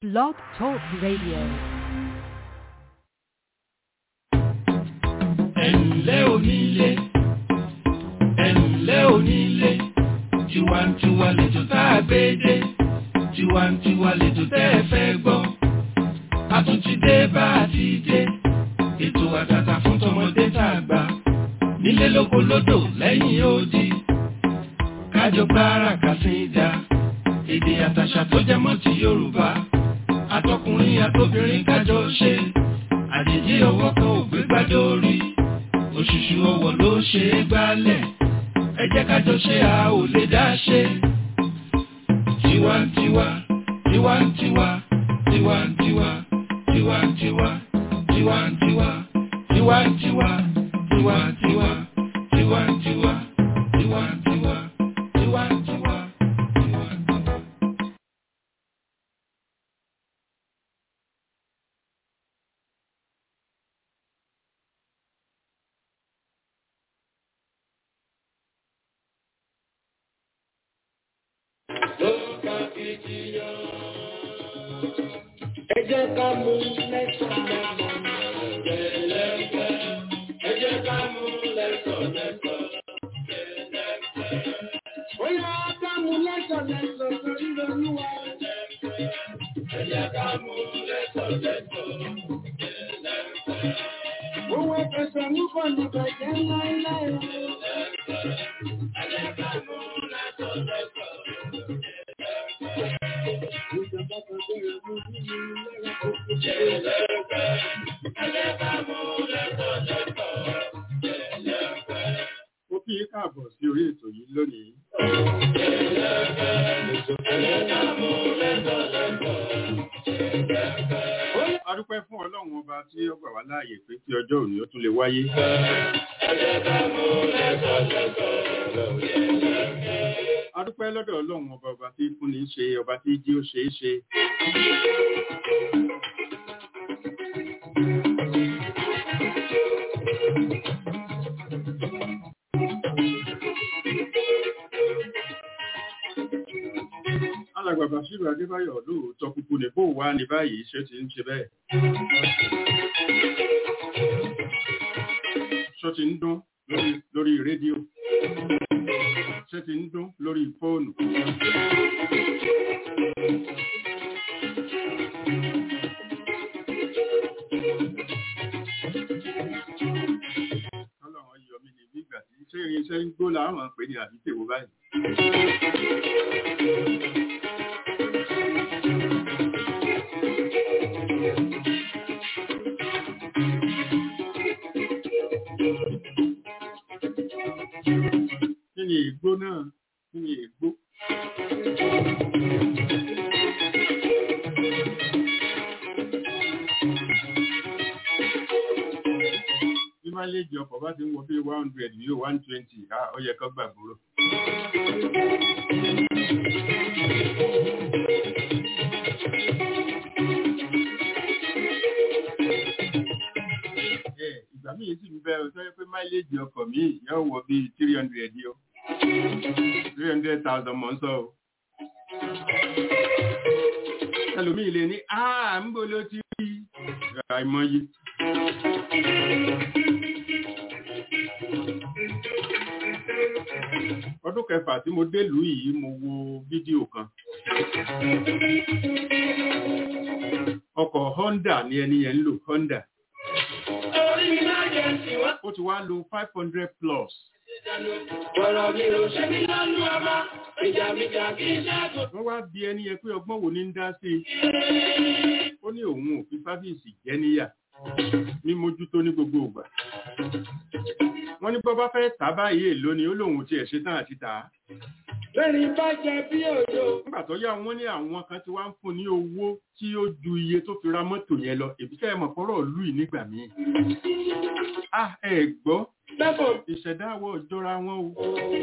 Blog Talk Radio. Ẹ̀ǹlẹ́ onílé, ẹ̀ǹlẹ́ onílé, tiwantiwa lètò tá a gbé dé, tiwantiwa lètò tẹ́ ẹ fẹ́ gbọ́. A tún ti dé bá a ti dé, ètò àtàtà fún tọmọdé tàgbà. Nílé lóko lódò lẹ́yìn odi, kájọ gbára kàsídà, èdè àtàṣà tó jẹ mọ́ ti Yorùbá. Àtọkùnrin àtobìnrin kájọ ṣe, àjèjì ọwọ́ kan ò gbé gbádùn orí. Òṣùṣù ọwọ̀ ló ṣe é gbálẹ̀, ẹ jẹ́ ká jọ ṣe a ò lè dá ṣe. Tiwantiwa, tiwantiwa, tiwantiwa, tiwantiwa, tiwantiwa, tiwantiwa, tiwantiwa, tiwantiwa, tiwantiwa, tiwantiwa. Ẹ jẹ́ ká mú lẹ́sọ̀ lẹ́sọ̀. Ẹ jẹ́ ká mú lẹ́sọ̀ lẹ́sọ̀. Ó yá ká mú lẹ́sọ̀ lẹ́sọ̀ torí Olúwa. Ẹ jẹ́ ká mú lẹ́sọ̀ lẹ́sọ̀. Owó ẹ̀fẹ̀sẹ̀ mú kọ́ ní bẹ̀jẹ̀ láéláé. Ẹ jẹ́ ká mú lẹ́sọ̀ lẹ́sọ̀. Ó kí káàbọ̀ sí orí ètò yìí lónìí. A dúpẹ́ fún Ọlọ́run ọba tí ó gbà wá láàyè pé kí ọjọ́ òní ó tún lè wáyé. A dúpẹ́ lọ́dọ̀ Ọlọ́run ọba tí fúnni ṣe, ọba tí jí ó ṣe é ṣe. Alàgbà Bàṣírù Adébáyọ̀ lóòótọ́ kúkú ní bó wá ní báyìí ṣé ti ń ṣe bẹ́ẹ̀. Ṣó ti ń dún lórí rédíò. Ṣé ti ń dún lórí fóònù. Ọlọ́run yọ mí ní gbígbà tí ṣé irinṣẹ́ ń gbó láwọn pè ní àbí tèwó báyìí. Kí ni ìgbó náà? Kí ni ìgbó? Bí máa lè jẹ ọkọ̀ bá ti ń wọ bí 100 yóò 120, ó yẹ kó gbàgbóró. Ìgbà míì sì ń bẹ ọ̀sẹ̀ pé máìlèjì ọkọ̀ míì yóò wọ bí 300 yóò. 300,000 mọ̀ ń sọ o. Ẹlòmíì lè ní, ń bó ló ti rí àìmọye. Ọdún kẹfà tí mo délùú yìí mo wo fídíò kan. Ọkọ̀ Honda ni ẹni yẹn ń lò, Honda. Ó ti wá lo 500 plus. Wọ́n wá bí ẹni yẹn pé ọgbọ́n wo ní ń dá sí i. Ó ní òun ò fi sáfíìsì jẹ́ níyà ní mójútó ní gbogbo ìgbà. Wọ́n ní bọ́bá fẹ́ tà báyìí èlò ni ó lòun ti ẹ̀ ṣe tán àti tà á. Lẹ́rìn bá jẹ bí òjò. Nígbà tó yá wọ́n ní àwọn kan ti wá ń fún ní owó tí ó ju iye tó fi ra mọ́tò yẹn lọ. Èbí kẹ́ ẹ mọ̀ fọ́rọ̀ lù í nígbà míì. Ẹ gbọ́. Ìṣẹ̀dá àwọ̀ ìjọra wọn o.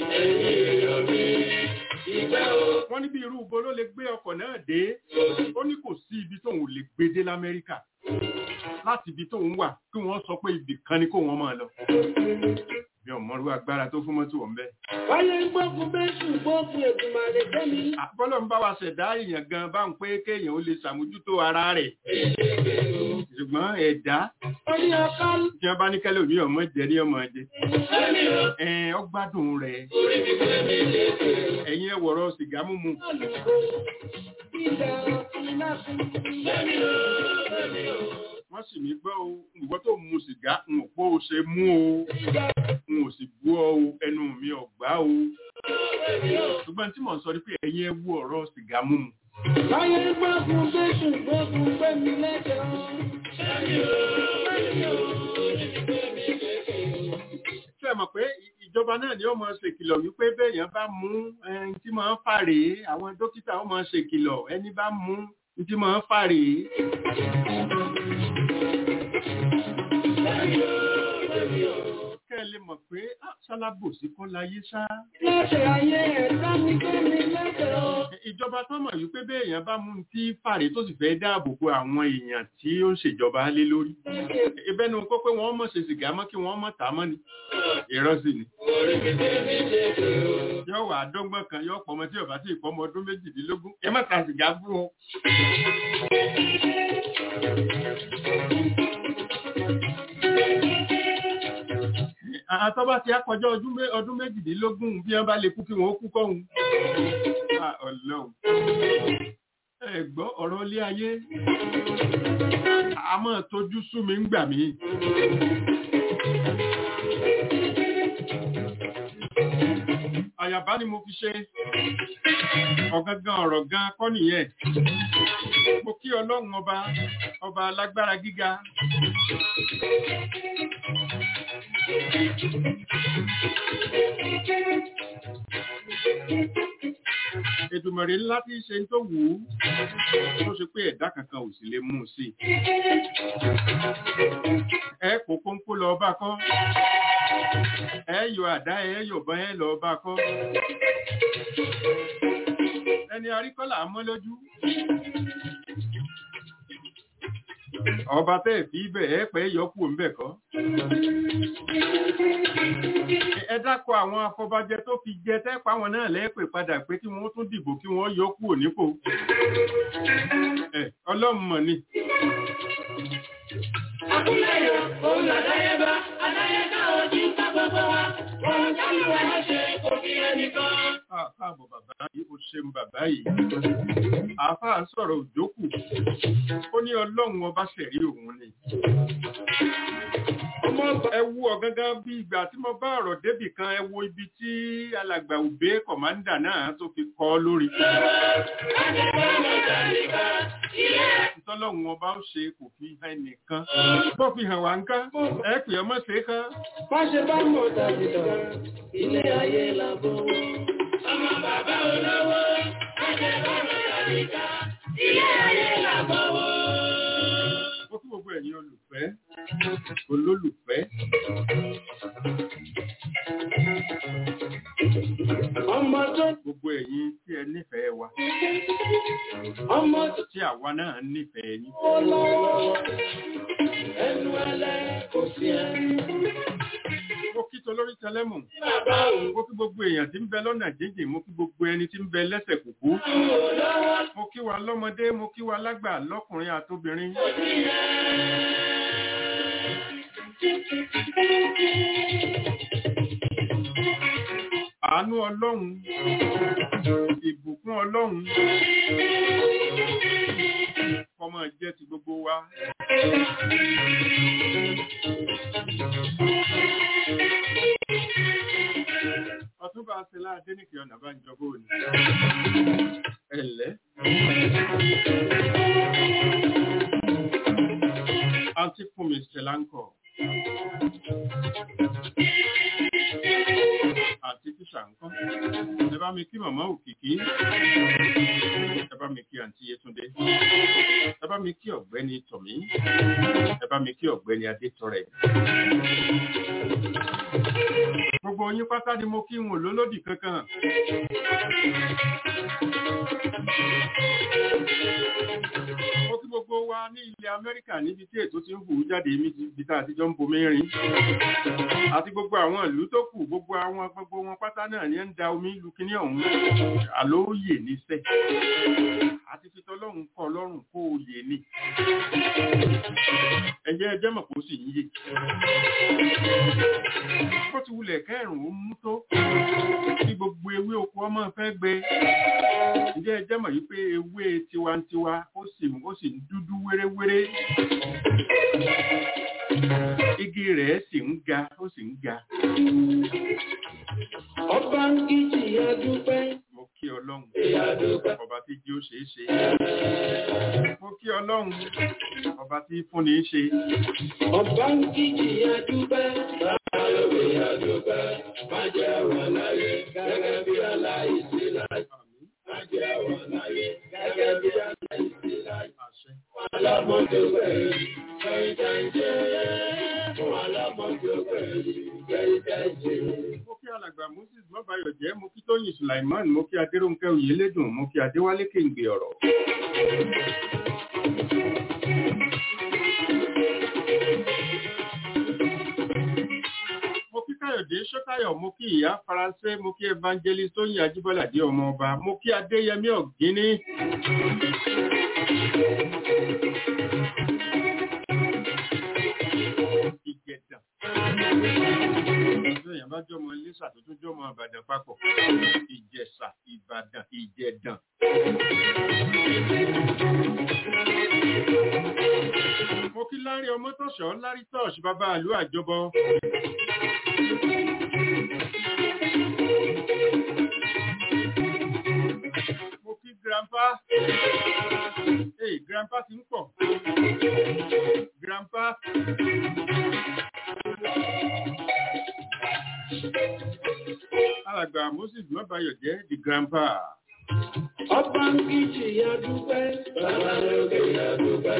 Wọ́n ní bí irú ibo ló lè gbé ọkọ̀ náà dé. Ó ní kò sí ibi tóun lè gbé dé l'Amẹ́ríkà. Láti ibi tóun wà kí wọ́n sọ pé ibì kan ni kó wọ́n máa lọ. mi ò mọ̀rú agbára tó fún mọ́tò ọ̀nbẹ́. Wáyé ń gbógun bẹ́sù gbógun Èdùmàrè jẹ́mi. Bọ́lọ̀ ń bá wa ṣẹ̀dá èèyàn gan bá ń pé kéèyàn ó lè ṣàmójútó ara rẹ̀. Ṣùgbọ́n ẹ̀dá Orí ọkọ. tí wọ́n bá ní kẹ́lẹ́ òní ọmọ jẹ ní ọmọ jẹ. Ó gbádùn rẹ̀. Ẹ̀yin ẹ̀wọ̀rọ̀ sìgá mímu. Wọ́n sì mí gbọ́ o, ìwọ tó mu sìgá, n ò pọ́ o ṣe mú o, n ò sì bú ọ o, ẹnu mi ò gbá o. Ṣùgbọ́n tí mò ń sọ ni pé ẹ̀yin ẹ wú ọ̀rọ̀ sìgá mímu. Láyé gbógun bẹ́sù gbógun gbẹ́mi lẹ́jọ́. Ṣé ẹ mọ̀ pé ìjọba náà ni ó máa ṣèkìlọ̀ wípé béèyàn bá mú ẹni tí máa ń fàrè, àwọn dókítà ó máa ṣèkìlọ̀ ẹni bá mú ẹni tí máa ń fàrè. Kẹ́ ẹ lè mọ̀ pé sálábòsí kọ́ láyé ṣá. Lọ́sẹ̀ ayé ẹ̀dá mi gbẹ́mi lẹ́jọ́. Ìjọba tó mọ̀ wípé béèyàn bá mú tí fàrè tó sì fẹ́ dáàbò bo àwọn èèyàn tí ó ń ṣèjọba lé lórí. Ìbẹ́nu kó pé wọ́n mọ̀ ṣe sìgá mọ́ kí wọ́n mọ̀ tà mọ́ ni. Irọ́ sì ni. Yóò wà dọ́gbọ́n kan yóò pọ̀ ọmọ tí ọba tí ì pọ̀ ọmọ ọdún 18. Ẹ má ta sìgá fún o. Àtọ́bá ti á kọjá ọdún 18 bí wọ́n bá lè kú kí wọ́n kú kọ́hun. Ọlọ́run. Ẹ gbọ́ ọ̀rọ̀ ilé ayé. A máa tójú sú mi ń gbà mí. Àyàbá ni mo fi ṣe. Ọ̀gangan ọ̀rọ̀ gan kọ́ nìyẹn. Mo kí Ọlọ́run ọba alágbára gíga. Èdùmàrè ńlá tí ṣe tó wù ú, tó ṣe pé ẹ̀dá kankan ò sì lè mú un sí. Ẹ kò kónkó lọ bá kọ́. Ẹ yọ àdá ẹ yọ̀bọ̀n ẹ lọ bá kọ́. Ẹni aríkọ́là mọ́ lójú. Ọba tẹ́ fi ibẹ̀ ẹ pẹ́ yọkù ń bẹ̀ kọ́. Ẹ dákọ̀ àwọn afọbajẹ tó fi jẹ tẹ́pà wọn náà lẹ́pẹ̀ padà pé kí wọ́n tún dìbò kí wọ́n yọ kúrò nípò. Ọlọ́run mọ̀ ni. Akúnlẹ̀yọ̀, òun làdáyébá, adáyébá ojú ká gbogbo wa, òun jálù wa ṣe kò fi ẹnìkan. Àfáàbọ̀ bàbá yìí, ó ṣeun bàbá yìí. Àfáà sọ̀rọ̀ òjókù. Ó ní Ọlọ́run ọba ṣẹ̀rí òun ni. Ẹ wú ọ̀gángan bí ìgbà tí mo bá ọ̀rọ̀ débì kan, ẹ wo ibi tí alàgbà òbé kọ̀mándà náà tó fi kọ́ lórí. Ìtọ́lọ́run ọba ó ṣe kò fi hàn nìkan. Bó fi hàn wá ń ká, ẹ pè ọmọ ṣe kan. Bá ṣe bá mọ̀ dàbí kan, ilé ayé làbọ̀. Ọmọ bàbá olówó, bá ṣe bá mọ̀ dàbí kan, ilé ayé làbọ̀. Ó kí gbogbo ẹ̀yin olùfẹ́, olólùfẹ́. Ọmọ tó gbogbo ẹ̀yin tí ẹ nífẹ̀ẹ́ wa. Ọmọ tí àwa náà nífẹ̀ẹ́ yín. olówó, ẹnu ẹlẹ́ kò sí ẹni. Mo kí tolórí tẹlẹ́mù. Bàbá òun. Mo kí gbogbo èèyàn tí ń bẹ lọ́nà jíjìn. Mo kí gbogbo ẹni tí ń bẹ lẹ́sẹ̀ kùkú. Mo kí wa lọ́mọdé, mo kí wa lágbà, lọ́kùnrin àtobìnrin. Àánú Ọlọ́run, ìbùkún Ọlọ́run, kọ́mọ jẹ́ ti gbogbo wa. Ọ̀túnba Ṣẹlá Adéníkè Ọ̀nàbánjọ ni. Ẹ̀lẹ́. Àǹtí Fúnmi Ṣẹlá ń kọ̀. Àti tíṣà ńkọ́. Ẹ bá mi kí màmá Òkìkí. Ẹ bá mi kí àǹtí Yétúndé. Ẹ bá mi kí ọ̀gbẹ́ni Tọ̀mí. Ẹ bá mi kí ọ̀gbẹ́ni Adétọrẹ. Gbogbo yín pátá ni mo kí wọn lólódì kankan. Mo kí gbogbo wa. wa ní ilẹ̀ Amẹ́ríkà níbi tí ètò ti ń hù jáde níbi tá a ti jọ ń bomi rin àti gbogbo àwọn ìlú tó kù gbogbo wọn pátá náà ni ń da omi lu kíní ọ̀hún àlóyè níṣẹ́ àti fi tọ́lọ́run kọ́ lọ́rùn kó oyè ni ẹjẹ́ mọ̀ kó sì ń yé kó ti wulẹ̀ kẹrùn ún mú tó kí gbogbo ewé oko ọmọ fẹ́ gbẹ ǹjẹ́ ẹjẹ́ mọ̀ yìí pé ewé tiwantiwa ó sì ń dúdú wéréwéré igi rẹ̀ sì ń ga ó sì ń ga. Ọba ń kíjì adúpẹ́. Mo kí Ọlọ́run ọba tí jí ó ṣe é ṣe. Mo kí Ọlọ́run ọba tí fúnni ṣe. Ọba ń kíjì adúpẹ́. Bàbá lórí adúpẹ́. Má jẹ́ wà láyé gẹ́gẹ́ bí aláìsí láyé. Má jẹ́ wà láyé gẹ́gẹ́ bí aláìsí láyé. Alámọ̀dé wẹ̀rẹ̀ kẹ́rìndínlẹ́. Alámọ̀dé wẹ̀rẹ̀ kẹ́rìndínlẹ́. Mo kí alàgbà Moses Mọ́báyọ̀ jẹ́, mo kí Tóyìn Sulaiman, mo kí Adéròǹkẹ́ Oyèlédùn, mo kí Adéwálé Kéǹgbè ọ̀rọ̀. Mo kí Káyọ̀dé Ṣótáyọ̀, mo kí ìyá Faransé, mo kí Evangelist Tóyìn Ajíbọ́ládé ọmọ ọba, mo kí Adéyẹmí Ọ̀gíní. Ìjọyìn bá jọmọ Iléṣà tó tún jọmọ Ìbàdàn papọ̀. Ìjẹ̀ṣà, Ìbàdàn, Ìjẹ̀dàn. Mo kí Lárí Ọmọ́tọ̀ṣọ́, Lárí Tọ́ṣ, bàbá ìlú Àjọbọ. Mo kí Grandpa. Grandpa ti ń pọ̀. Grandpa. Alàgbà Moses Mọ́báyọ̀ jẹ́ the grandpa. Ọba ń kíjì adúpẹ́. Bàbá lókè adúpẹ́.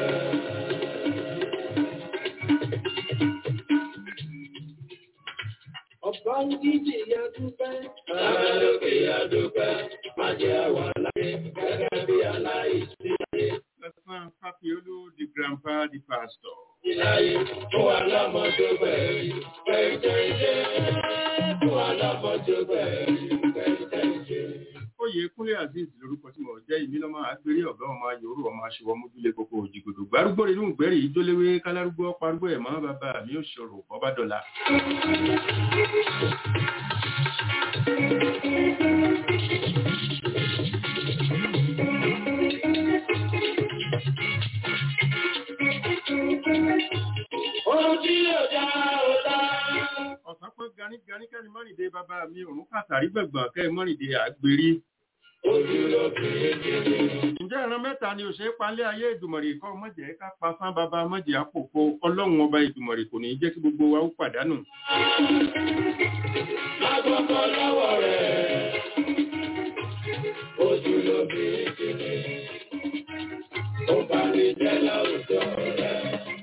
Ọba ń kíjì adúpẹ́. Bàbá lókè adúpẹ́. Má jẹ́ wà láyé gẹ́gẹ́ bí aláìsí láyé. Lẹ́sàn Fáfiolú the grandpa the pastor. Ìláyé fún alámọ̀dé bẹ̀rẹ̀ pẹ̀tẹ́jẹ́. Fún alámọ̀dé bẹ̀rẹ̀. Oyèkúnlé Azeez lórúkọ tí mo jẹ́ ìmí lọ́mọ agbèrè ọ̀gá ọmọ ayòrò ọmọ aṣèwọ́ mójúlé kókó òjìgòdò gbárùgbò nínú ìgbẹ́rì ìjólewé kálárúgbó parúgbó ẹ̀mọ́ bàbá mi ò ṣòro ọba dọ̀la. Ọ̀sán pé ganíganí kẹ́ni mọ́rìndé bàbá mi òun kàtàrí gbẹ̀gbọ̀n kẹ́ mọ́rìndé àgbèrí. Ǹjẹ́ ìran mẹ́ta ni òṣèré palẹ́ ayé Ìdùmọ̀rì kọ́ mọ́jẹ̀ ká pa fán bàbá mọ́jẹ̀ àpòpò Ọlọ́run ọba Ìdùmọ̀rì kò ní jẹ́ kí gbogbo wa ó pàdánù. Agbọ́kọ̀ lọ́wọ́ rẹ̀, ojú ló bí kíni, ó bá ní jẹ́ láwùjọ rẹ̀.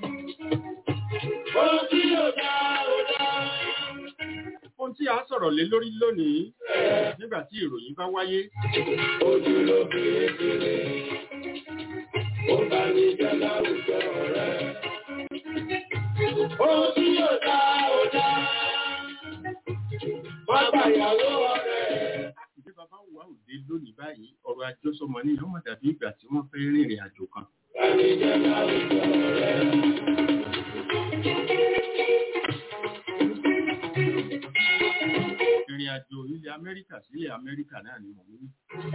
Ó tí ó dá, ó dá. Ohun tí a sọ̀rọ̀ lé lórí lónìí nígbà tí ìròyìn bá wáyé. Ojú ló bí kíni, ó bá ní jẹ́ láwùjọ rẹ̀. Ó tí ó dá, ó dá. Bàbá ìyàwó rẹ̀. Ìdí bàbá wà òde lónìí báyìí, ọ̀rọ̀ àjọsọmọ ní ọmọ dàbí ìgbà tí wọ́n fẹ́ rìnrìn àjò kan. Ìrìn àjò ilẹ̀ Amẹ́ríkà sí ilẹ̀ Amẹ́ríkà náà ni mò ń wí.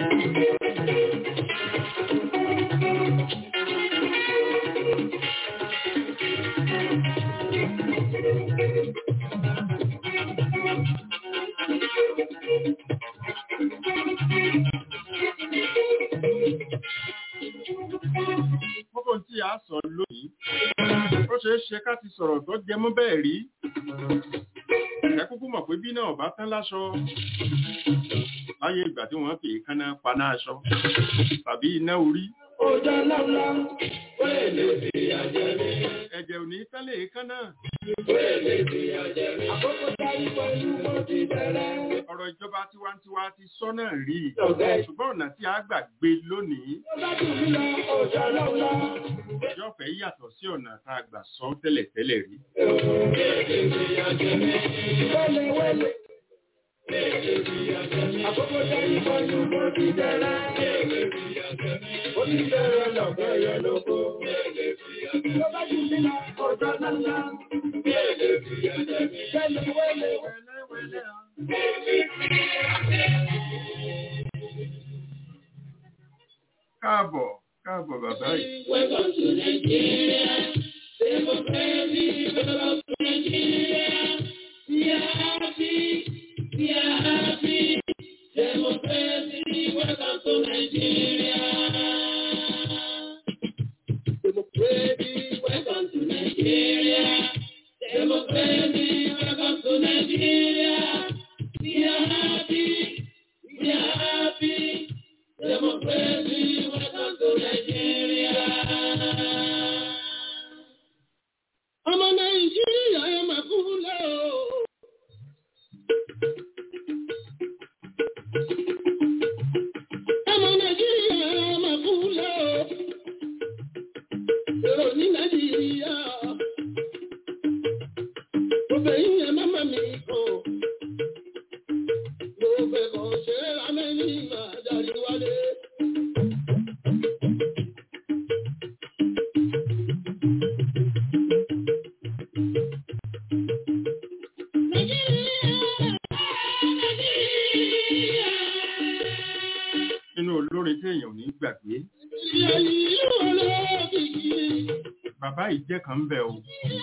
Gbogbo tí a sọ lónìí, ó ṣeé ṣe ká ti sọ̀rọ̀ tó jẹ mọ́ bẹ́ẹ̀ rí. Ẹ kúkú mọ̀ pé bí náà bá tán láṣọ láyé ìgbà tí wọ́n fi èékánná paná aṣọ tàbí iná orí. Ọjọ́ lọ́lọ́, wẹ́ẹ̀lẹ̀ sí àjẹ́rí. Ẹ̀jẹ̀ ò ní tẹ́lẹ̀ èékánná. Wẹ́ẹ̀lẹ̀ sí àjẹ́rí. Àkókò táyé pẹ̀lú mo ti bẹ̀rẹ̀. Ọ̀rọ̀ ìjọba tiwantiwa ti sọ náà rí. Ṣùgbọ́n ọ̀nà tí a gbà gbé lónìí. Ọjọ́ lọ́lọ́, ọjọ́ lọ́lọ́. yóò fẹ́ yàtọ̀ sí ọ̀nà tá a gbà sọ tẹ́lẹ̀tẹ́lẹ̀ rí. Àkókò dárí pọ̀jù mo ti dára. Oníbẹ̀rẹ̀ lọ́gbẹ̀ yẹ lóko. Ló bá jù sí lọ, ọjọ́ lọ́lá. Wẹ́lẹ̀. Káàbọ̀ bàbá yìí. Welcome to Nigeria. Democracy, welcome to Nigeria. We are happy. Democracy, welcome to Nigeria. Democracy, welcome to Nigeria. Democracy, welcome to Nigeria. We are happy. Democracy, welcome to Nigeria. Ọmọ Nàìjíríà ẹ máa kú lẹ́ o. Ọmọ Nàìjíríà ẹ máa kú lẹ́ o. Èrò ní Nàìjíríà. Obìnrin yẹn máma mi kàn. Gbogbo ẹ̀kọ́ ṣe é rámẹ́ni máa darí wálé. Olórin tí èèyàn ò ní gbàgbé. Bàbá ìjẹ́ kan ń bẹ o.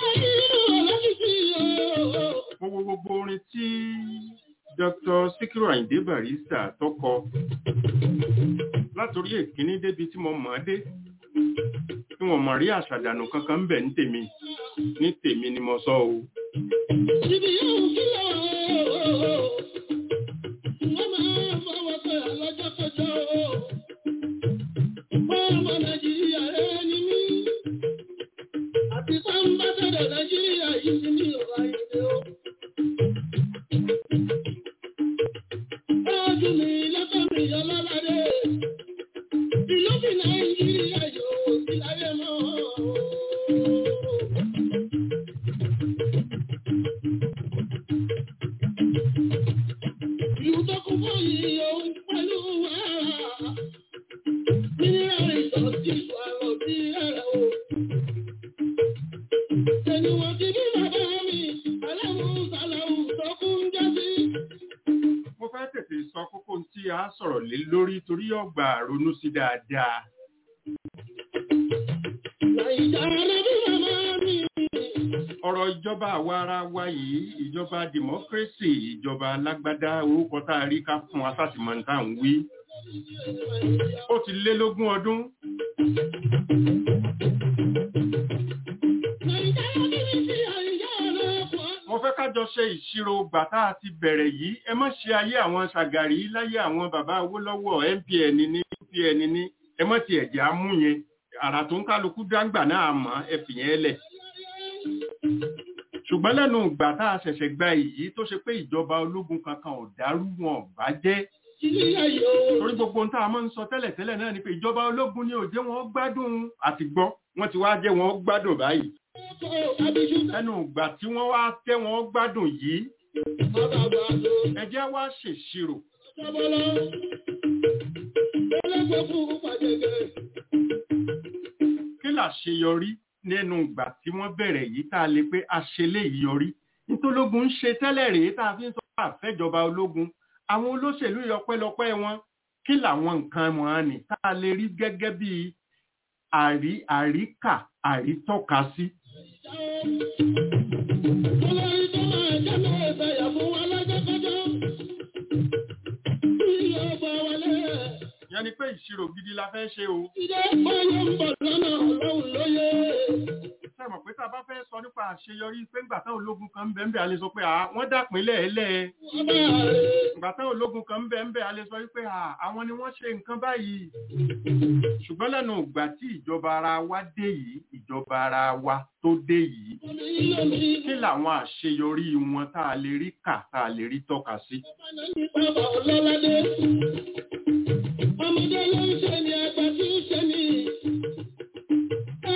Gbogbo orin tí Dr. Síkírù Àyìndé Barrister tó kọ látòrí èkíní débi tí mo mọ̀ ọ́ dé tí wọ́n mọ̀ rí àṣàdànù kankan ń bẹ ní tèmi ni mo sọ o. Ronú sí dáadáa. Ọ̀rọ̀ ìjọba àwa ara wa yìí, ìjọba democracy, ìjọba alágbádá, orúkọ tá a rí ká fún asásìmọ̀ tá à ń wí. Ó ti lé lógún ọdún. Mo fẹ́ ká jọ ṣe ìṣirò gbàtà àti bẹ̀rẹ̀ yìí. Ẹ má ṣe ayé àwọn Ṣàgàrí láyé àwọn bàbá Awólọ́wọ̀ MPN ní PN ní ẹ má ti ẹ̀jẹ̀ amú yẹn. Àrà tó ń kálukú dáńgbà náà mọ̀ ẹ fìyẹn lẹ̀. Ṣùgbọ́n lẹ́nu ìgbà tá a ṣẹ̀ṣẹ̀ gba èyí tó ṣe pé ìjọba ológun kankan ò dárú wọn ò bá jẹ́. Torí gbogbo ohun tá a máa ń sọ tẹ́lẹ̀tẹ́lẹ̀ náà ni pé ìjọba ológun ni ò jẹ́ wọn gbádùn àti gbọ́ wọ́n ti wá jẹ́ wọn gbádùn báyìí. Ẹnu ìgbà tí wọ́n wá tẹ́ wọn gbádùn yìí ẹ jẹ́ wá ṣèṣirò. Kí làṣeyọrí nínú ìgbà tí wọ́n bẹ̀rẹ̀ yìí tá a lè pé àṣelé yìí yọrí nítológun ń ṣe tẹ́lẹ̀ rèé tá a fi ń sọ àfẹ́jọba ológun àwọn olóṣèlú yọpẹ́lọpẹ́ wọn kí làwọn nǹkan wọn ni tá a lè rí gẹ́gẹ́ bí àríkà àrítọ́ka sí. Yẹn ni pé ìṣirò gidi la fẹ́ ṣe o. Ṣé mọ̀ pé tá a bá fẹ́ sọ nípa àṣeyọrí pé ńgbà táwọn ológun kan ń bẹ ńbẹ̀ a lè sọ pé wọ́n dàpínlẹ̀ ẹlẹ́. Ìgbà táwọn ológun kan ń bẹ ńbẹ̀ a lè sọ pé àwọn ni wọ́n ṣe nǹkan báyìí. Ṣùgbọ́n lẹ́nu ìgbà tí ìjọba ara wa dé yìí, ìjọba ara wa tó dé yìí, kí làwọn àṣeyọrí wọn tá a lè rí kà tá a lè rí tọ́ka sí. Ọmọdé ló ń ṣe ni àgbà tí ń ṣe ni. Ẹni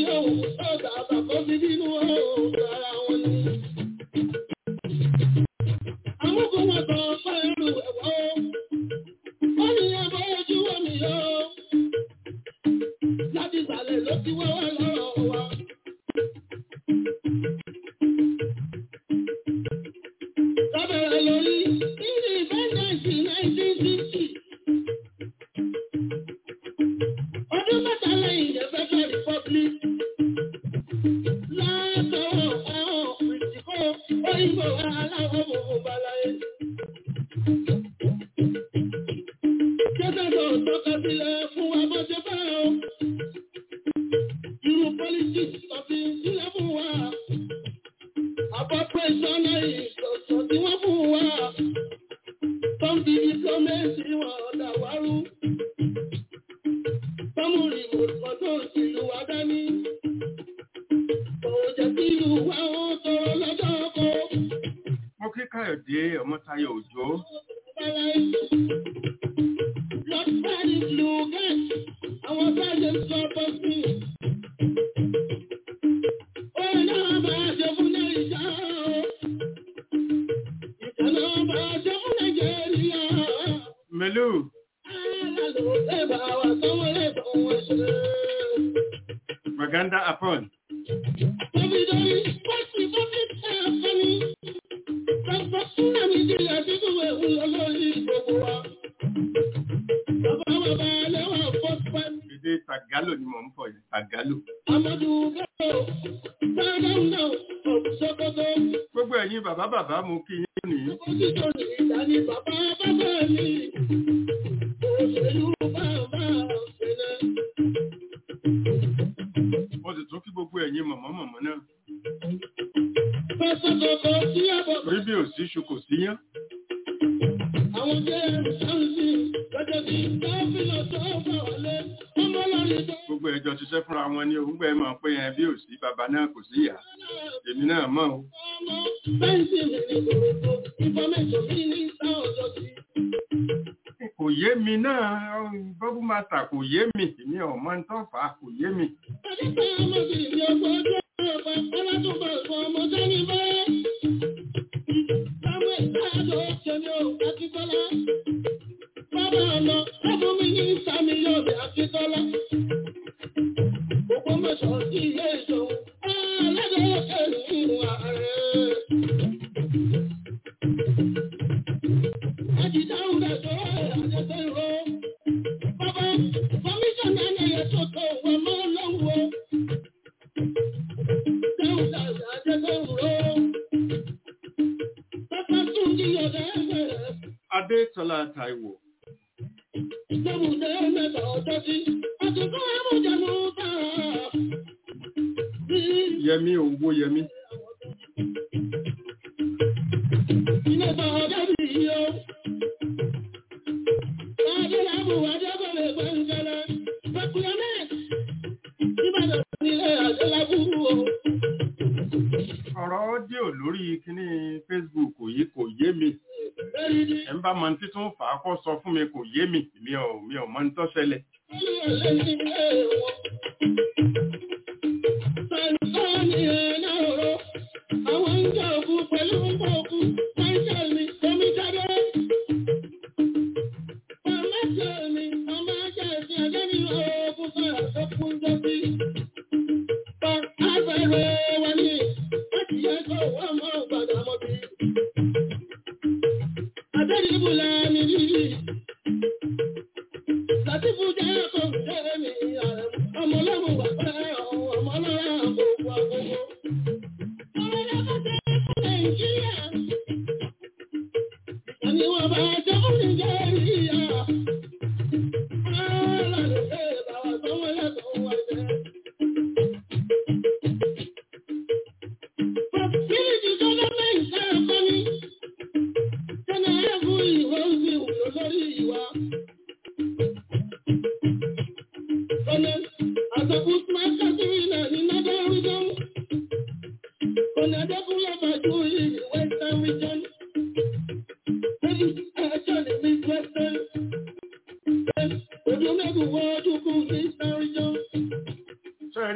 Láti fún jẹ́ ọkọ̀ ìjẹ́ mi, ọmọ ọlọ́run wà pẹ́.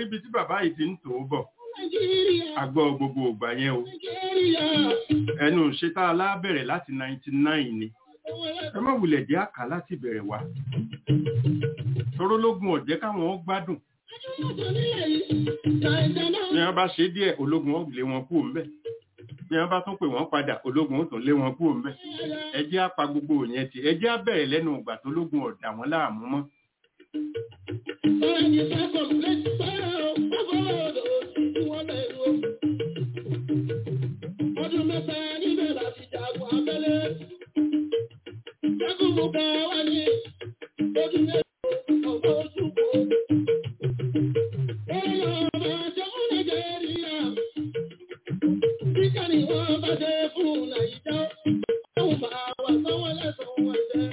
ríbi tí bàbá yìí ti ń tò ó bọ̀ àgbọ̀ gbogbo ògbà yẹn o ẹnu ṣe tá a lábẹ̀rẹ̀ láti 99 ni ẹ má wulẹ̀ jẹ́ àká láti bẹ̀rẹ̀ wá torólógún ọ̀jẹ́ káwọn ó gbádùn ní wọ́n bá ṣe díẹ̀ ológun ó lé wọn kú ńbẹ̀ ní wọ́n bá tún pè wọ́n padà ológun ó tún lé wọn kú ńbẹ̀ ẹ jẹ́ á pa gbogbo yẹn ti ẹ jẹ́ á bẹ̀rẹ̀ lẹ́nu ìgbà tó lógun ọ̀dà wọn láàmú mọ́. Ọdún mẹ́ta níbẹ̀ láti jagun abẹ́lé. Jagun gbogbo wa ní ojú mẹ́ta ọmọ oṣù kò. Ọlọ́ ọmọ ṣẹ́kù Nàìjíríà. Kíkà ni wọ́n bá dé fún Nàìjíríà. Àwọn bá wà sanwó lẹ́sàn-án wọn jẹ́.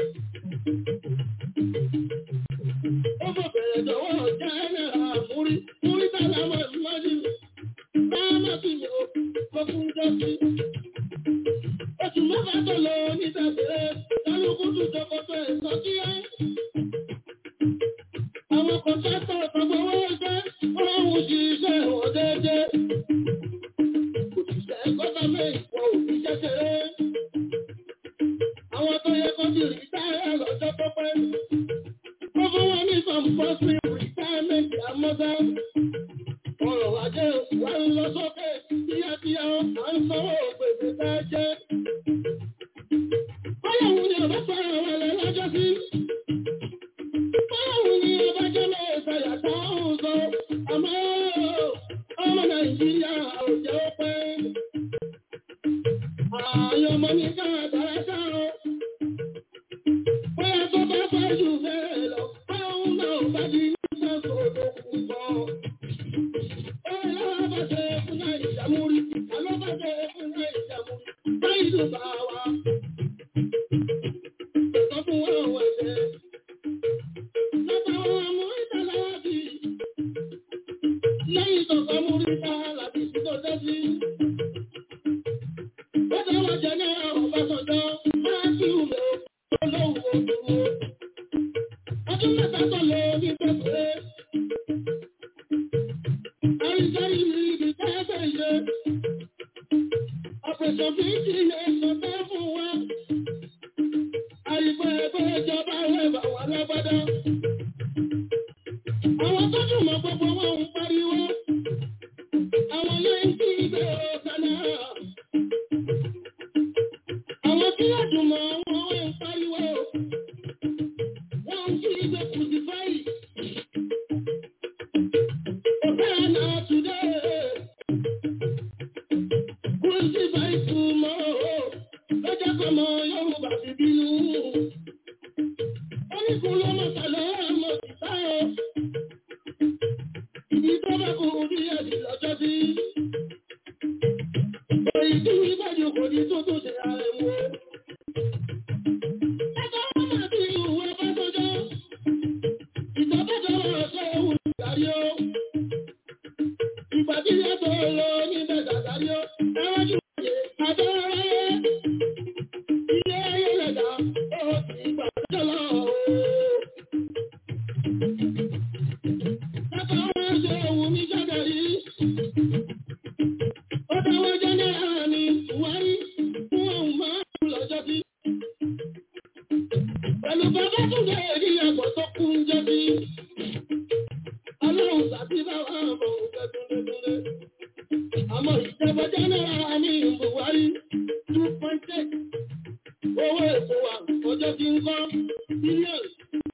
Ó fò bẹ̀rẹ̀ dọ̀wọ́ jẹ́nẹ̀rà múrí tálámọ̀ lọ́dún. Báàmà sí mi ò fọkún jọ sí. Oṣù mẹ́fà tó lọ ní tẹ̀sílẹ̀, kálukú tún jọkọ̀tọ̀ ẹ̀sọ́ sí ẹ́. Àwọn kọ̀ńtátọ̀ ọ̀pọ̀gbọ̀wọ́ ẹgbẹ́ ọ̀hún sí iṣẹ́ ìwọ̀n déédé. Òṣìṣẹ́ gọ́ọ̀mẹ̀ntì wọn ò fi kékeré. Àwọn tó yẹ kó ti rìtáyà lọ́jọ́ tó pẹ́. Wọ́n fún wọn ní compulsory retirement àmọ́dá. Ọ̀rọ̀ ajé wà ń lọ sókè kíákíá à ń sanwó gbèsè tá a jẹ́. Báyọ̀wù ni ọba sọ àwọn ẹlẹ́ lọ́jọ́ sí. Báyọ̀wù ni ọba jẹ́ lọ́ọ̀sẹ̀ yàtọ̀ ọ̀hún sọ. Àmọ́ ọmọ Nàìjíríà ò jẹ́ ó pẹ́. Ààyè ọmọ ní káàkiri sáà. Bóyá tó bá fẹ́ jù bẹ́ẹ̀ lọ, báyọ̀wù náà bá di ní sẹ́kọ̀ọ́ òdòkú bọ̀. Ọdún mẹ́ta tó lọ ní pẹ̀pẹ̀. Àwọn tó dùn mọ́ gbogbo wọn ń pariwo. Àwọn lẹ́yìn tí ibẹ̀ ọ̀sán náà. Àwọn tí ó dùn mọ́ wọn ń pariwo. Wọ́n ń kí ibẹ̀ kùsìfáì. Hosanna today. Crucify tomorrow. Lọ́jọ́ kan mọ Yorùbá ti bínú. Oníkun ló mọ̀ sàlẹ̀ mọ̀ síta o. Ìdí tó bá kú bí ẹ̀dì lọ́jọ́ sí. Èyí tí ìbájú kò ní tó tó ṣe ààrẹ wo. Ẹgbẹ́ wọn máa bí ìwé bá sọ́jọ́. Ìjọba ọ̀ṣọ́ ewu ìgbàrí o. Ìgbàdí yàtọ̀ lọ níbẹ̀ dàgbàrí o. Ẹwọ́n jù wáyé àtọ́rẹ́. Ilé ayé lẹ̀dá ó ti gbàjọ́ lọ o. Ẹgbẹ́ wọn ṣe ewu ní Ṣàgàrí. Ó dáwọ́ jẹ́nẹ́rà ní Buhari fún ohun márùn-ún lọ́jọ́ sí. Pẹ̀lú bàbá tún lè rí àgbọ̀ tó kún jẹ́ sí. Ọlọ́run tàbí báwa àmọ̀ òfẹ́ túnlé. Àmọ́ ìjọba jẹ́nẹ́rà ní Buhari 2.8. Owó ètò wa ọjọ́ tí ń kọ́ bílíọ̀nù.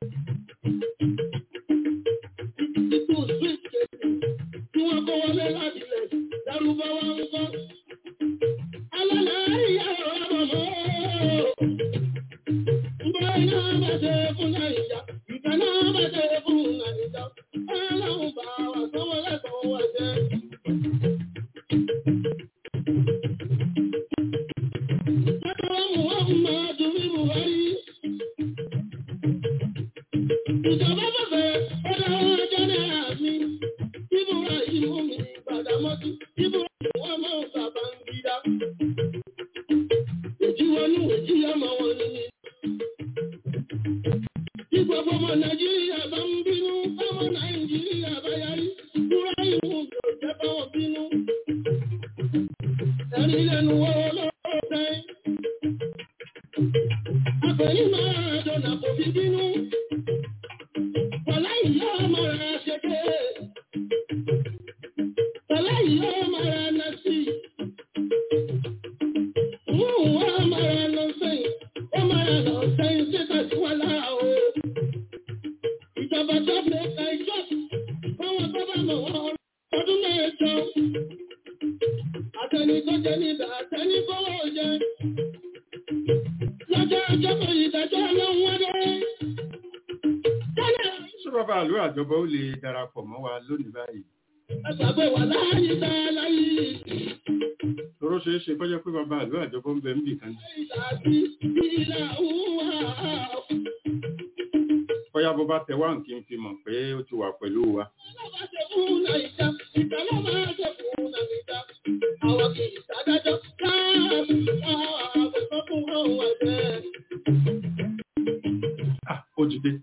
Títú street kejì tí wọ́n kó wọlé láti ilẹ̀ Lárúbáwá ń kọ́. Alálàárí yàrá ọmọ mọ́. Ǹgbọ́ iná bá ṣe fún Nàìjà, ìfẹ́ náà bá ṣe fún Nàìjà. Ọlọ́run bá wà sanwó lẹ́sàn-án wá jẹ́. Ìjọba bẹ̀bẹ̀ ọ̀dọ̀ ọjọ́ náà mi, ìbúra ìmú mi Gbàdámọ́sí, ìbúra ìwọ́n máa ń bàbá ń gídá. Èjì wọnú èjì ọmọ wọn ni. Ìgbọ̀gbọ̀ ọmọ Nàìjíríà bá ń bínú, ọmọ Nàìjíríà bá yarí. Búra Àjọbọ ó lè darapọ̀ mọ́ wa lónìí báyìí. Tóró ṣeé ṣe kọ́jẹ́ pé bàbá àlú àjọbọ ń bẹ ń bì kan. Bóyá bó bá tẹ wá nkí n fi mọ̀ pé ó ti wà pẹ̀lú wa. Ó ti dé.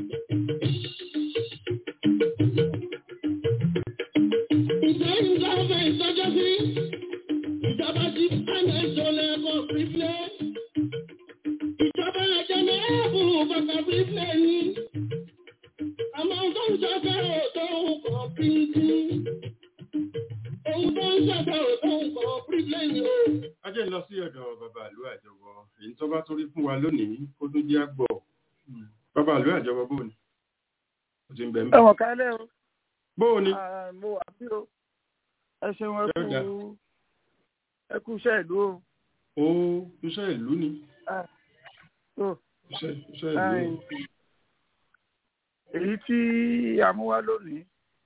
Ajẹ́ lọ sí ọ̀dọ̀ bàbá àlú àjọbọ. Èyí tó bá torí fún wa lónìí kó tó jẹ́ àgbọ̀. Bàbá àlú àjọbọ bó ni? Ó ti ń bẹ̀ ń bẹ̀. Ẹ̀wọ̀n kálẹ̀ o. Bó ni? Mo wà bí o. Ẹ ṣeun ẹ kú iṣẹ́ ìlú o. Ó iṣẹ́ ìlú ni. Iṣẹ́ ìlú. Èyí tí a mú wá lónìí,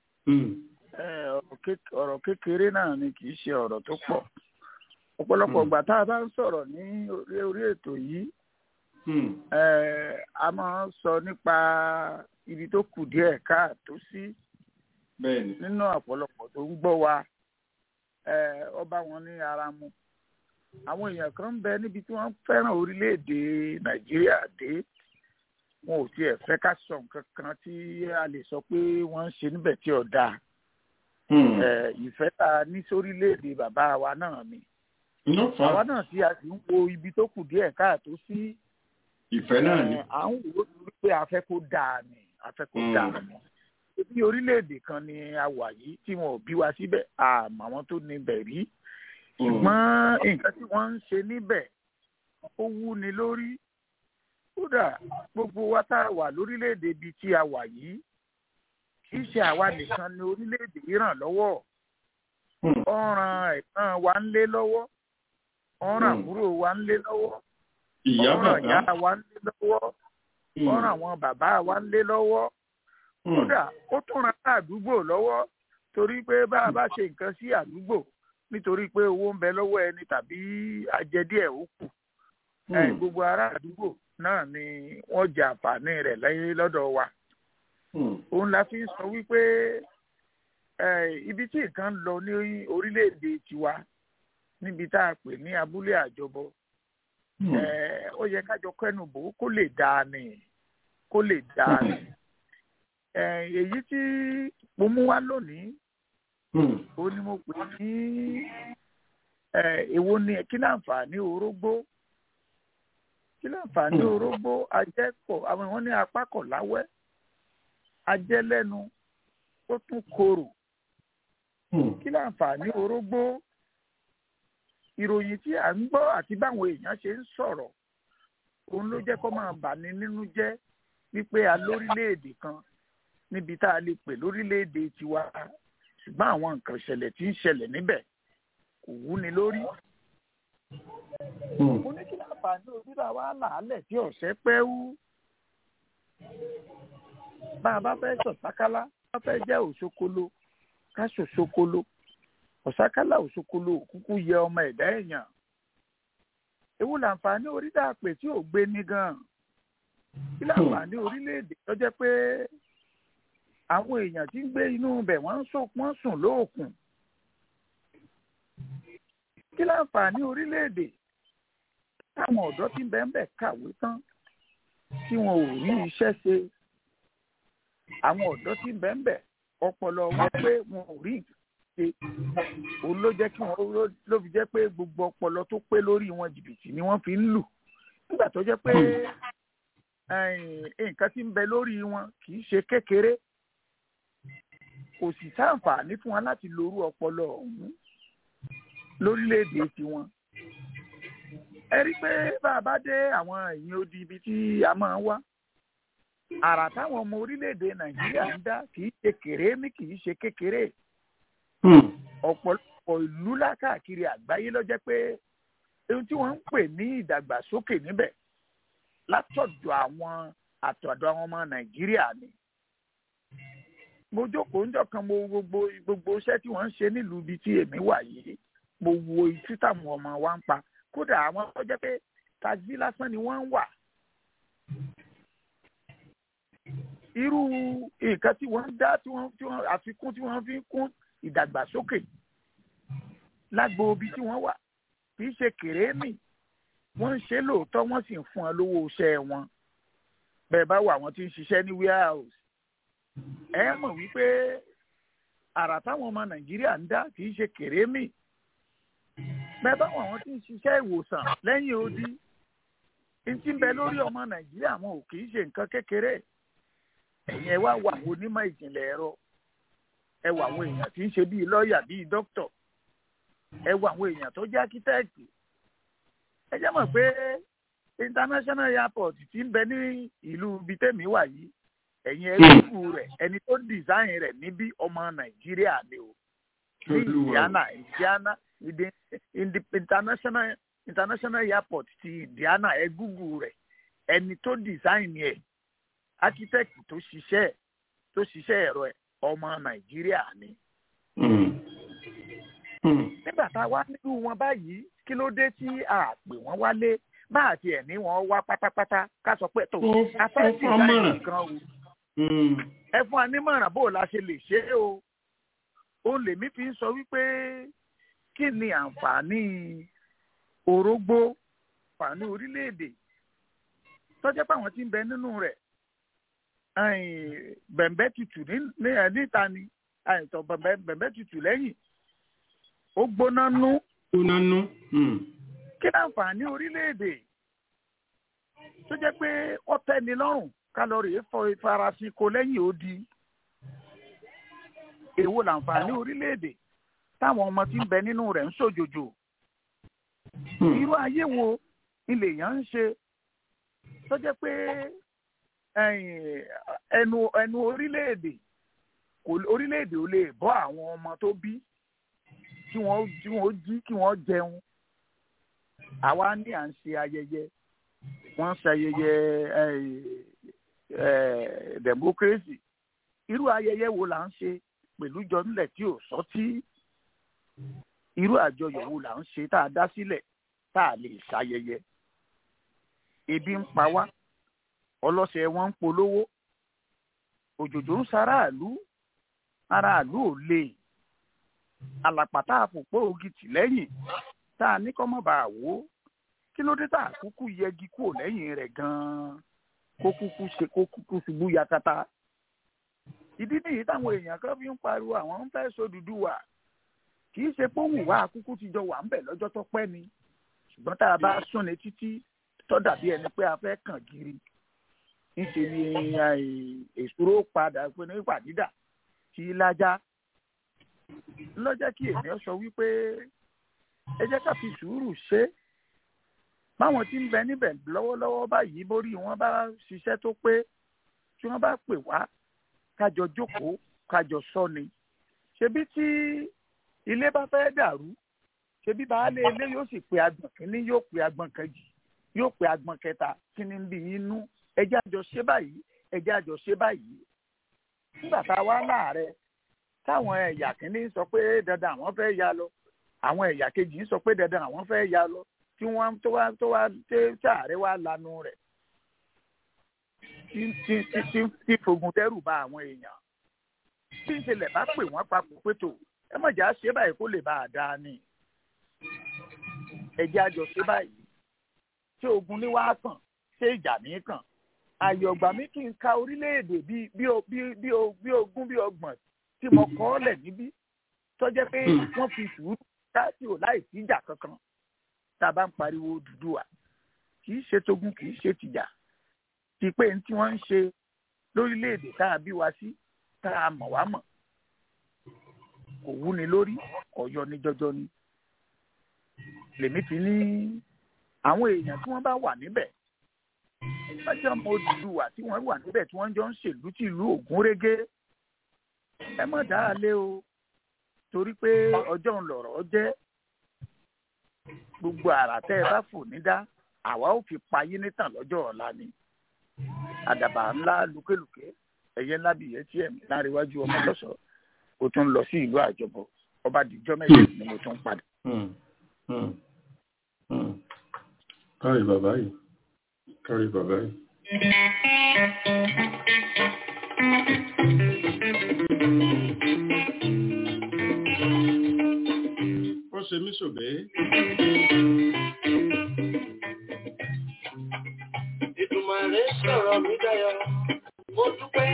ọ̀rọ̀ kékeré náà ni kì í ṣe ọ̀rọ̀ tó pọ̀. Ọ̀pọ̀lọpọ̀ ìgbà tá a bá ń sọ̀rọ̀ ní orí ètò yìí, a máa ń sọ nípa ibi tó kù díẹ̀ káàtó sí nínú ọ̀pọ̀lọpọ̀ tó ń gbọ́ wa. Ọba wọn ní ara mu. Àwọn èèyàn kan ń bẹ níbi tí wọ́n fẹ́ràn orílẹ̀-èdè Nàìjíríà dé. Wọn ò tiẹ̀ fẹ́ ká sọ nǹkan kan tí a lè sọ pé wọ́n ń ṣe níbẹ̀ tí ò dáa. Ìfẹ́ tá a ní sórílẹ̀-èdè bàbá wa náà ni. Àwa náà tí a sì ń wo ibi tó kù díẹ̀ káàtó sí. Ìfẹ́ náà ni. À ń wò ó pé a fẹ́ kó dáa ni. A fẹ́ kó dáa ni. Bí orílẹ̀-èdè kan ni a wà yìí tí wọn ò bí wa síbẹ̀, àmọ́ àwọn tó níbẹ̀ rí. Ṣùgbọ́n nǹkan tí wọ́n ń ṣe níbẹ̀ ó wú ni lórí. Kódà gbogbo wa tá a wà lórílẹ̀-èdè ibi tí a wà yìí, kì í ṣe àwa nìkan ni orílẹ̀-èdè yìí ràn lọ́wọ́. Ó ràn ẹ̀gbọ́n wa ń lé lọ́wọ́. Ó ràn àbúrò wa ń lé lọ́wọ́. Ó ràn ìyá wa ń lé lọ́wọ́. Ó ràn àwọn bàbá wa ń lé lọ́wọ́. Kódà ó tún ran àdúgbò lọ́wọ́ torí pé bá a bá ṣe nǹkan sí àdúgbò nítorí pé owó ń bẹ lọ́wọ́ ẹni tàbí ajẹdíẹ̀ ó kù. Gbogbo ará àdúgbò náà ni wọ́n jẹ àǹfààní rẹ̀ lẹ́yìn lọ́dọ̀ wa. Òun la fi ń sọ wípé ibi tí nǹkan ń lọ ní orílẹ̀-èdè tiwa níbi tá a pè ní abúlé àjọbọ, ó yẹ kájọ kẹ́nu bò kó lè dáa ni. Èyí tí mo mú wá lónìí, ó ní mo pè ní èwo ni kí láǹfààní orógbó. Kí láǹfààní orógbó ajẹ́kọ̀ àwọn ìwọ́n ní apákọ̀ láwẹ́ ajẹ́lẹ́nu ó tún korò. Kí láǹfààní orógbó. Ìròyìn tí à ń gbọ́ àti báwọn èèyàn ṣe ń sọ̀rọ̀ òun ló jẹ́ kó máa bà ní nínú jẹ́ wípé a lórílẹ̀-èdè kan níbi tá a lè pè lórílẹ̀-èdè tiwa ṣùgbọ́n àwọn nǹkan ìṣẹ̀lẹ̀ tí ń ṣẹlẹ̀ níbẹ̀ kò wúni lórí. Mo ní kí láǹfààní ojúdà wa làálẹ̀ tí ọ̀sẹ̀ pẹ́ wú. Bá a bá fẹ́ sọ̀sákálá bá fẹ́ jẹ́ òṣokolo ká ṣòṣokolo. Ọ̀sákálá òṣokolo òkúkú yẹ ọmọ ẹ̀dá èèyàn. Ewu làǹfààní orílẹ̀ àpè tí ò gbé ní gan. Kí láǹfààní orílẹ̀-èdè tó jẹ́ pé àwọn èèyàn tí ń gbé inú ibẹ̀ wọ́n sùn lóòkùn. Kí láǹfààní orílẹ̀-èdè táwọn ọ̀dọ́ tí ń bẹ ń bẹ̀ kàwé tán tí wọn ò rí iṣẹ́ ṣe. Àwọn ọ̀dọ́ tí ń bẹ ń bẹ̀ ọpọlọ wọn pé wọn ò rí ṣe. Òun ló jẹ́ kí wọ́n ló fi jẹ́ pé gbogbo ọpọlọ tó pé lórí wọn jìbìtì ni wọ́n fi ń lù. Nígbà tó jẹ́ pé nǹkan tí ń bẹ lórí wọn kì í ṣe kékeré. kò sì sáǹfààní fún wọn láti lórú ọpọlọ ọ̀hún lórílẹ̀‐èdè tiwọn. ẹ rí pé bá a bá dé àwọn ẹ̀yìn odi ibi tí a máa wá àrà táwọn ọmọ orílẹ̀‐èdè nàìjíríà ń dá kì í ṣe kèrémí kì í ṣe kékeré. ọ̀pọ̀lọpọ̀ ìlú lákàkiri àgbáyé ló jẹ́ pé ohun tí wọ́n ń pè ní ìdàgbàsókè níbẹ̀ látọ̀dọ̀ àwọn ọmọ nàìjíríà ni. mo jókòó ńjọ́ kan mo gbogbo iṣẹ́ tí wọ́n ń ṣe nílùú ibi tí èmi wà yìí mo wo itú táwọn ọmọ wa ń pa kódà àwọn tó jẹ́ pé taxi lásán ni wọ́n ń wà. irú nǹkan tí wọ́n ń dá tí wọ́n àfikún tí wọ́n fi ń kún ìdàgbàsókè lágbo ibi tí wọ́n wà kì í ṣe kèrémì wọ́n ń ṣe lóòótọ́ wọ́n sì ń fún wọn lówó iṣẹ́ wọn. bẹ́ẹ̀ bá wà wọ́n ti ń ṣiṣẹ́ ní warehouse ẹ mọ̀ wípé àrà táwọn ọmọ nàìjíríà ń dá kì í ṣe kèrémì. bẹ́ẹ̀ bá wà wọ́n ti ń ṣiṣẹ́ ìwòsàn lẹ́yìn odi n ti ń bẹ lórí ọmọ nàìjíríà wọn ò kì í ṣe nǹkan kékeré. ẹ̀yin ẹ wá wà àwọn onímọ̀ ìjìnlẹ̀ ẹ̀rọ ẹ wà àwọn èèyàn tí ń ṣe bíi lọ́ọ̀yà bíi dókítọ̀ ẹ wà àwọn èèyàn tó jẹ́ ákítẹ́ẹ̀tì. ẹ jẹ́ mọ̀ pé international airport ti ń bẹ ní ìlú ibi tẹ́mi wà yìí ẹ̀yin ẹ̀rú rẹ̀ ẹni tó ń design rẹ̀ níbí ọmọ nàìjíríà ni o ní Indiana international airport ti Indiana ẹ Google rẹ̀ ẹni tó design ẹ̀ architect tó ṣiṣẹ́ ẹ̀rọ ẹ̀ ọmọ nàìjíríà ni. nígbà tá a wá nínú wọn báyìí kí ló dé tí a pè wọ́n wálé bá àti ẹ̀ ní wọ́n wá pátápátá ká sọ pé tó afẹ́ design nǹkan o ẹ fún wa nímọ̀ràn bó la ṣe lè ṣe é o. ó lèmi fi ń sọ wípé kí ni àǹfààní orógbó àǹfààní orílẹ̀-èdè tọ́jọ́ pé àwọn tí ń bẹ nínú rẹ̀ bẹ̀m̀bẹ̀ tutù níta ni àìsàn bẹ̀m̀bẹ̀ tutù lẹ́yìn ó gbóná nú. kí ni àǹfààní orílẹ̀-èdè tó jẹ́ pé ó tẹ́ni lọ́rùn kálọ̀rì ìfarasin kò lẹ́yìn odi. èwo làǹfààní orílẹ̀-èdè táwọn ọmọ tí ń bẹ nínú rẹ̀ ń ṣòjòjò. irú ayé wo ilé yẹn ń ṣe tó jẹ́ pé ẹnu orílẹ̀-èdè ò lè bọ́ àwọn ọmọ tó bí kí wọ́n jí kí wọ́n jẹun. àwa ní à ń ṣe ayẹyẹ wọ́n ń ṣe ayẹyẹ democracy. irú ayẹyẹ wo là ń ṣe pẹ̀lú jọ nílẹ̀ tí ò sọ́tí? irú àjọyọ̀ wo là ń ṣe tá a dá sílẹ̀ tá a lè ṣayẹyẹ? ebi ń pa wá ọlọ́sẹ̀ wọn ń polówó òjòjò ń ṣaráàlú aráàlú ò lè àlàpàtà àpòpọ̀ ògìtì lẹ́yìn tá a ní kọ́ mọ́ bá a wò kí ló dé tá a kúkú yẹgi kúrò lẹ́yìn rẹ̀ gan-an kó kúkú ṣubú yakata. ìdí nìyí táwọn èèyàn kan fi ń pariwo àwọn ń fẹ́ s'Odùduwà kì í ṣe pé òun wá kúkú ti jọ wà ń bẹ̀ lọ́jọ́ tó pẹ́ ni ṣùgbọ́n tá a bá súnni títí tó dàbí ẹni pé a fẹ́ kàn gírí níṣẹ́ ni èsúró padà pé ní pàdídà tí lájá lọ́jọ́ kí ènìyàn sọ wípé ẹ jẹ́ ká fi sùúrù ṣe báwọn tí ń bẹ níbẹ̀ lọ́wọ́lọ́wọ́ báyìí borí wọn bá ṣiṣẹ́ tó pé tí wọ́n bá pè wá kájọ jókòó kájọ sọ ni ṣebí tí ilé bá fẹ́ dàrú ṣebí baálé ilé yóò sì pe agbọ̀n kínní yóò pe agbọ̀n kejì yóò pe agbọ̀n kẹta kí ni ń bí inú ẹjẹ́ àjọ ṣe báyìí ẹjẹ́ àjọ ṣe báyìí. nígbà tá a wá láàárẹ̀ táwọn ẹ̀yà kínní sọ pé dandan àwọn fẹ́ ya lọ àwọn ẹ̀yà kejì sọ pé dandan àwọn fẹ́ ya lọ tí wọ́n tó wá ààrẹ wá lanu rẹ̀ tí fogun tẹ́rù bá àwọn èèyàn tí ń ṣẹlẹ̀ bá pè wọ́n papọ̀ pé tó ẹ má jà ṣe báyìí kó lè bá a dáa ni ẹjẹ́ àjọ ṣe báyìí ṣé ogun ní wàá kàn ṣé ìjà ní kàn àyè ọgbà mi kì í ka orílẹ̀-èdè bí ogún bí ọgbọ̀n tí mo kọ́ ọ́ lẹ̀ níbí tó jẹ́ pé wọ́n fi sùúrù káàsì ò láì sí ìjà kankan tá a bá ń pariwo Odùduwà kì í ṣe tógun kì í ṣe tìjà ti pé tí wọ́n ń ṣe lórílẹ̀-èdè tá a bí wa sí tá a mọ̀ wá mọ̀ kò wúni lórí ọ̀yọ́ ní jọjọ ni lèmi ti ní àwọn èèyàn tí wọ́n bá wà níbẹ̀ lọ́jọ́ ọmọ Odùduwà tí wọ́n wà níbẹ̀ tí wọ́n jọ ń ṣèlú tí ìlú Ògúnrégé ẹ mọ̀ dáa lé o torí pé ọjọ́ ń lọ̀rọ̀ jẹ́ gbogbo àrà tẹ́ ẹ bá fò ní dá àwa ò fi payé nítàn lọ́jọ́ ọ̀la ni àdàbà ńlá lùkélùké ẹ̀yẹ ńlá bìyẹ́ tí ẹ̀mí láríwájú ọmọ lọ́sọ̀ọ́ ó tún lọ sí ìlú àjọbọ ọba dìjọ́ mẹ́jọ ni mo tún padà. kárí bàbá yìí kárí bàbá yìí. ó ṣe mí ṣòbé. Ìdùmarè sọ̀rọ̀ mi dayọ̀ mo dúpẹ́.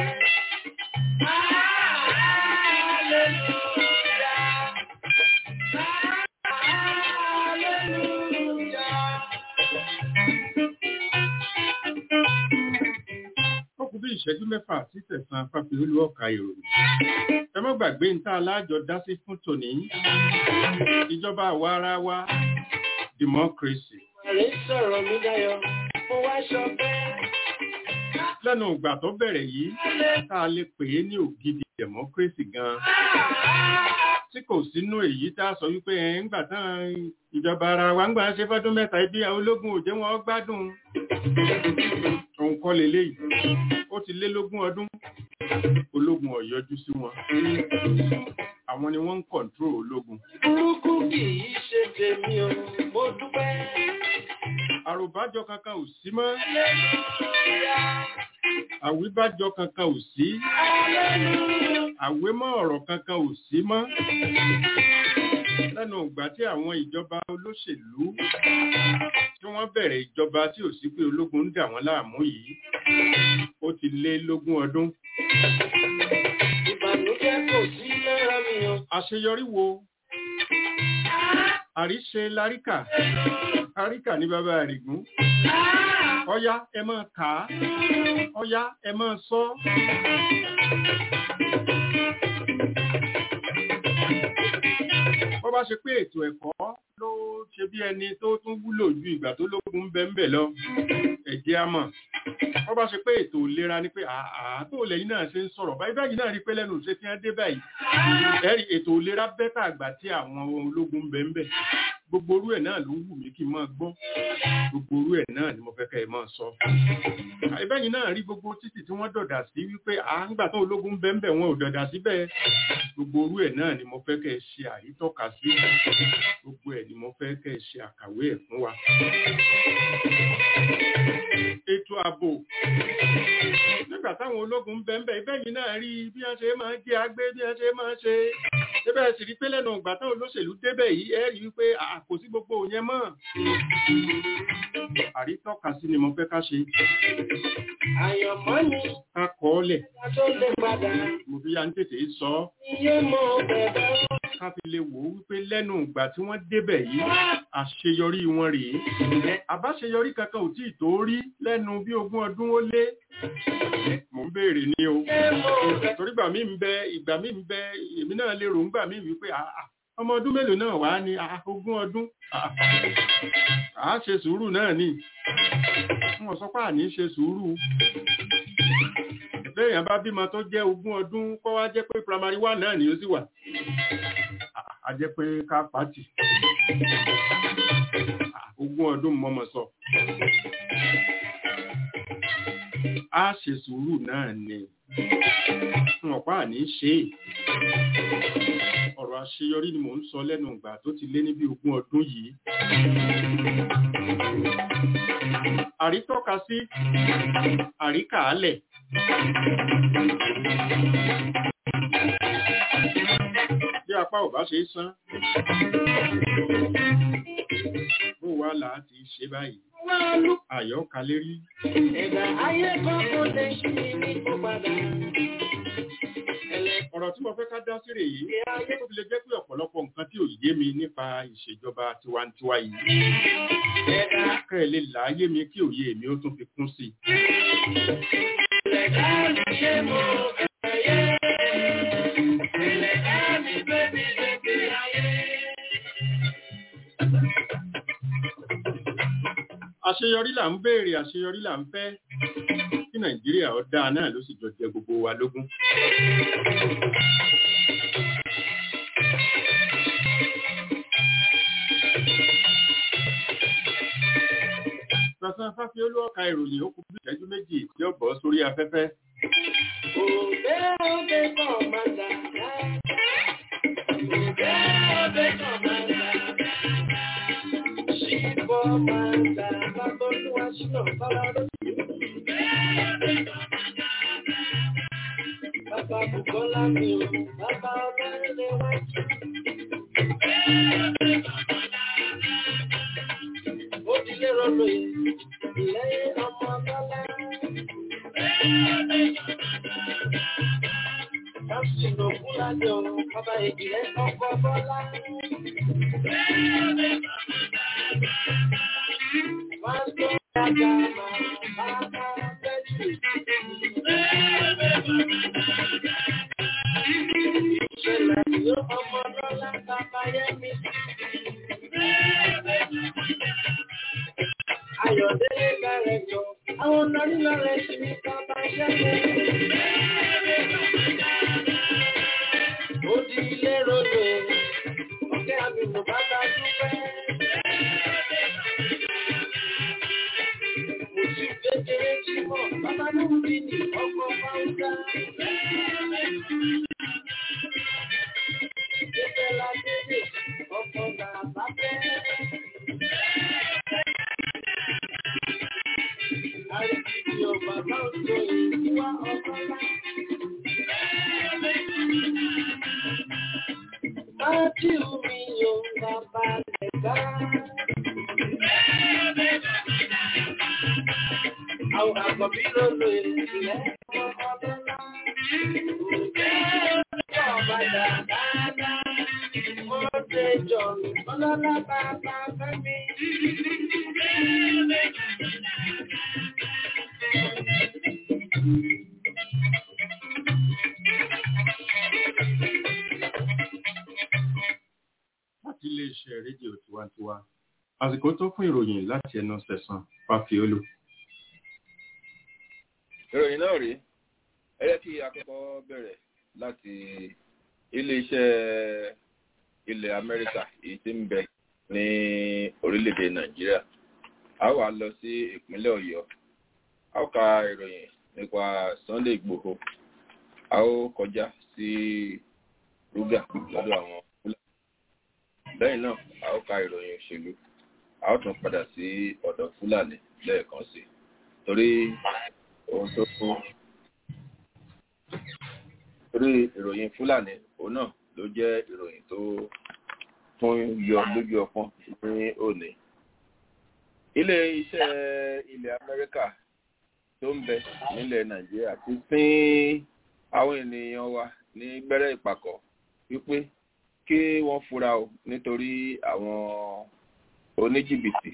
Ìṣẹ́jú mẹ́fà sí tẹ̀sán Fáfiolú ọ̀ka ìròyìn. Ẹ má gbàgbé ń tá alájọ dá sí fún tòní. Ìjọba àwa ara wa democracy. Sọ̀rọ̀ mi dayọ̀ mo wá ṣọpẹ́. Lẹ́nu ìgbà tó bẹ̀rẹ̀ yìí tá a lè pè é ní ògidì democracy gan-an. Tí kò sínú èyí tá a sọ wípé ńgbà tán ìjọba ara wa ń gbà ṣe fọ́dún mẹ́ta ibi ológun ò jẹ́ wọn gbádùn. Òun kọ́ leléyìí. Ó ti lé lógún ọdún ológun ò yọjú sí wọn. Àwọn ni wọ́n ń kọ̀ǹtró ológun. Burúkú kì í ṣe tèmi o, mo dúpẹ́. Àròbájọ kankan ò sí mọ́. Àwíbájọ kankan ò sí. Àwémọ́ ọ̀rọ̀ kankan ò sí mọ́. Lẹ́nu ìgbà tí àwọn ìjọba olóṣèlú tí wọ́n bẹ̀rẹ̀ ìjọba tí ò sí pé ológun ń dà wọ́n láàmú yìí, ó ti lé lógún ọdún. Ìbànújẹ́ kò sí lára mi o. Àṣeyọrí wo? Àríṣe láríkà. Àríkà ní bàbá àrìgún. Ọ̀yá ẹ máa kà á. Ọ̀yá ẹ máa sọ. Bó bá ṣe pé ètò ẹ̀kọ́ ló ṣe bí ẹni tó tún wúlò ju ìgbà tó lógun ń bẹ ń bẹ lọ, ẹ jẹ́ á mọ̀. Bó bá ṣe pé ètò ìlera ni pé àátó lẹ́yìn náà ṣe ń sọ̀rọ̀ báyìí náà rí pé lẹ́nu ṣe ti ń dé báyìí. Ẹ̀rí ètò ìlera bẹ́tà àgbà tí àwọn ológun ń bẹ ń bẹ. Gbogbo orú ẹ̀ náà ló wù mí kí n máa gbọ́. Gbogbo orú ẹ̀ náà ni mo fẹ́ kẹ́ ẹ máa sọ. Àìbẹ́yìn náà rí gbogbo títì tí wọ́n dọ̀dà sí wípé nígbà tó ológun ń bẹ ń bẹ wọn ò dọ̀dà síbẹ̀. Gbogbo orú ẹ̀ náà ni mo fẹ́ kẹ́ ẹ ṣe àyítọ́ka sí. Gbogbo ẹ̀ ni mo fẹ́ kẹ́ ẹ ṣe àkàwé ẹ̀ fún wa. Ètò ààbò. Nígbà táwọn ológun ń bẹ ń bẹ, ìbẹ́yìn náà rí bí wọ́n ṣe máa ń jẹ́ agbé bí wọ́n ṣe máa ń ṣe. Débẹ̀ sì rí pé lẹ́nu ìgbà táwọn olóṣèlú débẹ̀ yìí, ẹ rí wípé kò sí gbogbo yẹn mọ́. Àrítọ́ka sí ni mo fẹ́ ká ṣe. Àyànmọ́ ni. Ká kọ́ ọ́ lẹ̀. Tó lè padà. Mo fi ya ń tètè sọ. Iye mọ bẹ̀rẹ̀. Ká fi lè wò ó wípé lẹ́nu ìgbà tí wọ́n débẹ̀ yìí, àṣeyọrí wọn rèé. Àbáṣeyọrí kankan ò tí ì tó rí lẹ́nu bí 20 ọdún ó lé. Mo ń béèrè ní o. Torí ìgbà mi ń bẹ, èmi náà lè rò ń gbà mí wípé ọmọ ọdún mélòó náà wá ní 20 ọdún. À ṣe sùúrù náà ni. Wọ́n sọ pé àní ṣe sùúrù. Lẹ́yìn bá bímọ tó jẹ́ 20 ọdún kọ́ wá jẹ́ pé primary 1 náà ni ó sì wà. A jẹ́ pé ká pàtì. 20 ọdún mọ́mọ́ sọ. A ṣe sùúrù náà ni. Wọ́n pa àní ṣe. Ọ̀rọ̀ àṣeyọrí ni mò ń sọ lẹ́nu ìgbà tó ti lé ní bí 20 ọdún yìí. Àrítọ́ka sí, àríkàálẹ̀. Bí apá ò bá ṣe sán, bó wá làá ti ṣe báyìí. Àyọ́ka lérí. Ẹ̀dà ayé kan kò lè ṣí ní kó padà. Ọ̀rọ̀ tí mo fẹ́ ká dá sí rè yìí, ó fi lè jẹ́ pé ọ̀pọ̀lọpọ̀ nǹkan tí ò yé mi nípa ìṣèjọba tiwantiwa yìí. Kẹ́ ẹ lè láyé mi kí òye mi ó tún fi kún sí. Ẹ̀dá mi ṣe mọ̀ ẹ̀yẹ. Ẹ̀dá mi bẹ́ẹ̀ àṣeyọrí là ń béèrè àṣeyọrí là ń fẹ́ kí Nàìjíríà ó dáa náà ló sì jọ jẹ gbogbo wa lógún. Sọ̀sán Fáfiolú ọ̀ka ìròyìn ó kù bí ìṣẹ́jú méjì tí ó bọ́ sórí afẹ́fẹ́. Bàbá Bùkọ́lá mi ò, bàbá ọba ilé wájú. Ó ti lé rọ́lọ́ yìí, lẹ́yìn ọmọ Bọ́lá. Káfíń ló kú lájọ, bàbá ìdílé ọkọ̀ Bọ́lá. Wọ́n tó dájà máa bá bẹ́ẹ̀lì. Ìṣẹ̀lẹ̀ yóò ọmọ lọ́lá bàbá Yẹ́mi. Ayọ̀délé bẹ̀rẹ̀ jọ, àwọn olórí lọ́rẹ̀ sí ní bàbá Yẹ́mi. Ó di ilé ròdò, ọ̀kẹ́ àmì mò bàbá dúpẹ́. Òtún kékeré tí mọ̀, bàbá ló ń bí ní ọkọ̀ Fáúdà. Ìgbẹ́lá dédé, ọkọ̀ bàbá bẹ́ẹ̀. Àìsí ọba bá ń sọ ìwà ọkọ̀lá. Májí omi yóò bàbá rẹ̀ bá. Àwọn àkọ́bí ló lo ìrìnlẹ̀ ọkọ̀lá. Ọba dàda, wọ́n ṣe jọ ọlọ́lá bàbá Fẹ́mi. Láti iléeṣẹ́ rédíò tiwantiwa àsìkò tó fún ìròyìn láti ẹnu Sẹ̀san Fáfiolú. Ìròyìn náà rí ẹ jẹ́ kí àkọ́kọ́ bẹ̀rẹ̀ láti iléeṣẹ́ ilẹ̀ Amẹ́ríkà èyí tí ń bẹ ní orílẹ̀-èdè Nàìjíríà. A wà lọ sí ìpínlẹ̀ Ọ̀yọ́. A ó ka ìròyìn nípa Sunday Igboho. A ó kọjá sí Rúgà lọ́dọ̀ àwọn Fúlàní. Lẹ́yìn náà, a ó ka ìròyìn òṣèlú. A ó tún padà sí ọ̀dọ̀ Fúlàní lẹ́ẹ̀kan sí. Torí ohun tó kú. Torí ìròyìn Fúlàní òun náà ló jẹ́ ìròyìn tó tún yọ lójú ọpọ́n ní òní. Ilé-iṣẹ́ ilẹ̀ Amẹ́ríkà tó ń bẹ nílẹ̀ Nàìjíríà ti fín àwọn ènìyàn wa ní gbẹ́rẹ́ ìpàkọ́ wípé kí wọ́n fura o nítorí àwọn oníjìbìtì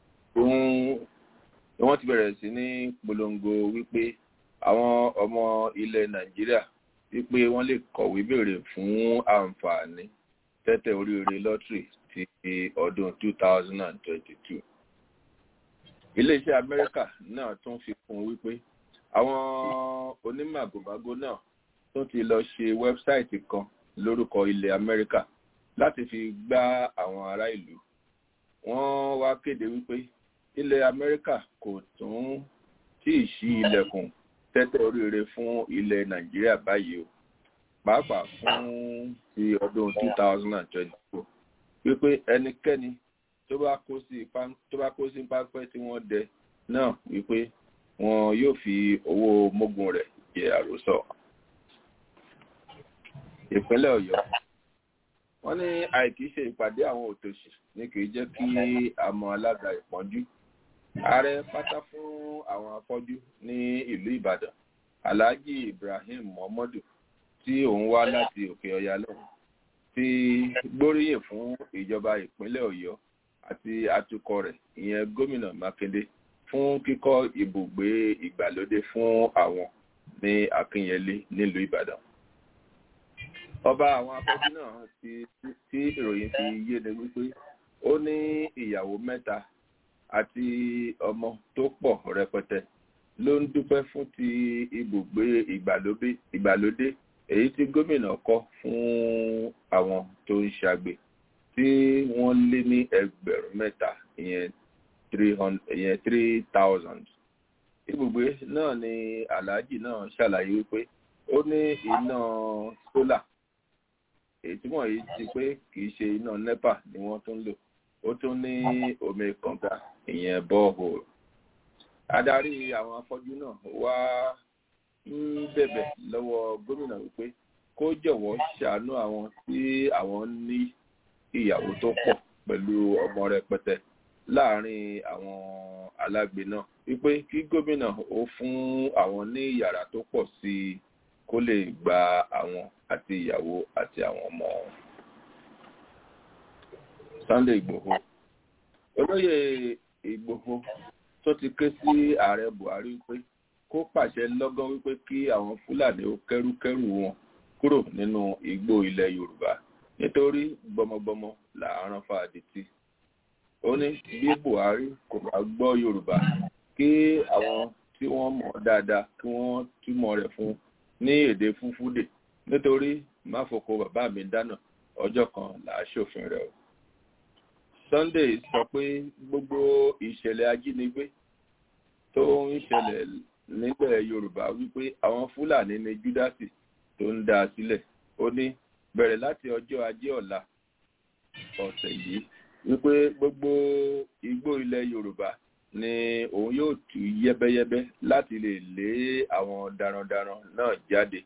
wọ́n ti bẹ̀rẹ̀ sí ní polongo wípé àwọn ọmọ ilẹ̀ Nàìjíríà wípé wọ́n lè kọ̀wé béèrè fún àǹfààní tẹ́tẹ́ oríire lọ́tìrì ti ọdún 2022. Ilé-iṣẹ́ Amẹ́ríkà náà tún fi kún wípé àwọn onímàgòmágó náà tún ti lọ ṣe wẹ́bsáìtì kan lórúkọ ilẹ̀ Amẹ́ríkà láti fi gbá àwọn ará ìlú. Wọ́n wá kéde wípé ilẹ̀ Amẹ́ríkà kò tún tíì ṣí ilẹ̀kùn tẹ́tẹ́ oríire fún ilẹ̀ Nàìjíríà báyìí o, pàápàá fún ti ọdún 2022 wípé ẹnikẹ́ni tó bá kó sí pápẹ́ tí wọ́n dẹ náà wípé wọn yóò fi owó mógún rẹ̀ jẹ àròsọ. Ìpínlẹ̀ Ọ̀yọ́ wọ́n ní àìkí ṣe ìpàdé àwọn òtòṣì ní kìí jẹ́ kí àmọ́ alága ìpọ́njú. Ààrẹ pátá fún àwọn afọ́jú ní ìlú Ìbàdàn Alhaji Ibrahim Muhammadu tí òun wá láti Òkè Ọya lọ́wọ́ ti gbóríyìn fún ìjọba ìpínlẹ̀ Ọ̀yọ́ àti atukọ̀ rẹ̀ ìyẹn gómìnà Mákindé fún kíkọ́ ibùgbé ìgbàlódé fún àwọn ní Akínyẹlé nílùú Ìbàdàn. Ọba àwọn afọ́jú náà tí ìròyìn fi yéde wípé ó ní ìyàwó mẹ́ta àti ọmọ tó pọ̀ rẹpẹtẹ ló ń dúpẹ́ fún ti ibùgbé ìgbàlódé èyí tí gómìnà kọ́ fún àwọn tó ń ṣàgbé tí wọ́n lé ní ẹgbẹ̀rún mẹ́ta ìyẹn 3,000. Ibùgbé náà ni Alhaji náà ṣàlàyé wípé ó ní iná sólà èyí tí wọ́n yìí ti pé kì í ṣe iná NEPA ni wọ́n tún lò ó tún ní omi kànga ìyẹn borehole. Adarí àwọn afọ́jú náà wá ń bẹ̀bẹ̀ lọ́wọ́ gómìnà wípé kó jọ̀wọ́ ṣàánú àwọn tí àwọn ní ìyàwó tó pọ̀ pẹ̀lú ọmọ rẹpẹtẹ láàárín àwọn alágbe náà wípé kí gómìnà ó fún àwọn ní yàrá tó pọ̀ sí i kó lè gba àwọn àti ìyàwó àti àwọn ọmọ. Sunday Igboho, olóyè Igboho tó ti ké sí ààrẹ Buhari wípé kó pàṣẹ lọ́gán wípé kí àwọn Fúlàní ó kẹ́rùkẹ́rù wọn kúrò nínú igbó ilẹ̀ Yorùbá nítorí gbọmọgbọmọ làárọ̀ fàdìtì. Ó ní bí Buhari kò bá gbọ́ Yorùbá kí àwọn tí wọ́n mọ̀ dáadáa kí wọ́n túmọ̀ rẹ̀ fún ní èdè fúfúdè nítorí má foko bàbá mi dáná ọjọ́ kan làá ṣòfin rẹ̀ o. Sunday sọ pé gbogbo ìṣẹ̀lẹ̀ ajínigbé tó ń ṣẹlẹ̀ nílẹ̀ Yorùbá wípé àwọn Fúlàní ní Júdásì tó ń dá sílẹ̀. Ó ní bẹ̀rẹ̀ láti ọjọ́ Ajé ọ̀la ọ̀sẹ̀ yìí wípé gbogbo igbó ilẹ̀ Yorùbá ni òun yóò tú yẹ́bẹ́yẹ́bẹ́ láti lè lé àwọn darandaran náà jáde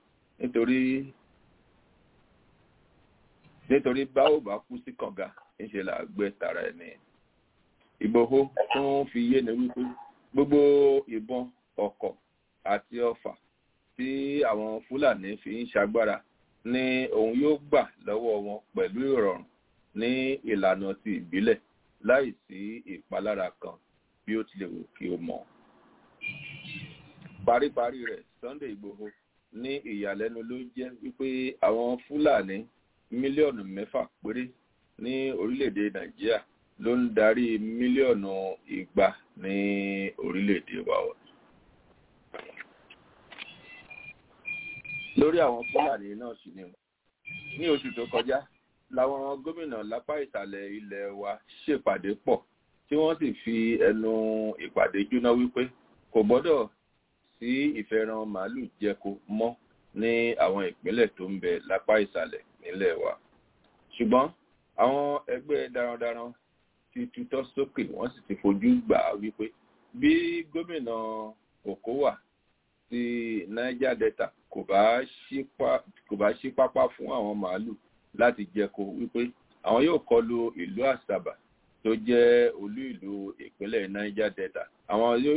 nítorí bá ò bá kú sí kànga ńṣe là gbé tara ẹni. Ìgbòho tún fi yé ni wípé gbogbo ìbọn ọ̀kọ̀ àti ọfà tí àwọn Fúlàní fi ń ṣagbára ni òun yóò gbà lọ́wọ́ wọn pẹ̀lú ìrọ̀rùn ní ìlànà ti ìbílẹ̀ láì sí ìpalára kan bí ó tilẹ̀ wù kí ó mọ̀. Paríparí rẹ̀, Sunday Igboho ní ìyàlẹ́nu ló jẹ́ wípé àwọn Fúlàní mílíọ̀nù 6 péré ní orílẹ̀-èdè Nàìjíríà ló ń darí mílíọ̀nù 200 ní orílẹ̀-èdè wa. Lórí àwọn Fúlàní náà sì ni ní oṣù tó kọjá làwọn gómìnà lápá ìsàlẹ̀ ilẹ̀ wa ṣèpàdé pọ̀ tí wọ́n sì fi ẹnu ìpàdé jóná wípé kò gbọ́dọ̀ sí ìfẹ́ràn màálù jẹko mọ́ ní àwọn ìpínlẹ̀ tó ń bẹ lápá ìsàlẹ̀ nílẹ̀ wa. Ṣùgbọ́n àwọn ẹgbẹ́ darandaran ti tutọ́ sókè wọ́n sì ti fojú gbà wípé bí gómìnà Okowa ti Niger Delta kò bá ṣí pápá fún àwọn màálù láti jẹko wípé àwọn yóò kọlu ìlú Asaba tó jẹ́ olú ìlú ìpínlẹ̀ Niger Delta àwọn yóò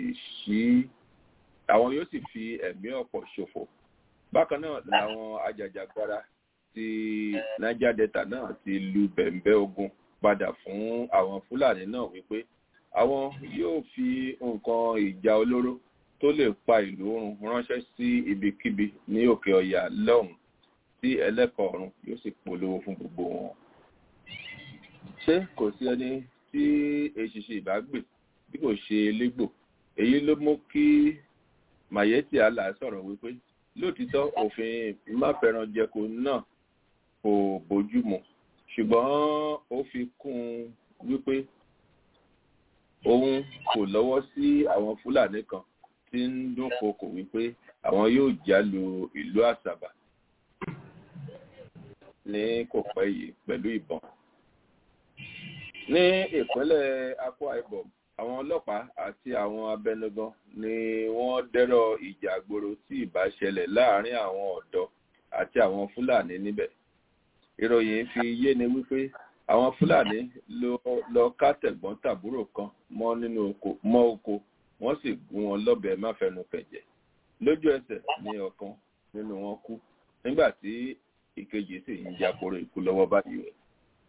sì fi ẹ̀mí ọ̀pọ̀ ṣòfò. Bákan náà làwọn ajàjàgbara ti Niger Delta náà ti lu bẹ̀m̀bẹ́ ogun padà fún àwọn Fúlàní náà wípé àwọn yóò fi nǹkan ìjà olóró tó lè pa ìlú run ránṣẹ́ sí ibikíbi ní òkè ọya lọ́hùn tí ẹlẹ́kọ̀ọ́rùn yóò sì polówó fún gbogbo wọn. Ṣé kò sí ẹni tí eṣinṣin ìbágbè bí kò ṣe légbò? Èyí ló mú kí Mayeti Allah sọ̀rọ̀ wípé lóòtítọ́ òfin máfẹ́ranjẹko náà kò bójúmu ṣùgbọ́n ó fi kún un wípé òun kò lọ́wọ́ sí àwọn Fúlàní kan tí ń dúnkokò wípé àwọn yóò jálu ìlú Àsàbà ní kò pẹ́ yìí pẹ̀lú ìbọn. Ní ìpínlẹ̀ Akwa Ibom, àwọn ọlọ́pàá àti àwọn abẹnugan ni wọ́n dẹ́rọ̀ ìjà àgbòrò tí ìbá ṣẹlẹ̀ láàárín àwọn ọ̀dọ́ àti àwọn Fúlàní níbẹ̀. Ìròyìn fi yé ni wípé àwọn Fúlàní lọ ká tẹ̀gbọ́n-tàbúrò kan mọ́ oko wọ́n sì gún wọn lọ́bẹ máfẹnukẹ̀jẹ̀. Lójú ẹsẹ̀ ni ọ̀kan nínú wọn kú nígbà tí ìkejì sì ń jáporo ikú lọ́wọ́ báyìí rẹ̀.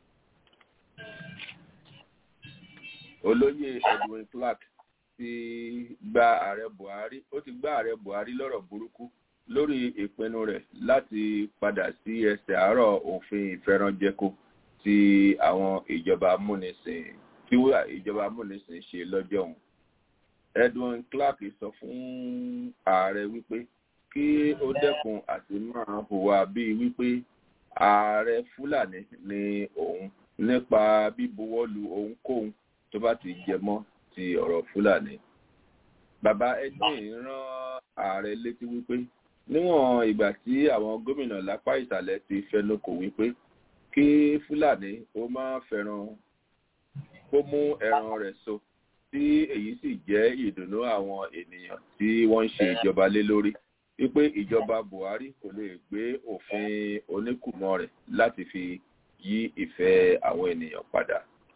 Olóyè Edwin Clark ti gba ààrẹ Buhari lọ́rọ̀ burúkú lórí ìpinnu rẹ̀ láti padà sí ẹsẹ̀ àárọ̀ òfin ìfẹ́ranjẹko ti àwọn ìjọba amúnisìn tí ìjọba amúnisìn ṣe lọ́jọ́ ọ̀hún. Edwin Clark sọ fún ààrẹ wípé kí ó dẹ́kun àti máa hùwà bíi wípé ààrẹ Fúlàní ni òun nípa bíbuwọ́lù ohunkóhun tó bá ti jẹ mọ́ ti ọ̀rọ̀ Fúlàní. Bàbá Edwin rán ààrẹ létí wípé níwọ̀n ìgbà tí àwọn gómìnà lápá ìsàlẹ̀ ti fẹnukò wípé kí Fúlàní ó máa fẹ́ràn kó mú ẹran rẹ̀ so tí èyí sì jẹ́ ìdùnnú àwọn ènìyàn tí wọ́n ń ṣe ìjọba lé lórí wípé ìjọba Buhari kò lè gbé òfin oníkùmọ̀ rẹ̀ láti fi yí ìfẹ́ àwọn ènìyàn padà.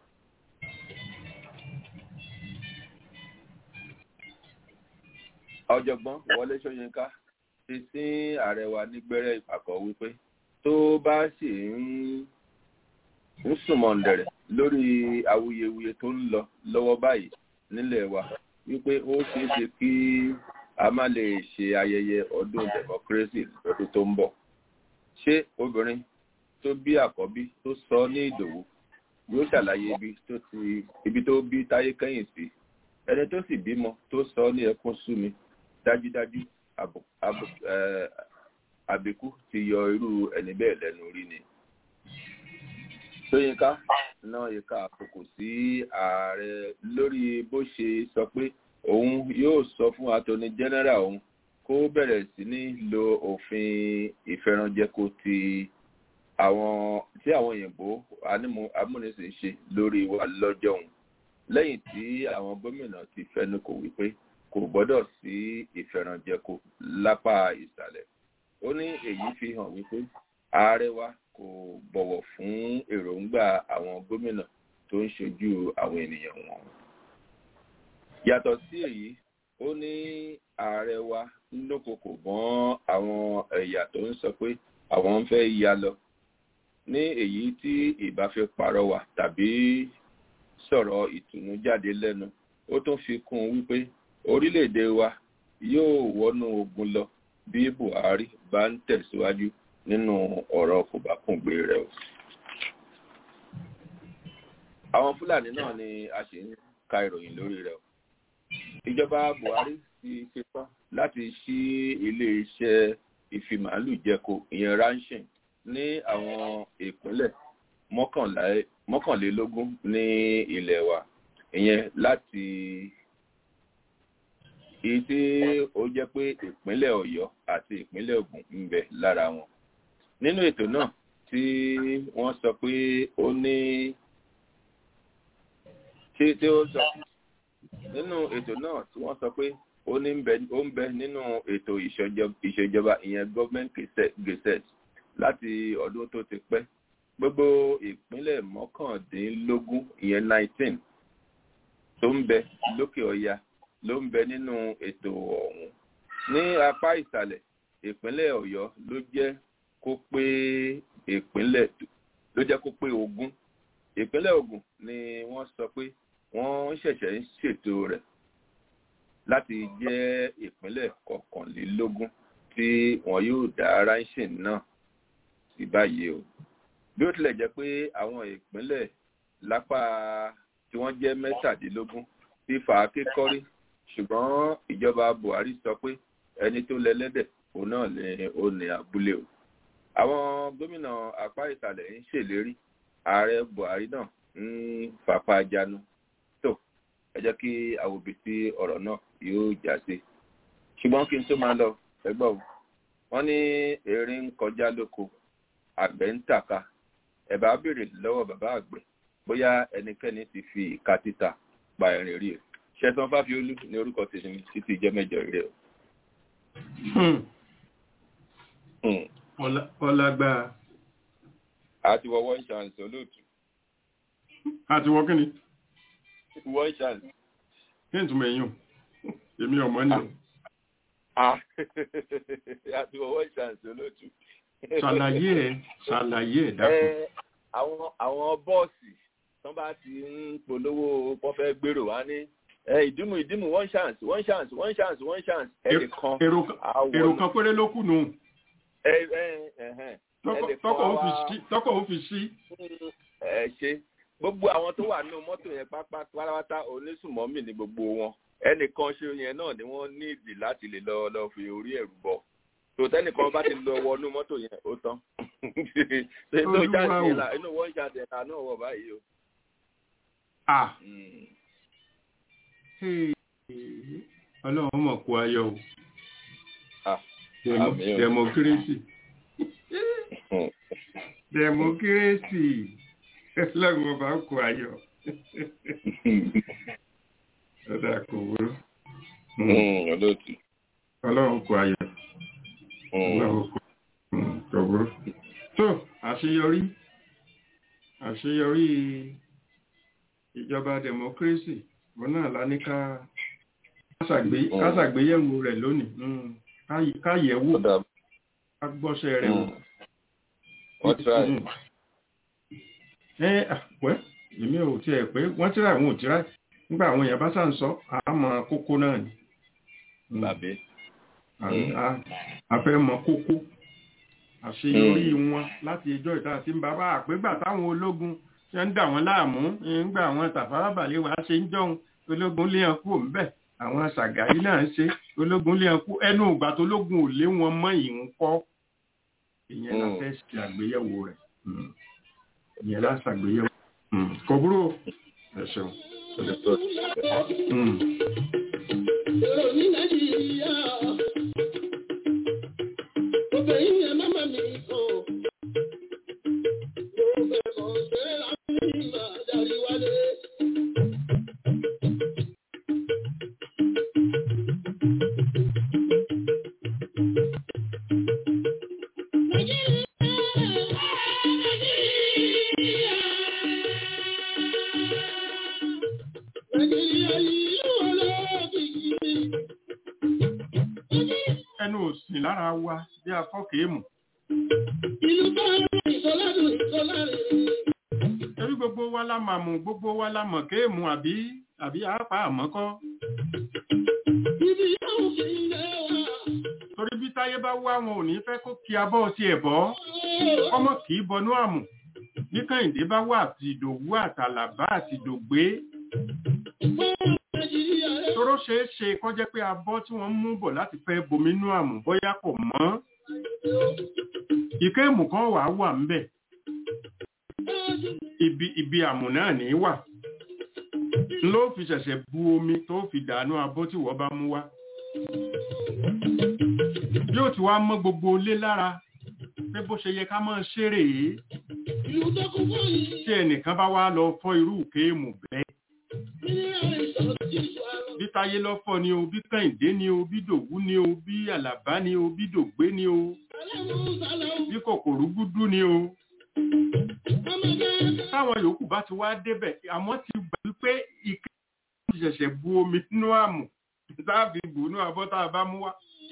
Ọ̀jọ̀gbọ́n Wọlé Ṣóyínká ti sín ààrẹ wa nígbẹ́rẹ́ ìpàkọ́ wípé tó bá sì ń sùnmọ̀ǹdẹ̀rẹ̀ lórí awuyewuye tó ń lọ lọ́wọ́ báyìí nílẹ̀ wa wípé ó ṣeé ṣe kí a má lè ṣe ayẹyẹ ọdún democracy lọ́dún tó ń bọ̀. Ṣé obìnrin tó bí àkọ́bí tó sọ ní Ìdòwú yóò ṣàlàyé ibi tó bí Táyé kẹ́yìn sí? Ẹni tó sì bímọ tó sọ ní ẹkún sú mi dájúdájú àbíkú ti yọ irú ẹni bẹ́ẹ̀ lẹ́nu rí ni. Ṣóyínká náà ìka àkókò sí ààrẹ lórí bó ṣe sọ pé òun yóò sọ fún attorney general òun kó bẹ̀rẹ̀ sí ní lo òfin ìfẹ́ranjẹko tí àwọn òyìnbó amúnisìn ṣe lórí wa lọ́jọ́ òun lẹ́yìn tí àwọn gómìnà ti fẹnukò wípé kò gbọ́dọ̀ sí ìfẹ́ranjẹko lápá ìsàlẹ̀. Ó ní èyí fi hàn wípé ààrẹ wa kò bọ̀wọ̀ fún èròǹgbà àwọn gómìnà tó ń ṣojú àwọn ènìyàn wọn. Yàtọ̀ sí èyí, ó ní ààrẹ wa ń dúnkokò mọ́ àwọn ẹ̀yà tó ń sọ pé àwọn ń fẹ́ yá lọ ní èyí tí ìbá fẹ́ pàrọwà tàbí sọ̀rọ̀ ìtùnú jáde lẹ́nu. Ó tún fi kún un wípé orílẹ̀-èdè wa yóò wọnú ogun lọ bí Buhari bá ń tẹ̀síwájú nínú ọ̀rọ̀ kòbákùngbé rẹ̀ o. Àwọn Fúlàní náà ni a ṣe ń ka ìròyìn lórí rẹ̀ o. Ìjọba Buhari ti ṣetán láti ṣí ilé-iṣẹ́ ìfimàálù jẹko ìyẹn ranching ní àwọn ìpínlẹ̀ mọ́kànlélógún ní ilẹ̀ wa, ìyẹn láti èyí tí ó jẹ́ pé ìpínlẹ̀ Ọ̀yọ́ àti ìpínlẹ̀ Ògùn ń bẹ lára wọn. Nínú ètò náà tí wọ́n sọ pé ó ní nínú ètò náà tí wọ́n sọ pé ó ń bẹ nínú ètò ìṣèjọba ìyẹn government gazette láti ọdún tó ti pẹ́. Gbogbo ìpínlẹ̀ mọ́kàndínlógún ìyẹn 19 tó ń bẹ lókè ọya ló ń bẹ nínú ètò ọ̀hún. Ní apá ìsàlẹ̀, ìpínlẹ̀ Ọ̀yọ́ ló jẹ́ kó pé 20. Ìpínlẹ̀ Ògùn ni wọ́n sọ pé wọ́n ṣẹ̀ṣẹ̀ ń ṣètò rẹ̀ láti jẹ́ ìpínlẹ̀ 21 tí wọ́n yóò dá ranching náà sí báyìí o. Bí ó tilẹ̀ jẹ́ pé àwọn ìpínlẹ̀ lápá tí wọ́n jẹ́ 17 ti fà á kékọ́rí, ṣùgbọ́n ìjọba Buhari sọ pé ẹni tó lẹ́lẹ́dẹ̀ òun náà lè ó ní abúlé o. Àwọn gómìnà apá ìsàlẹ̀ ń ṣèlérí, ààrẹ Buhari náà ń fapá jánu. Tó ẹ jẹ́ kí àwòbí tí ọ̀rọ̀ náà yóò já sí. Ṣùgbọ́n kí n tó máa lọ ẹgbọ́ o, wọ́n ní erin ń kọjá lóko, àgbẹ̀ ń tàka. Ẹ bá béèrè lọ́wọ́ bàbá àgbẹ̀ bóyá ẹnikẹ́ni ti fi ìka títa pa ẹ̀rín rí o. Ṣẹ̀san Fáfiolú ní orúkọ tèmi títí ìjọ mẹ́jọ rẹ̀ o. Ọlágbá. Àti wọ one chance olóòtú. Àti wọ kíni? One chance. Kí n túnmọ̀ èyàn? Èmi ọmọ ní. Àti wọ one chance olóòtú. Ṣàlàyé ẹ̀ dákun. Àwọn bọ́ọ̀sì tán bá ti ń polówó pọ́fẹ́ gbèrò wá ní ìdímù one chance. Èrò kan péré ló kù nù. Tọ́kọ̀ ó fi sí. Ṣe gbogbo àwọn tó wà nínú mọ́tò yẹn pátápátá onísùmọ́mì ní gbogbo wọn ẹnìkan ṣe yẹn náà ni wọ́n ní ìdí láti lè lọ fi orí ẹ̀rù bọ̀ tó tẹ́nìkan bá ti lọ wọnú mọ́tò yẹn ó tán inú wọn jáde ẹ̀ka náà wọ̀ báyìí o. Ọlọ́run mọ̀ kó ayọ̀ o. Democracy. Ọlọ́run ọba kó ayọ̀. Ọ̀dà kò wúrú. Ọlọ́run kó ayọ̀. Ọlọ́run kò wúrú. So, àṣeyọrí ìjọba democracy wọn náà la ní ká ṣàgbéyẹ̀wò rẹ̀ lónìí káyẹ̀wò ká gbọ́ṣẹ́ rẹ̀ wò. Èmi ò tiẹ̀ pé wọ́n tíra àwọn ò tíra nígbà àwọn èèyàn bá sá ń sọ àmọ́ kókó náà ni. A fẹ́ mọ kókó àṣeyọrí wọn láti ẹjọ́ ìta àti bàbá àpégbà táwọn ológun ṣe ń dà wọ́n láàmú nígbà àwọn Tafawa Balewa ṣe ń jọun ológun lé wọn kúrò ńbẹ̀ àwọn Ṣàgárí náà ń ṣe ológun lé wọn kú ẹnu ìgbà tó lógun ò lé wọn mọ́ ìhun kọ́ ìyẹn la fẹ́ ṣe àgbéyẹ̀wò rẹ̀ ìyẹn la ṣàgbéyẹ̀wò kò burú ẹ ṣeun. Ẹnu òsìn lára wa bí afọ́kèémù. Ìlú bá rẹ̀ ìsọ́ládùn ìsọ́lárẹ̀. Ẹbí gbogbo wa la mà mú, gbogbo wa la mọ̀ kéèmù àbí àápá àmọ́kọ́. Ibi yóò fi ilẹ̀ wa. Torí bí táyé bá wá wọn ò ní fẹ́ kó kí abọ́ ti ẹ̀ bọ́. Ọmọ kì í bọnú àmù. Bí Kẹ́hìndé bá wà àti Ìdòwú àtàlàbá àti Ìdògbé. Tóró ṣeé ṣe kó jẹ́ pé abọ́ tí wọ́n mú bọ̀ láti fẹ́ bominú àmù bóyá kò mọ́. Ìkéèmù kan wà ńbẹ̀. Ibi àmù náà ní wà. Ló fi ṣẹ̀ṣẹ̀ bu omi tó fi dànù abọ́ tí wọ́n bá mú wá. Yóò ti wá mọ́ gbogbo ilé lára pé bó ṣe yẹ ká máa ṣeré yìí. Tí ẹnìkan bá wá lọ fọ́ irú ìkéèmù bẹ́ẹ̀. Bí Táyé lọ́fọ́ ni o, bí Kẹ́hìndé ni o, bí Dòwú ni o, bí Àlàbá ni o, bí Dògbé ni o, bí Kòkòrò Gúdú ni o. Táwọn yòókù bá ti wá débẹ̀, àmọ́ ti gbà wípé ìké ti ṣẹ̀ṣẹ̀ bu omi nínú àmù, táàbí bù ní abọ́ tá a bá mú wá.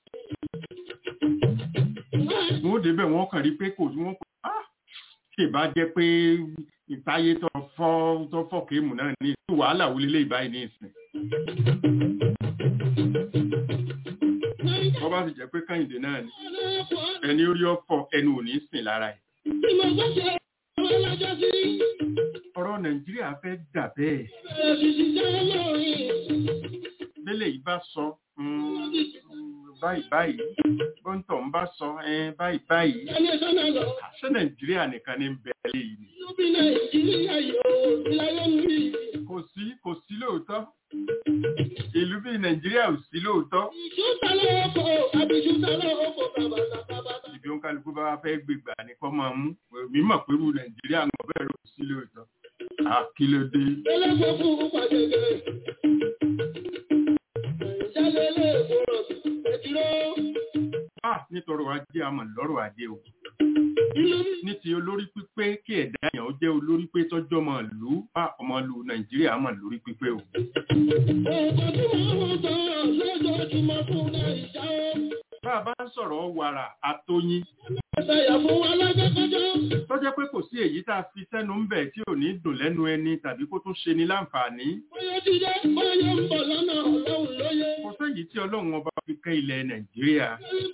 Wọ́n débẹ̀ wọ́n kàn rí pé kò ní wọ́n pọ̀. Ṣé bá jẹ́ pé Táyé tó fọ́ kéèmù náà ní ìlú wàhálà wọlé lé ìbáyìí ní ìsìn. Wọ́n bá sì jẹ́ pé Kẹ́hìndé náà ni ẹni orí ọ̀fọ̀ ẹnu ò ní sìn lára ẹ̀. Ọ̀rọ̀ Nàìjíríà fẹ́ dà bẹ́ẹ̀. Bẹ́lẹ̀ yìí bá sọ báyìí bọ́ńtọ̀ ń bá sọ báyìí. Àṣẹ Nàìjíríà nìkan ní bẹ̀rẹ̀ yìí. Kò sí lóòótọ́. Ìlú bí Nàìjíríà ò sí lóòótọ́. Ibi òun kálukú bá wá fẹ́ gbègbà ní kọ́ máa mú. Mi mọ̀ pé irú Nàìjíríà ń bọ̀ bẹ́ẹ̀ ló sí lóòótọ́. Kí ló dé? Nítorí ajé àmọ̀ lọ́rọ̀ ajé o. Ní ti olórí pípé kí ẹ̀dá èèyàn ó jẹ́ olórí pé tọ́jọ́ mọ̀ lù ọmọ lu Nàìjíríà mọ̀ lórí pípé o. Bá a bá ń sọ̀rọ̀ wàrà àtọyìn tó jẹ́ pé kò sí èyí tá a fi sẹ́nu ń bẹ̀ tí ò ní dùn lẹ́nu ẹni tàbí kó tún ṣe ní láǹfààní. Kò séyìí tí Ọlọ́run ọba fi kẹ́ ilẹ̀ Nàìjíríà.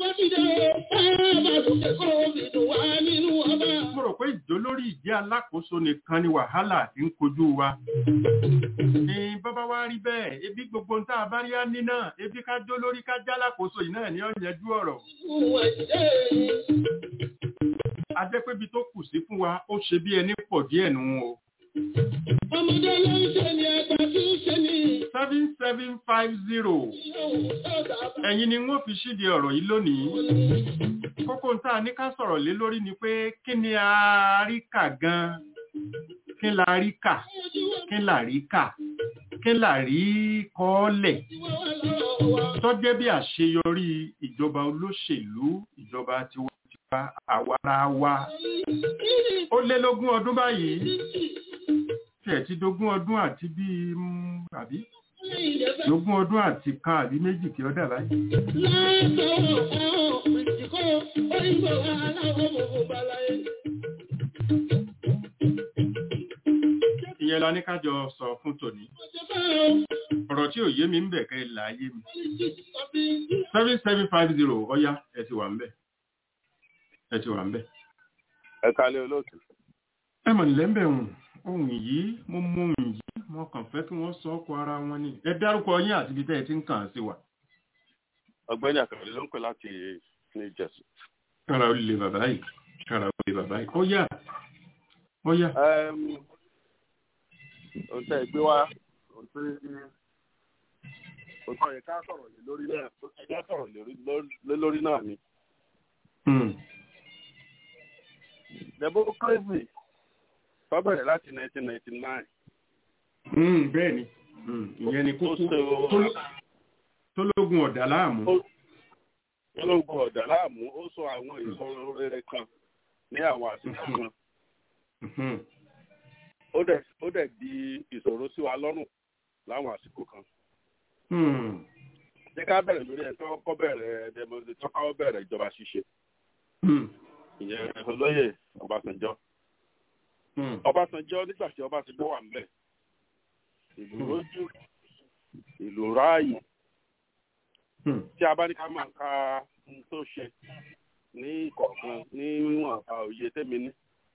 Mo rò pé ìjólórí ìjẹ́ alákòóso nìkan ni wàhálà tí ń kojú wa. Ní bàbá wa rí bẹ́ẹ̀, ebi gbogbo ń tá a bá rí á ní náà, ebi ká jó lórí ká já alákòóso yìí náà ni ó yanjú ọ̀rọ̀. A jẹ́ pé ibi tó kù sí fún wa, ó ṣe bí ẹni pọ̀ díẹ̀ nù o. Ọmọdé ló ń ṣe ni ẹgbẹ́ tí ń ṣe ni. 7750. Ẹ̀yin ni wọ́n fi ṣíde ọ̀rọ̀ yìí lónìí. Kókó ń tà ní ká sọ̀rọ̀ lé lórí ni pé kí ni a rí kà gan-an? Kí la rí kà? Kí la rí kà? Kí la rí kọ́ọ́lẹ̀? Tó jẹ́ bí àṣeyọrí ìjọba olóṣèlú, ìjọba tiwa àwarawa. Ó lé lógún ọdún báyìí. Tí ẹ̀ ti dógún ọdún àti bíi àbí? Lógún ọdún àti kan àbí méjì kí ó dà báyìí. Ìyẹn la ní ká jọ sọ fún tòní. Ọ̀rọ̀ tí ò yé mi ń bẹ̀ kẹ́ là á yé mi. 7750 ọ̀yá ẹ ti wà ń bẹ̀. Ẹ ti wà ń bẹ̀. Ẹ kálẹ́ olóòtú. Ẹ mọ̀ nílẹ̀ ń bẹ̀ wọ̀n. Ohun yìí, mo mú ohun yìí, mo kàn fẹ́ kí wọ́n sọ ọkọ̀ ara wọn ni. Ẹ dárúkọ yín àti ibi tẹ́ ẹ ti ń kàn sí wa. Ọ̀gbẹ́ni Àkànlé ló ń pè láti New Jersey. Kára ó lè bàbá yìí. Kára ó lè bàbá yìí. Ó yá. Ó yá. Ohun tẹ́ ẹ gbé wá, ohun yẹ ká sọ̀rọ̀ lé lórí náà, ẹjọ́ sọ̀rọ̀ lé lórí náà ni. Democracy tó bẹ̀rẹ̀ láti 1999. Bẹ́ẹ̀ ni, ìyẹn ni kókó tó lógun ọ̀dà láàmú. Tó lógun ọ̀dà láàmú, ó sọ àwọn ìṣòro rere kan ní àwọn àsìkò kan. Ó dẹ̀ di ìṣòro sí wa lọ́rùn láwọn àsìkò kan. Ṣé ká bẹ̀rẹ̀ lórí ẹ̀ tó kọ́ bẹ̀rẹ̀ ìjọba ṣíṣe? Ìyẹn olóyè Ọbásanjọ́. Ọbásanjọ́ nígbà tí Ọbásanjọ́ wà ńbẹ̀, ìlú rójú, ìlú ráàyè. Tí a bá ní ká máa ka ohun tó ṣe ní ìkọ̀ọ̀kan ní wíwọ̀n òye tẹ́mi ní.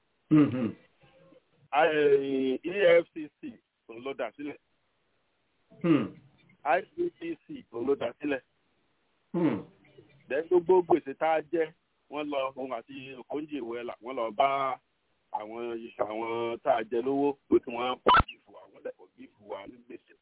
EFCC òun ló dá sílẹ̀. ICPC òun ló dá sílẹ̀. Gbogbo gbèsè tá a jẹ́ wọ́n lọ ohun àti Okonjo-Iweala wọ́n lọ bá àwọn tá a jẹ lówó pé kí wọ́n pọ̀ gífù wa wọ́n lẹ́kọ̀ọ́ gífù wa ní gbèsè.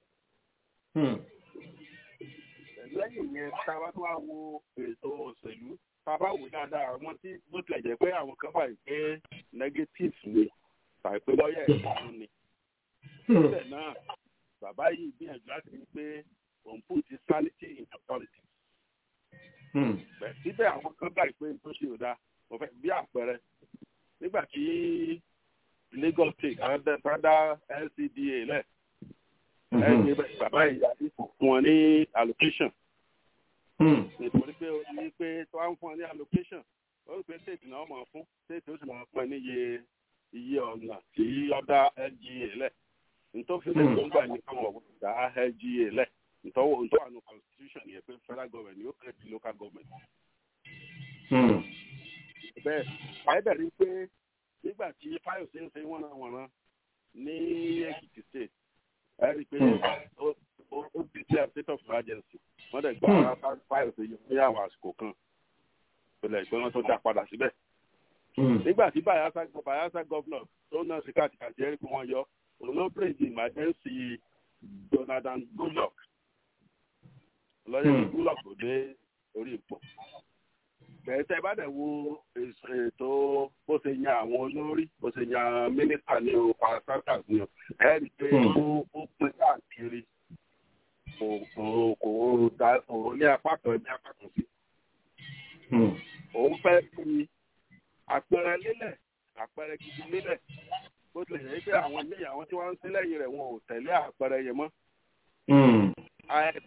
Lẹ́yìn yẹn tá a bá tún wá wo ètò òṣèlú tá a bá wò dáadáa àwọn tí bó tilẹ̀ jẹ́ pé àwọn kan báyìí pé negative ni tàbí pé lọ́yẹ̀ ìlú ni. Síbẹ̀ náà bàbá yìí gbìyànjú láti rí pé òun put sanity into politics. Síbẹ̀ àwọn kan báyìí pé tó ṣe ò dáa mo fẹ́ bí àpẹẹrẹ nígbà tí Lagos State dá LCDA lẹ̀ bàbá ìyá ipò fún wọn ní allocation. Nítorí pé ó ní pé tó wá ń fún wọn ní allocation ó rí pé state náà mọ̀ fún state ó sì mọ̀ pẹ́ ní iye ọ̀nà tí ọ̀dà LGA lẹ̀. Nítorí lè tó ń gbà ní káwọn ọ̀gbọ̀n dá LGA lẹ̀. Nítorí àánú constitution yẹn pé federal government ni ó kéré sí local government. Bẹ́ẹ̀ àyẹ̀dẹ̀rí pé nígbà tí Fáyọ̀sé ń ṣe wọ́nranwọ̀nran ní Èkìtì state ẹ rí i pé ó declare state of emergency wọ́n dẹ̀ gba Fáyọ̀sé yọ ní àwọn àsìkò kan ìpínlẹ̀ ìpínlẹ̀ wọn tó dá padà síbẹ̀. Nígbà tí Bayelsa governor tó náà sí kàtìkàtì ẹ rí i pé wọ́n yọ òun ló bring the emergency Jonathan Goodluck lọ́yẹ̀ Goodluck tó dé orí ipò. Bẹ̀rẹ̀ tẹ́ bá dẹ̀ wo ètò bó ṣe yan àwọn olórí bó ṣe yan mínísítà ní o parastatal ní o ẹ rí i pé ó pín káàkiri kò ní apá kan ní apá kan sí. Òun fẹ́ fi àpẹẹrẹ lélẹ̀ àpẹẹrẹ gidi lélẹ̀ bó tilẹ̀ yẹ pé àwọn tí wọ́n ń sí lẹ́yìn rẹ̀ wọn ò tẹ̀lé àpẹẹrẹ yẹn mọ́.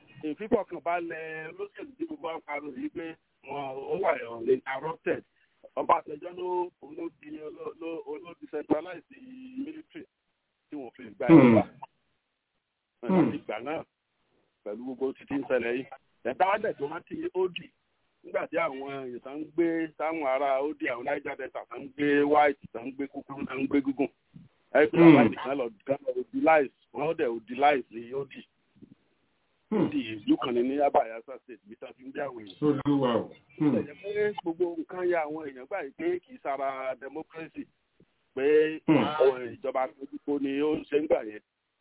Ìfífọ̀kànbalẹ̀ lóṣèlú tí gbogbo àwọn parọ́ yìí pé ó wà interrupted ọba àtẹjọ́ ló decentralize military tí wọ́n fi gba ìjọba láti ìgbà náà pẹ̀lú gbogbo títí ń ṣẹlẹ̀ yìí ẹ̀dá wádẹ̀ tó rántí odi nígbà tí àwọn èèyàn tó ń gbé táwọn ará odi àwọn Niger Delta tó ń gbé white tó ń gbé kúkúrú tó ń gbé gígùn ẹgbẹ́ àwọn nìkan lọ odilize wọ́n dẹ̀ odilize ní odi ìlú kan ní Bayelsa State bí tó fi ń bí àwọn èèyàn. ẹ̀jẹ̀ pé gbogbo nǹkan ya àwọn èèyàn gbà pé kì í sara democracy pé ìjọba àtúntò ni ó ń ṣe ń gbà yẹn.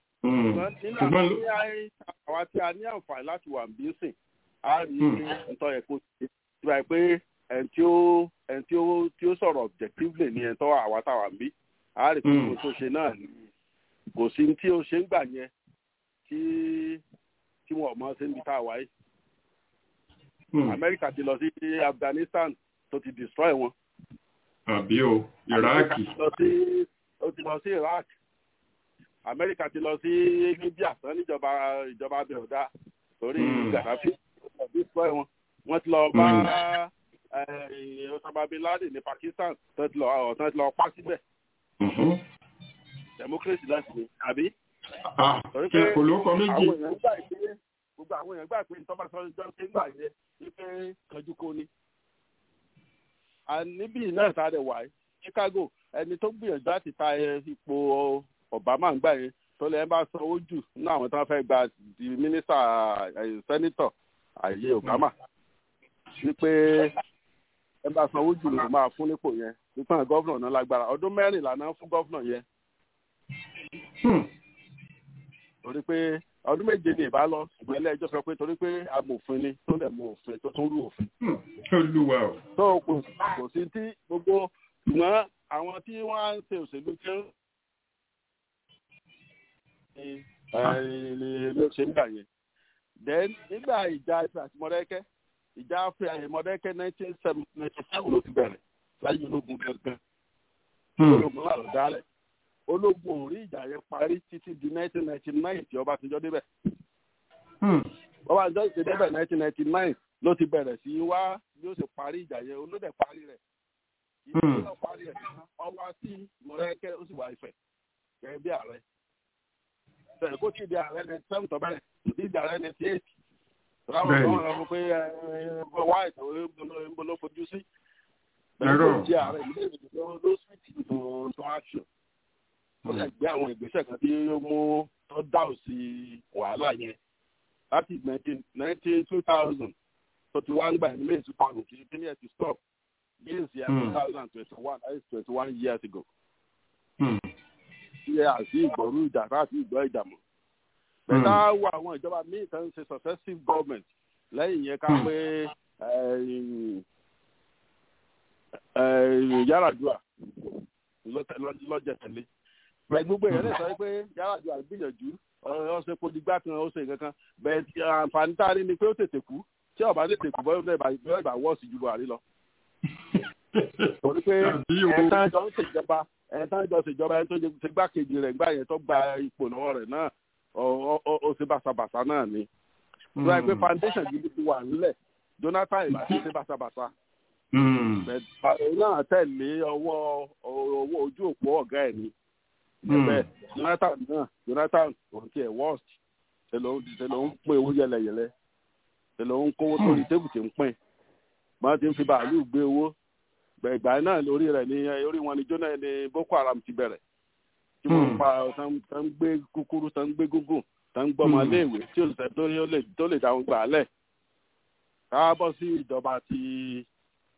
àwa tí a ní àǹfààní láti wà bí sìn á rí nítorí ẹ̀kọ́ ṣe tí wáyé pé ẹni tí ó sọ̀rọ̀ objectively ní ẹ̀tọ́ àwa táwa ń bí á rí pé kò tó ṣe náà ni kò sí tí ó ṣe ń gbà yẹn tí wọ́n mọ̀ sí níbi tá a wáyé. Amẹ́ríkà ti lọ sí Afghanistan tó ti destroy wọn. àbí o Iraq. ó ti lọ sí Iraq. Amẹ́ríkà ti lọ sí Libya tán níjọba abẹ́ ọ̀dá torí Gaddafi ó ti destroy wọn. Wọ́n ti lọ bá Osama bin Laden ní Pakistan tán ti lọ pa síbẹ̀. Democracy láti ní àbí. Torí pé olóko méjì. Gbogbo àwọn èèyàn gbà pé ìtọ́ba sọ ìjọ ṣe ń gbà yẹ wípé kanjú kó ní. Níbí náà ta rẹ̀ wáyé Chicago ẹni tó gbìyànjú láti ta ipò Obama ń gbà yẹn tó lè bá sanwó jù nínú àwọn tó fẹ́ gba di mínísítà sẹ́nítọ̀ àyè Obama wípé ẹ bá sanwó jù ló máa fún nípò yẹn nípa gọ́vnà náà lágbára ọdún 14 náà fún gọ́vnà yẹn. Torí pé ọdún 7 ní ìbá lọ ṣùgbọ́n ilé ẹjọ́ sọ pé torí pé amòfin ni tó lè mú òfin tó tún rú òfin. Olúwa o. tó kò sí tí gbogbo ṣùgbọ́n àwọn tí wọ́n á ń ṣe òṣèlú tí ló ṣe ń gbà yẹn. then nígbà ìjà ìfẹ́ àti Mọdákẹ́kẹ́ ìjà ìfẹ́ àti Mọdákẹ́kẹ́ 1997 ló ti bẹ̀rẹ̀ láyé ológun gangan. ológun wà lọ dálẹ̀. Ológun ò rí ìjà yẹn parí títí di 1999 tí Ọbásanjọ́ débẹ̀. Ọbásanjọ́ ti débẹ̀ 1999 ló ti bẹ̀rẹ̀ sí wá bí ó ṣe parí ìjà yẹn olódẹ̀ parí rẹ̀. ìdílé náà parí ẹ̀ ọwá sí Mọdákẹ́kẹ́ ó sì wá Ifẹ̀ gẹ́gẹ́ bí ààrẹ. Bẹ̀rẹ̀ kó tí di ààrẹ 97 tó bẹ̀rẹ̀ ìdí ìjà ààrẹ 98. Ráwọn kan rẹ̀ fún pé wá ètò ìbò ló fojú sí. Bẹ̀rẹ̀ kó tí ààrẹ ilé ìdìbò ló sì tó action. Ó lè gbé àwọn ìgbésẹ̀ kan tí ó mú tó dáhùn sí wàhálà yẹn láti 2000 tó ti wá ń gbà ní May 2000 kì í kí ní ẹ̀ ti stop this year 2021 that is 21 years ago. Ṣé àti ìgbọ̀rú ìjà láti ìgbọ́ ìjà mọ̀. Bẹ̀dá wọ àwọn ìjọba míì tó ń ṣe successive government lẹ́yìn yẹn ká pé Yar'Adua lọ́jẹ̀ tẹ̀lé. Gbogbo èèyàn lè sọ pé Yar'Adua gbìyànjú ọ̀sẹ̀ podigbá kan ó ṣe nǹkan kan bẹ́ẹ̀ tí àǹfààní tá a rí ni pé ó tètè kú tí ọba tètè kú bọ́ọ̀ ìbá wọ́ọ̀sì ju Buhari lọ. Torí pé ẹ̀ẹ́dá jọ ń ṣèjọba ẹni tó ṣe gbákejì rẹ̀ gbá yẹn tó gba ipò lọ́wọ́ rẹ̀ náà ó ṣe bàṣàbàṣà náà ni. Lọ́wọ́ pé foundation gidi ti wà nílẹ̀ Jonathan ìbá ṣe bàṣàbàṣà. Bẹ̀rẹ̀ náà tẹ̀lé owó ojú òpó ọ̀gá ẹ̀ ni. Ẹgbẹ́ Jonathan òun ti ẹ̀ worst ṣe ló ń pín owó yẹlẹyẹlẹ ṣe ló ń kówó tó ní tébù tí ń pín wọ́n ti ń fi bàálù gbé owó ìgbà náà lórí rẹ̀ ní orí wọn ni jóná ní Boko Haram ti bẹ̀rẹ̀ tí wọ́n pa tán ń gbé kúkúrú tán ń gbé gúngùn tán ń gbọ́mọ léèwé tí olùsẹ̀ tó lè dáhùn gbà lẹ̀ káàbọ̀ sí ìjọba ti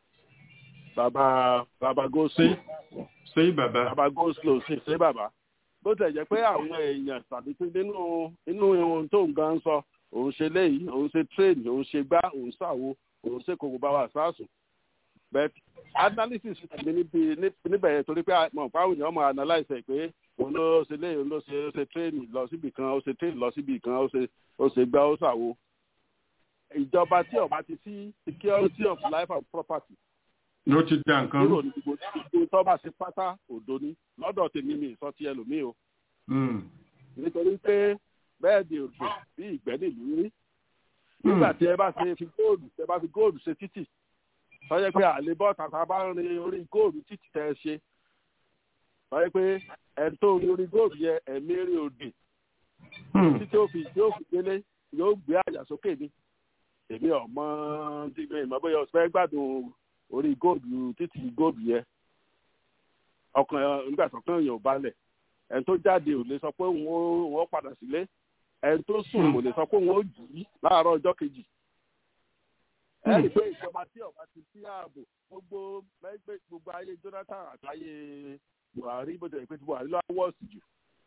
bàbá Goslow bàbá Goslow ṣe bàbá bó tẹ̀ jẹ́ pé àwọn èèyàn tàbí pé nínú ohun tó ń gan sọ òun ṣe léyìí òun ṣe train òun ṣe gbá òun ṣàwo òun ṣe kòkò bá wà sásùn but analysis mi níbẹ̀ yẹn torí pé mọ̀ fáwọn èèyàn máa analyse pé òun ló ṣe léyìí òun ló ṣe train lọ síbì kan ó ṣe train lọ síbì kan ó ṣe gbá ó ṣàwo ìjọba tí ó bá ti sí security of life and property ló ti dá nǹkan rú. Gbogbo tó bá ṣe pátá òdo ní lọ́dọ̀ tèmi mi sọ ti ẹlòmíì o. Nítorí pé bẹ́ẹ̀ di òdò bí ìgbẹ́ nílùú rí. Nígbà tí ẹ bá fi góòlù ṣe títì sọ́jẹ́ pé àlebọ́ tàbá bá ń rin orí góòlù títí tẹ́ ẹ ṣe sọ́jẹ́ pé ẹni tó rin orí góòlù yẹ ẹ̀mí rí òdì títí ó fi délé yóò gbé àyà sókè ní èmi ọmọ ìmọ̀ bóyá ọ̀sẹ̀ gbádùn orí góòlù títí góòlù yẹ ọkàn nígbà tó kàn yàn ò balẹ̀ ẹni tó jáde ò lè sọ pé òun ó padà sílé ẹni tó sùn kò lè sọ pé òun ó jì í láàárọ̀ ọjọ́ kejì ẹ rí i pé ìjọba tí ọba ti sí ààbò gbogbo ayé Jonathan àtàyè Buhari bó tilẹ̀ pé ti Buhari ló wọ́ọ̀sì jù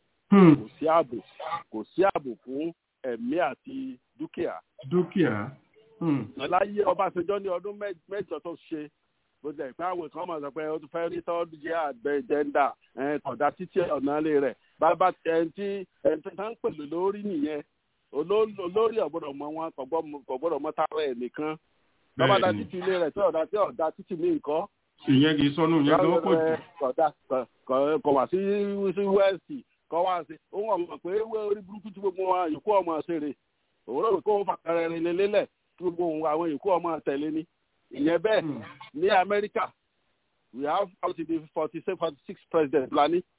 kò sí ààbò fún ẹ̀mí àti dúkìá. láyé Ọbásanjọ́ ní ọdún mẹ́jọ tó ṣe bó tilẹ̀ pé àwọn kan máa sọ pé ó tún fẹ́ rí tọ́jú jẹ́ àgbẹ̀ jẹ́ńdà kọ̀dá títí ọ̀nà ilé rẹ̀ bàbá ẹni tí tá ń pèlè lórí nìyẹn olórí ọ̀gbọ́dọ̀ mọ wọn kò gbọ́dọ̀ mọ tara ẹ̀ nìkan lọ́ba da títí ilé rẹ̀ tí ọ̀dà títí ní nǹkan. ìyẹn kì í sọnù yẹn lọ́wọ́ pọ̀ jù. kọ̀ wá sí wẹ́ẹ̀sì kọ́ wá sí òun ọmọ pé orí burúkú tí gbogbo wọn yòókù ọmọ ṣeré òun rò kó òun fàkàrẹ̀ rìn lélẹ̀ tí gbogbo àwọn yòókù ọmọ tẹ̀lé ni. ìyẹn bẹ́ẹ̀ ní Amẹ́ríkà we have out to the 46 president la ní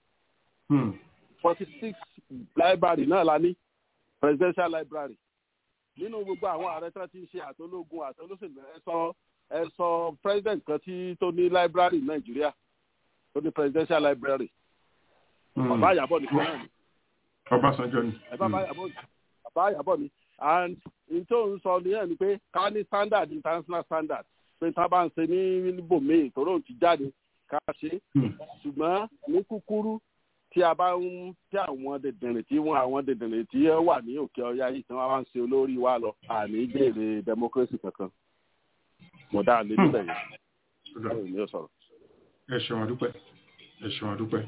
46 library náà la ní presidential library nínú gbogbo àwọn ààrẹ tí wọ́n ti ń ṣe àtológun àtolóṣèlú ẹ sọ president kan tó ní library Nàìjíríà tó ní presidential library bàbá Àyàbọ̀ nìkan náà ni Ọbásanjọ́ ni bàbá Àyàbọ̀ ni and n tó ń sọ nìyẹn ni pé ká ní standard international standard pé tá a bá ń ṣe ní níbòmíì tòró ti jáde ká ṣe ṣùgbọ́n ní kúkúrú tí a bá ń tí àwọn dèdèrè tí ẹ wà ní òkè ọya yìí tí wọ́n bá ń ṣe olórí wa lọ àní béèrè democracy kankan mo dá lé níbẹ̀ yìí ní ó sọ̀rọ̀. ẹ ṣeun àdúpẹ́ ẹ ṣeun àdúpẹ́.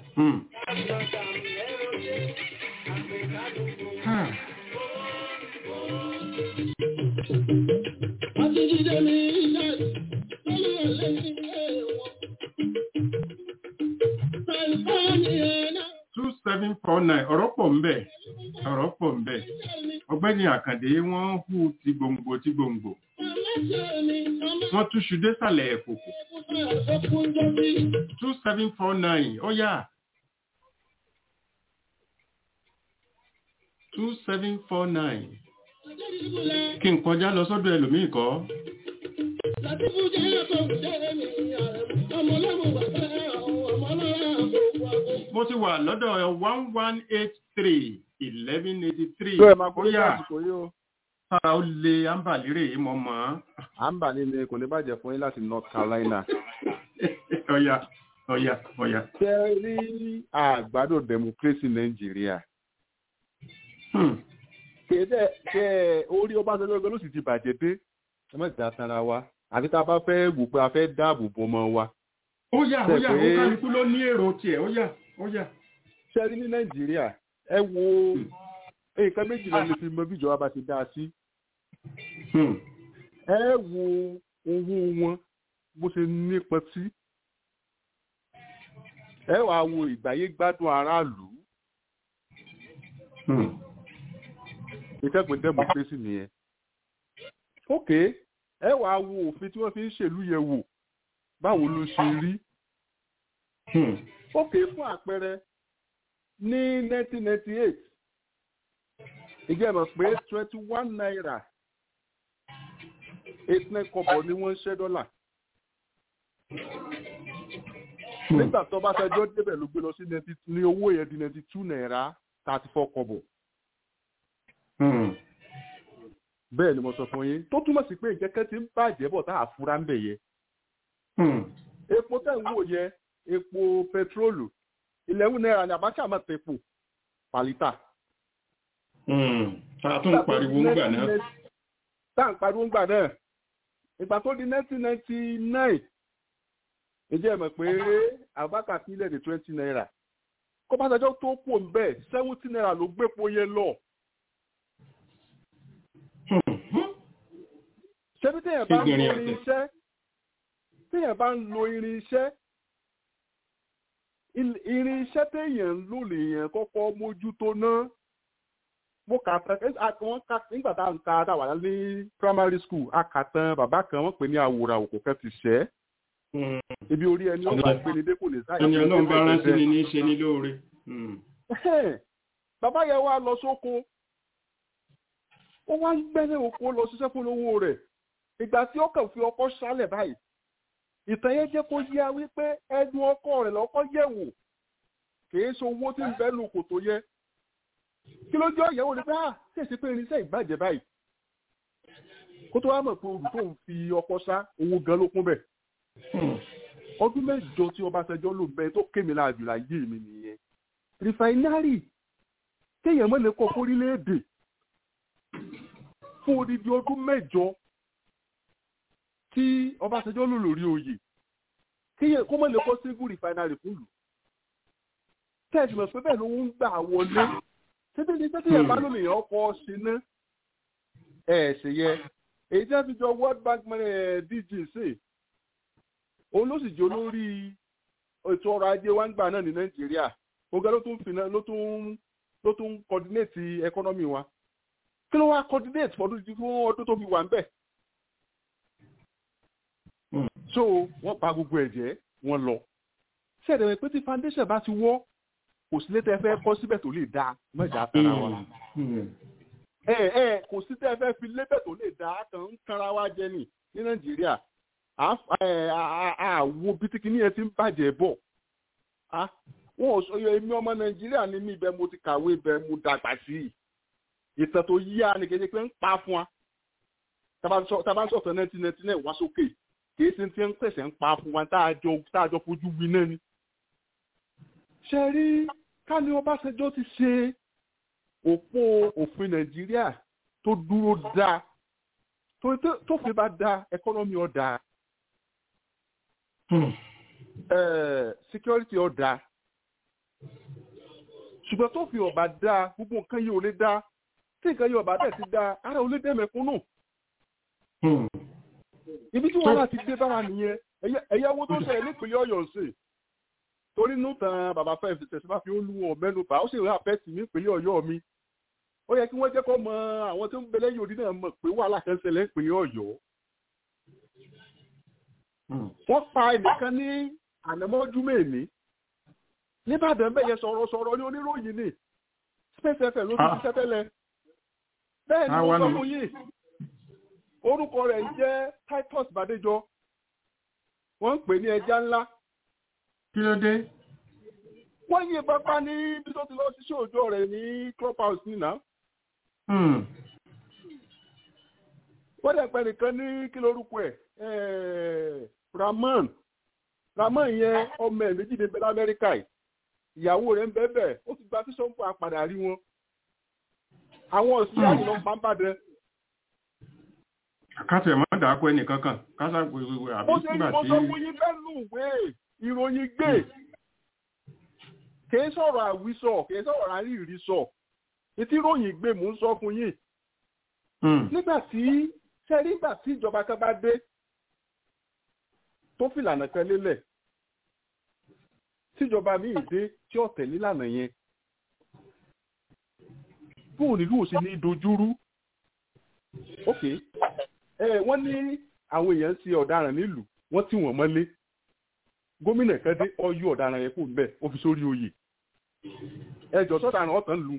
ọ̀rọ̀ pọ̀ ń bẹ ọ̀gbẹ́ni Àkàndé wọ́n hù ti gbòǹgbò wọ́n túṣu désàlẹ̀ ẹ̀kòkò 2749 ó yá 2749 kí n kọjá lọ sọ́dọ̀ ẹlòmíì kọ́. mo ti wà lọ́dọ̀ 1183 1183 ó yá sára ó lé ámbàlérè mọ́ mọ́. ámbàlérè kò ní bàjẹ́ fún yín láti North Carolina. ọ̀yà. ṣé rí àgbàdo democracy Nàìjíríà. Kẹ orí Ọbásanjọ́ ló sì ti bàjẹ́ dé ẹ má dá tara wa àti tá a bá fẹ́ wò pé a fẹ́ dáàbò bo ọmọ wa. ó yá ó kálukú ló ní èrò tiẹ̀ ó yá. Ṣẹ́rí ní Nàìjíríà ẹ wo nǹkan méjìlá lè fi mọ bí ìjọba bá ti dá a sí. Ẹ wo owó wọn bó ṣe nípa sí. Ẹ wàá wo ìgbáyé gbádùn aráàlú. Ìkẹ́pẹ́ democracy nìyẹn. Ok, ẹ wàá wo òfin tí wọ́n fi ń ṣèlú yẹn wò báwo ló ṣe rí. Ok, fún àpẹẹrẹ ní 1998 ìjẹ́mọ̀ pé 21 naira 89 kọ́bọ̀ ni wọ́n ń ṣẹ́ dọ́là. Nígbà tó bá ṣẹjọ́ débẹ̀ ló gbé lọ sí ní owó yẹn di 92 naira 34 kọ́bọ̀. Bẹ́ẹ̀ ni mo sọ fún yín tó túmọ̀ sí pé ìkẹ́kẹ́ ti ń bàjẹ́ bọ̀ tá a fura ń bẹ̀ yẹ. Epo tẹ̀ ń wò yẹ epo pẹtrólù 11 naira ni Abacha máa tẹ̀pọ̀ pàlítà. Tá a tún pariwo ń gbà náà. Ìgbà tó di 1999 ìjẹ́ mọ̀ pé Abubakar sílẹ̀ ní 20 naira. Kó bá ṣẹjọ́ tó pò ń bẹ̀ 70 naira ló gbépo yẹn lọ. Ṣé bí téèyàn bá ń lo irinṣẹ́ téèyàn ń lò lèèyàn kọ́kọ́ mójútó náà. mo kà tán wọ́n kà nígbà tá à ń ka tá wà ní primary school a kà tán bàbá kan wọ́n pè ní àwòrán òkò kan ti ṣẹ́ ibi orí ẹni ọba gbé ní dẹ́kun lè sáyé. ẹni ọlọ́run bá rántí ni ní í ṣe ní lóore. bàbá yẹn wá lọ sóko ó wá ń gbẹ́lẹ̀ oko lọ ṣiṣẹ́ fún owó rẹ̀ ìgbà tí ó kàn fi ọkọ́ ṣálẹ̀ báyìí ìtàn yẹn jẹ́ kó yá wípé ẹnu ọkọ rẹ̀ lọ́kọ́ yẹ̀wò kìí ṣe owó tí ń bẹ́ lu kòtò yẹ kí ló jẹ́ ìyẹ̀wò ni pé ṣèṣe pé irinṣẹ́ ìbàjẹ́ báyìí kó tó wá mọ̀ pé olù tó ń fi ọkọ́ ṣá owó gan ló kún bẹ̀. ọdún mẹ́jọ tí Ọbásanjọ́ lò bẹ́ẹ̀ tó kémi láàjù láyé mi nìyẹn rìfàínárì kéèyàn mọ́ lè kọ́ fórílẹ̀-èdè fún odidi ọdún mẹ́jọ tí Ọbásanjọ́ lò lórí oyè kéèyàn kó mọ́ lè kọ́ single rìfàínárì fún lù tẹ́ẹ̀sì mọ̀ pé bẹ́ẹ̀ ló ń gbà wọlé títí ní tẹ́tí ẹ̀ bá lómi èèyàn ọkọ̀ ṣe ná ẹ̀ ṣe yẹ èyí tí wọ́n fi jọ World Bank DG ṣe òun ló sì jẹ́ olórí ètò ọrọ̀ ajé wa ń gbà náà ní Nàìjíríà ọ̀gá ló tún coordinate economy wa kí ló wá coordinate fún ọdún tó fi wà ń bẹ̀. so wọ́n pa gbogbo ẹ̀jẹ̀ wọn lọ ṣẹ̀dẹ̀ pé tí foundation bá ti wọ́ kò sí létẹ́ fẹ́ kọ́ síbẹ̀ tó lè dáa mẹ́jà tara wa kò sí tẹ́ fẹ́ fi lébẹ̀ tó lè dáa kàn ń tanra wa jẹ ní Nàìjíríà àwo bitikini yẹn ti ń bàjẹ́ bọ̀ wọn ò sọ èmi ọmọ Nàìjíríà ní mi ibẹ̀ mo ti kàwé ibẹ̀ mo dàgbà sí ìtàn tó yíyá ni kéde pé ń pa fún wa tábà ń sọ̀tọ̀ 1999 wá sókè kì í ṣe ti ń pèsè ń pa fún wa tá a jọ fojú wí náà ni. ṣe rí ká ní Ọbásanjọ́ ti ṣe òpó òfin Nàìjíríà tó dúró dáa tó fi bá dáa ẹkọ́nọ́mì ọ̀dà security ọ̀dà ṣùgbọ́n tó fi ọ̀bà dáa gbogbo nǹkan yìí ò lè dáa tí nǹkan yìí ọ̀bà dẹ̀ ti dáa ara ò lè dẹ̀ mẹ̀kúnnù. ibi tí wọ́n láti dé bára nìyẹn ẹ̀yẹ́wó tó ṣẹlẹ̀ nípìnlẹ̀ Ọ̀yọ́ ṣe torí inú tan bàbá fẹ́ fi tẹ̀síwá fi ó lù wọ́n mẹ́nu bá ó sì rí àpẹ́tì nípìnlẹ̀ Ọ̀yọ́ mi ó yẹ kí wọ́n jẹ́ kó mọ àwọn tó ń bẹ lẹ́yìn òdì náà mọ̀ pé wàhálà kan ṣẹlẹ̀ nípìnlẹ̀ Ọ̀yọ́. wọ́n pa ẹnìkan ní ànámọ́jú mẹ́ẹ̀mí nìbàdàn bẹ́yẹ sọ̀rọ̀ ní oníròyìn ní Space FM ló ti ṣiṣẹ́ tẹ́lẹ̀ bẹ́ẹ̀ ni wọ́n sọ fún yìí orúkọ rẹ̀ jẹ́ Titus Bàdéjọ wọ́n ń pè ní ẹja ńlá. kí ló dé. wọ́n yí pápá ní bí tó ti lọ ṣiṣẹ́ òòjọ́ rẹ̀ ní clubhouse nínà. wọ́n dẹ̀ pẹ́ nìkan ní kí lórúkọ ẹ̀ Rahman yẹn ọmọ ẹ̀ méjì ní bẹ́lá Amẹ́ríkà yìí ìyàwó rẹ̀ ń bẹ́ẹ̀ ó ti gba fíṣọ́ ń pa àpàdà rí wọn. àwọn òṣìṣẹ́ àti lọ pa ń bàdẹ. kásẹ̀ mọ́ dàákọ́ ẹnì kankan kásá gbogbo àbí nígbà tí. mo sọ fún yín fẹ́ lù wé ìròyìn gbé kìí sọ̀rọ̀ àwísọ kìí sọ̀rọ̀ àríìrí sọ etí ìròyìn gbé mò ń sọ fún yín. nígbà tí ìjọba kan bá dé tó fìlànà kan lélẹ̀ tíjọba míì dé tí ó tẹ̀lé ìlànà yẹn bóun nílùú ò sí ní dojúrú. ok wọ́n ní àwọn èèyàn ti ọ̀daràn nílùú wọ́n tì wọ́n mọ́lé gómìnà kan dé ọyọ ọ̀daràn yẹn kò bẹ́ẹ̀ ó fi sórí oyè ẹjọ́ sọ́daràn ọ̀tàn lù.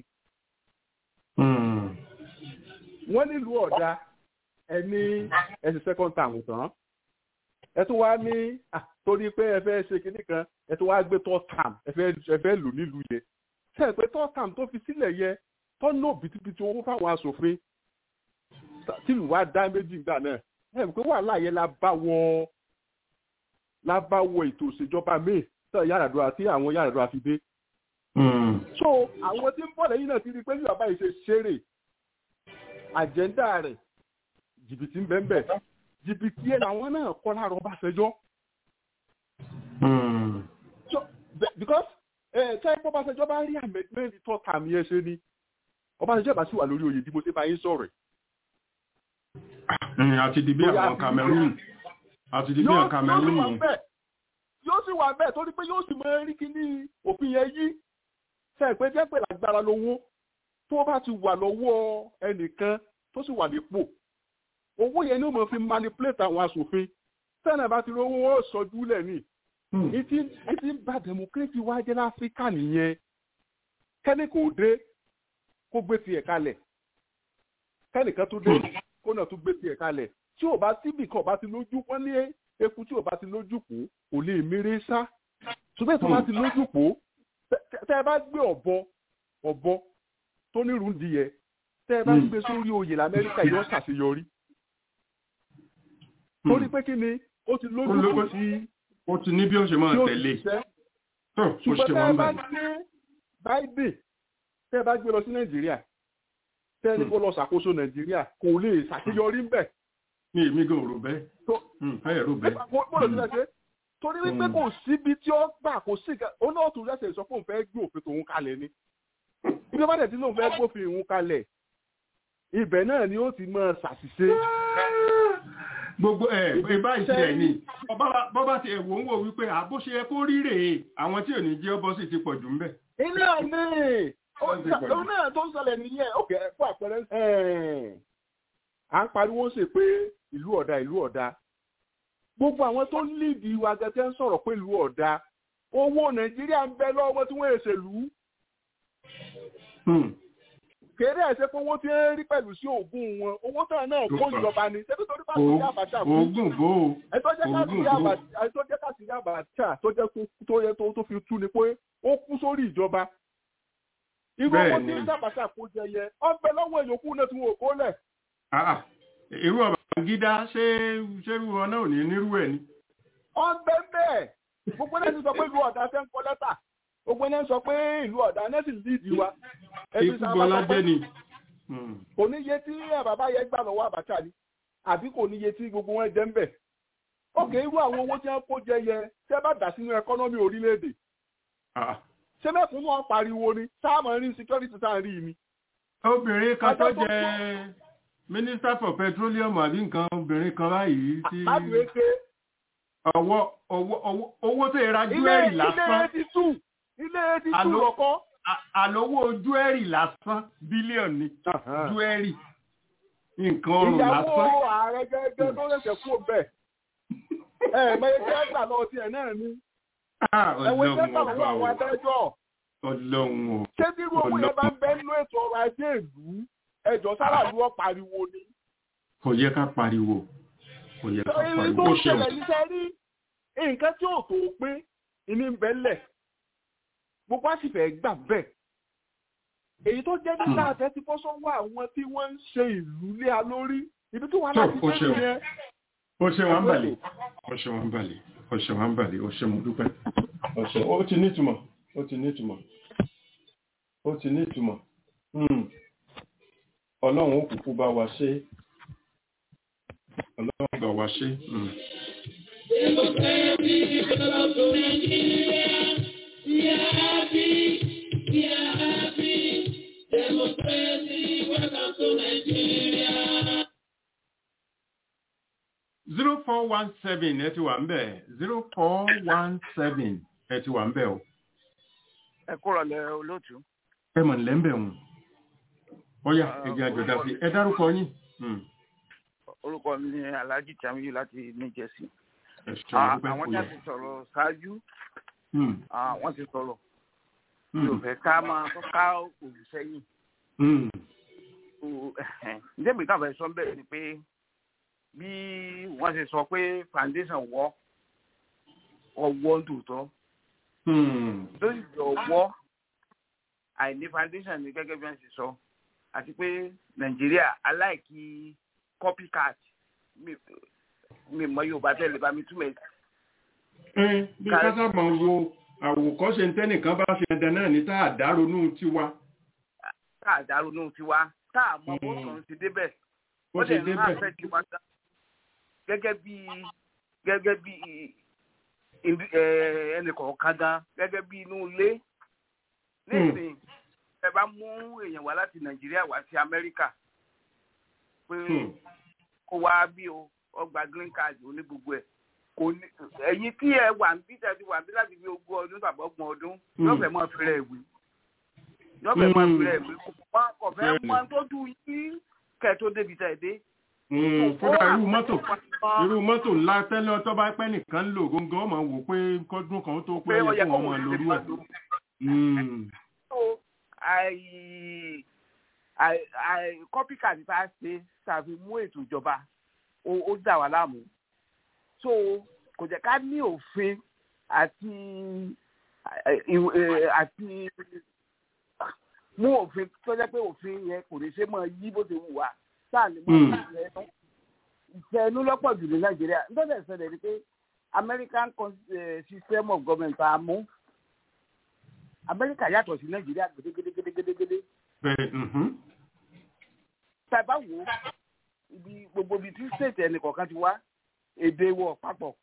wọ́n nílùú ọ̀dà ẹni ẹsẹ̀ second term tán ẹ tún wá ní torí pé ẹ fẹ́ ṣe kinní kan ẹ tún wá gbé third term ẹ fẹ́ lò nílùú yẹn ṣe pé third term tó fi sílẹ̀ yẹ tọ́nà bìtìbìtì owó fáwọn aṣòfin tìlú wa dá méjì gbà náà ẹ pé wàhálà yẹn la bá wọ ètò ìṣèjọba míì tó Yar'Adua tí àwọn Yar'Adua fi dé. so àwọn tí ń bọ̀ lẹ́yìn náà ti rí pé bí bàbá yìí ṣe ṣeré àjẹ́ndà rẹ̀ jìbìtì ń bẹ́ẹ̀ bẹ́ẹ̀ jìbìtì ẹ̀ làwọn náà kọ́ láàrọ̀ Ọbásanjọ́. so because tẹ́ Ọbásanjọ́ bá rí amendment tó tàmí ẹ ṣe ni Ọbásanjọ́ bá sì wà lórí oyè bí mo ṣe bá yín sọ̀rọ̀. àti dìbí àwọn Cameroon àti dìbí àwọn Cameroon yóò sì wà bẹ́ẹ̀ torí pé yóò sì mọ rí kíní òfin yẹn yí ṣe pé jẹ́ pé lágbára lówó tó bá ti wà lọ́wọ́ ẹnìkan tó sì wà nípò owó yẹn ni ó mọ̀ fi manipulate àwọn aṣòfin tẹ́lẹ̀ bá ti rówó ó sọjú lẹ̀ ní ìtì bá democracy wá jẹ́ láfíríkà nìyẹn kẹ́ni kò dé kó gbé tiẹ̀ kalẹ̀ kẹ́nìkan tó dé kó náà tó gbé tiẹ̀ kalẹ̀ tí ò bá síbì kan ò bá ti lójú wọ́n ní eku tí ò bá ti lójú kò lè méré sá ṣùgbọ́n tó bá ti lójú pò tẹ́ ẹ bá gbé ọ̀bọ tó nírú díẹ̀ tẹ́ ẹ bá gbé sórí oyè l'Amẹ́ríkà yóò ṣàṣeyọrí torí pé kí ni ó ti lójú kò sí ó ti ní bí ó ṣe máa tẹ̀lé ṣùgbọ́n tẹ́ ẹ bá gbé Biden tẹ́ ẹ bá gbé lọ sí Nàìjíríà tẹ́ ẹ ní kó lọ ṣàkóso Nàìjíríà kò lè ṣàṣeyọrí ń bẹ̀. mi gan rò bẹ́ẹ̀ ẹ̀ rò bẹ́ẹ̀. mo lọ sí Nàìjíríà torí wípé kò síbi tí ó gbà kò sí ó náà tún rẹ́sẹ̀ sọ pé òun fẹ́ gbé òfin tòun kalẹ̀ ni ibi bá dẹ̀ tí lóun fẹ́ gbófin òun kalẹ̀ ibẹ̀ náà ni ó ti máa ṣàṣìṣe. gbogbo báyìí ti ẹ̀ ní bọ́bá ti ẹ̀wò ń wò wípé àbó ṣe yẹ kó rí rèé àwọn tí ò ní jẹ́ ọbọ̀ sì ti pọ̀ jù ń bẹ̀. ilé ọ̀nì òun náà tó ń ṣẹlẹ̀ nìyẹn òkè fún àpẹẹrẹ à ń pariwo ṣe pé ìlú ọ̀dà gbogbo àwọn tó líìdì wa gẹ́gẹ́ ń sọ̀rọ̀ pé ìlú ọ̀dà owó Nàìjíríà ń bẹ lọ́wọ́ tí wọ́n èṣèlú kéré ẹ̀ṣẹ́ pé owó tí ń rí pẹ̀lú sí oògùn wọn owó tán náà kó ìjọba ni ṣé tó ní bá sí Abacha kú oògùn bò ó ẹ̀tọ́ jẹ́ ká sí Abacha tó yẹ tó fi tú ni pé ó kú sórí ìjọba irú owó tí ń Abacha kó jẹ yẹ ọbẹ̀ lọ́wọ́ ìyókù náà tí wọn ò kó lẹ̀. irú Babangida ṣerú wọn náà ò ní nírú ẹ̀ ni. ọbẹ̀ bẹ́ẹ̀ gbogbo náà ti sọ pé ìlú ọ̀dà ṣe ń kọ lẹ́tà gbogbo náà sọ pé ìlú ọ̀dà náà sì líìdì wa. ikú bọ́lá jẹ́ ni. kò ní iye tí bàbá yẹn gbà lọ́wọ́ Abacha ni àbí kò ní iye tí gbogbo wọn jẹ́ ń bẹ̀. ókè irú àwọn owó tí wọ́n kó jẹ yẹ tẹ́ bá dà sínú ẹkọ́nọ́mì orílẹ̀-èdè. ṣé mẹ́kùn wọn pariwo ni sáàmù rí security sáà rí mi. obìnrin kan tó jẹ minister for petroleum àbí nǹkan obìnrin kan báyìí tí. owó tó yẹra júwẹ́rì lásán. ilé 82 lọ́kọ́. àlówó júwẹ́rì lásán bílíọ̀nù ni júwẹ́rì nǹkan ọrùn lásán. ìyàwó ààrẹ gẹ́gẹ́ tó lẹ́sẹ̀ kú bẹ́ẹ̀. mẹ́yẹ kẹ́gbà lọ sí ẹ̀ náà ni. ẹ̀wọ̀n kẹ́gbà lọ́wọ́ àwọn adájọ́. Ọlọ́run o. ṣé bí irú owó yẹn bá ń bẹ nínú ètò ọrọ̀ ajé ìlú ẹjọ́ sára ló wọ́n pariwo ni. kò yẹ ká pariwo. ó ṣẹlẹ̀ níṣẹ́ rí nǹkan tí ò tó pé ìní ń bẹ́lẹ̀ gbogbo á sì fẹ́ gbà bẹ́ẹ̀. èyí tó jẹ́ nígbà àtẹ́ ti fọ́ sọ́wọ́ àwọn tí wọ́n ń ṣe ìlú lé a lórí ibi tí wọ́n láti fẹ́ nìyẹn. ó ṣe wọ́n balẹ̀ ó ṣe mo dúpẹ́. ó ti nítumọ̀. Ọlọ́run ó kúkú bá wa ṣe. Ọlọ́run bá wa ṣe. Zero 0417 ẹ ti wà ń bẹ̀ 0417 ẹ ti wà ń bẹ̀ o. Ẹ kúrò lẹ olóòtú. Ẹ mọ̀ nílẹ̀ ń bẹ̀ wọn. Ọya ẹ̀jẹ̀ àjọ̀dá sí ẹ dárúkọ yín. Orúkọ mi ni Alhaji Tamiyu láti New Jersey. Àwọn tí a ti sọ̀rọ̀ ṣáájú wọ́n ti sọ̀rọ̀. Mi ò fẹ́ ká máa tó ká òwú sẹ́yìn. Ǹjẹ́ mi kàn fẹ́ sọ bẹ́ẹ̀ ni pé bí wọ́n ṣe sọ pé foundation ọwọ́ tòótọ́. Lórí ọwọ́ àìní foundation ni gẹ́gẹ́ bí wọ́n ṣe sọ àti pé Nàìjíríà aláìkí copycat mi mọ Yorùbá tẹ́lẹ̀ bá mi túmọ̀ ẹ̀. bí kásá máa wo àwòkọ́ṣe tẹ́nìkan bá ṣe ẹ̀dẹ̀ náà ní tá àdáronú tiwa. tá àdáronú tiwa tá àmọ́ bó kàn ti débẹ̀ ó lè ní àfẹ́ tiwa dá gẹ́gẹ́ bí ẹnìkọ̀ọ̀kan gan gẹ́gẹ́ bí inú ilé nísìnyí ẹ bá mú èèyàn wá láti Nàìjíríà wá sí Amẹ́ríkà pé kó wá bí o ọgbà green card ó ní gbogbo ẹ̀ kò ní ẹ̀yin tí ẹ wà ń bí tẹ̀sí wà ń bí láti bí 20 ọdún tàbí 30 ọdún yóò fẹ́ mọ́ fẹ́rẹ̀ ìwé kò kò fẹ́ mọ tó dùn yín kẹ́ tó débi tẹ̀ dé. Kódà irú mọ́tò ńlá tẹ́lẹ̀ tó bá pẹ́ nìkan lò góńgó ọmọ wò pé kọ́dún kan tó pé yẹ kó wọn lórí ẹ̀. Kọ́píkà ti ta ṣe tàbí mú ètò ìjọba ó dà wá láàmú. So kò jẹ́ ká ní òfin àti mú òfin tó jẹ́ pé òfin yẹn kò lè ṣe mọ́ yí bó ṣe wù wá sáà lè mọ́ ìfẹ́ inú lọ́pọ̀ jù ní Nàìjíríà nítorí ìṣẹ̀lẹ̀ ni pé American system of government àmú Amẹ́ríkà yàtọ̀ sí Nàìjíríà gédégédégédégédé. Tàbá wo ibi gbogbo ibi tí state ẹnì kọ̀ọ̀kan ti wá èdè wọ̀ papọ̀.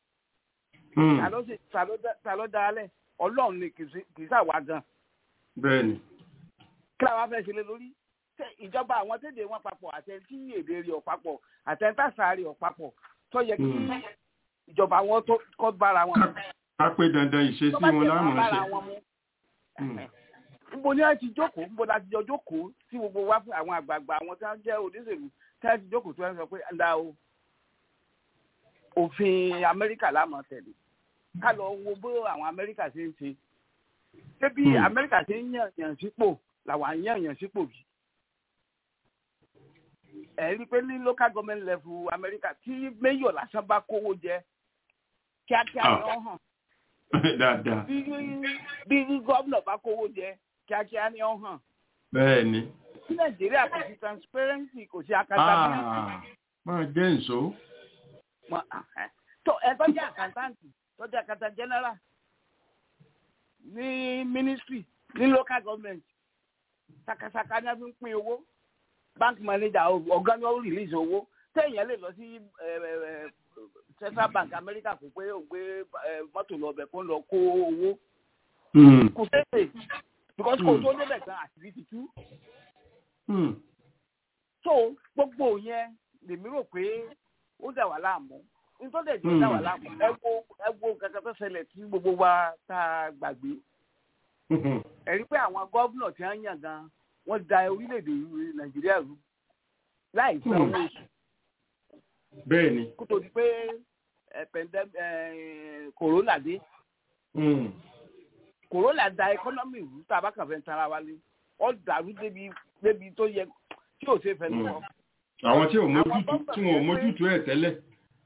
Ta ló dá alẹ́ Ọlọ́run ni kì í sàwá gan. Bẹ́ẹ̀ni. Kí làwọn afẹ́ ṣe lé lórí? Ìjọba àwọn tẹ́lẹ̀ wọn papọ̀ àtẹ̀ntí èdè rí ọ̀pápọ̀ àtẹ̀ntàṣà rí ọ̀pápọ̀ tó yẹ kí ìjọba wọn tó kọ́ bára wọn. A pé dandan ìṣesí wọn láàmú ṣe. Níbo ni a ti jókòó? Níbo la ti jọ jókòó tí gbogbo wa fún àwọn àgbààgbà àwọn tí wọ́n jẹ́ òdìsèlú tí wọ́n ti jókòó tí wọ́n sọ pé ǹda o òfin Amẹ́ríkà láàmú tẹ̀lé ká lọ wo bó àwọn Amẹ́ríkà ṣe ń ṣe. Ṣé bí Amẹ́ríkà ṣe ń yàn sípò làwọn yàn sípò bí? Ẹ rí i pé ní local government level Amẹ́ríkà tí mayor lásán bá kówó jẹ kíákíá ni wọ́n hàn. Dáadáa. Bí gómìnà bá kówó jẹ kíákíá ni wọ́n hàn. Bẹ́ẹ̀ni. Ní Nàìjíríà kò sí transparency kò sí accountability. Máa jẹ́ ìṣó. Tó ẹ tó jẹ́ àkántáǹtì tó jẹ́ accountant general ní ministry ní local government sakasaka ní a fi ń pín owó bank manager ọ̀gá ni ó release owó téèyàn lè lọ sí Central Bank America kò pé òun gbé mọ́tò lọ ọbẹ̀ kó ń lọ kó owó kò tètè because kò tó débẹ̀ gan àṣírí ti tú. So gbogbo yẹn lèmi rò pé ó dà wá láàmú nítorí ẹ̀jẹ̀ dà wá láàmú ẹ wo kankan tó ṣẹlẹ̀ tí gbogbo wa tá a gbàgbé. Ẹ̀rí pé àwọn gómìnà tí wọ́n yàn gan wọ́n da orílẹ̀-èdè Nàìjíríà rú láì sanwó oṣù. Bẹ́ẹ̀ni. Kó tó di pé kòrónà dé. Kòrónà da ẹkọ́nọ́mì rú tá a bá kàn fẹ́ tara wa lé. Ó dàrú débi tó yẹ tí ò ṣe fẹ́ lọ. Àwọn tí ò mójútó ẹ̀ tẹ́lẹ̀.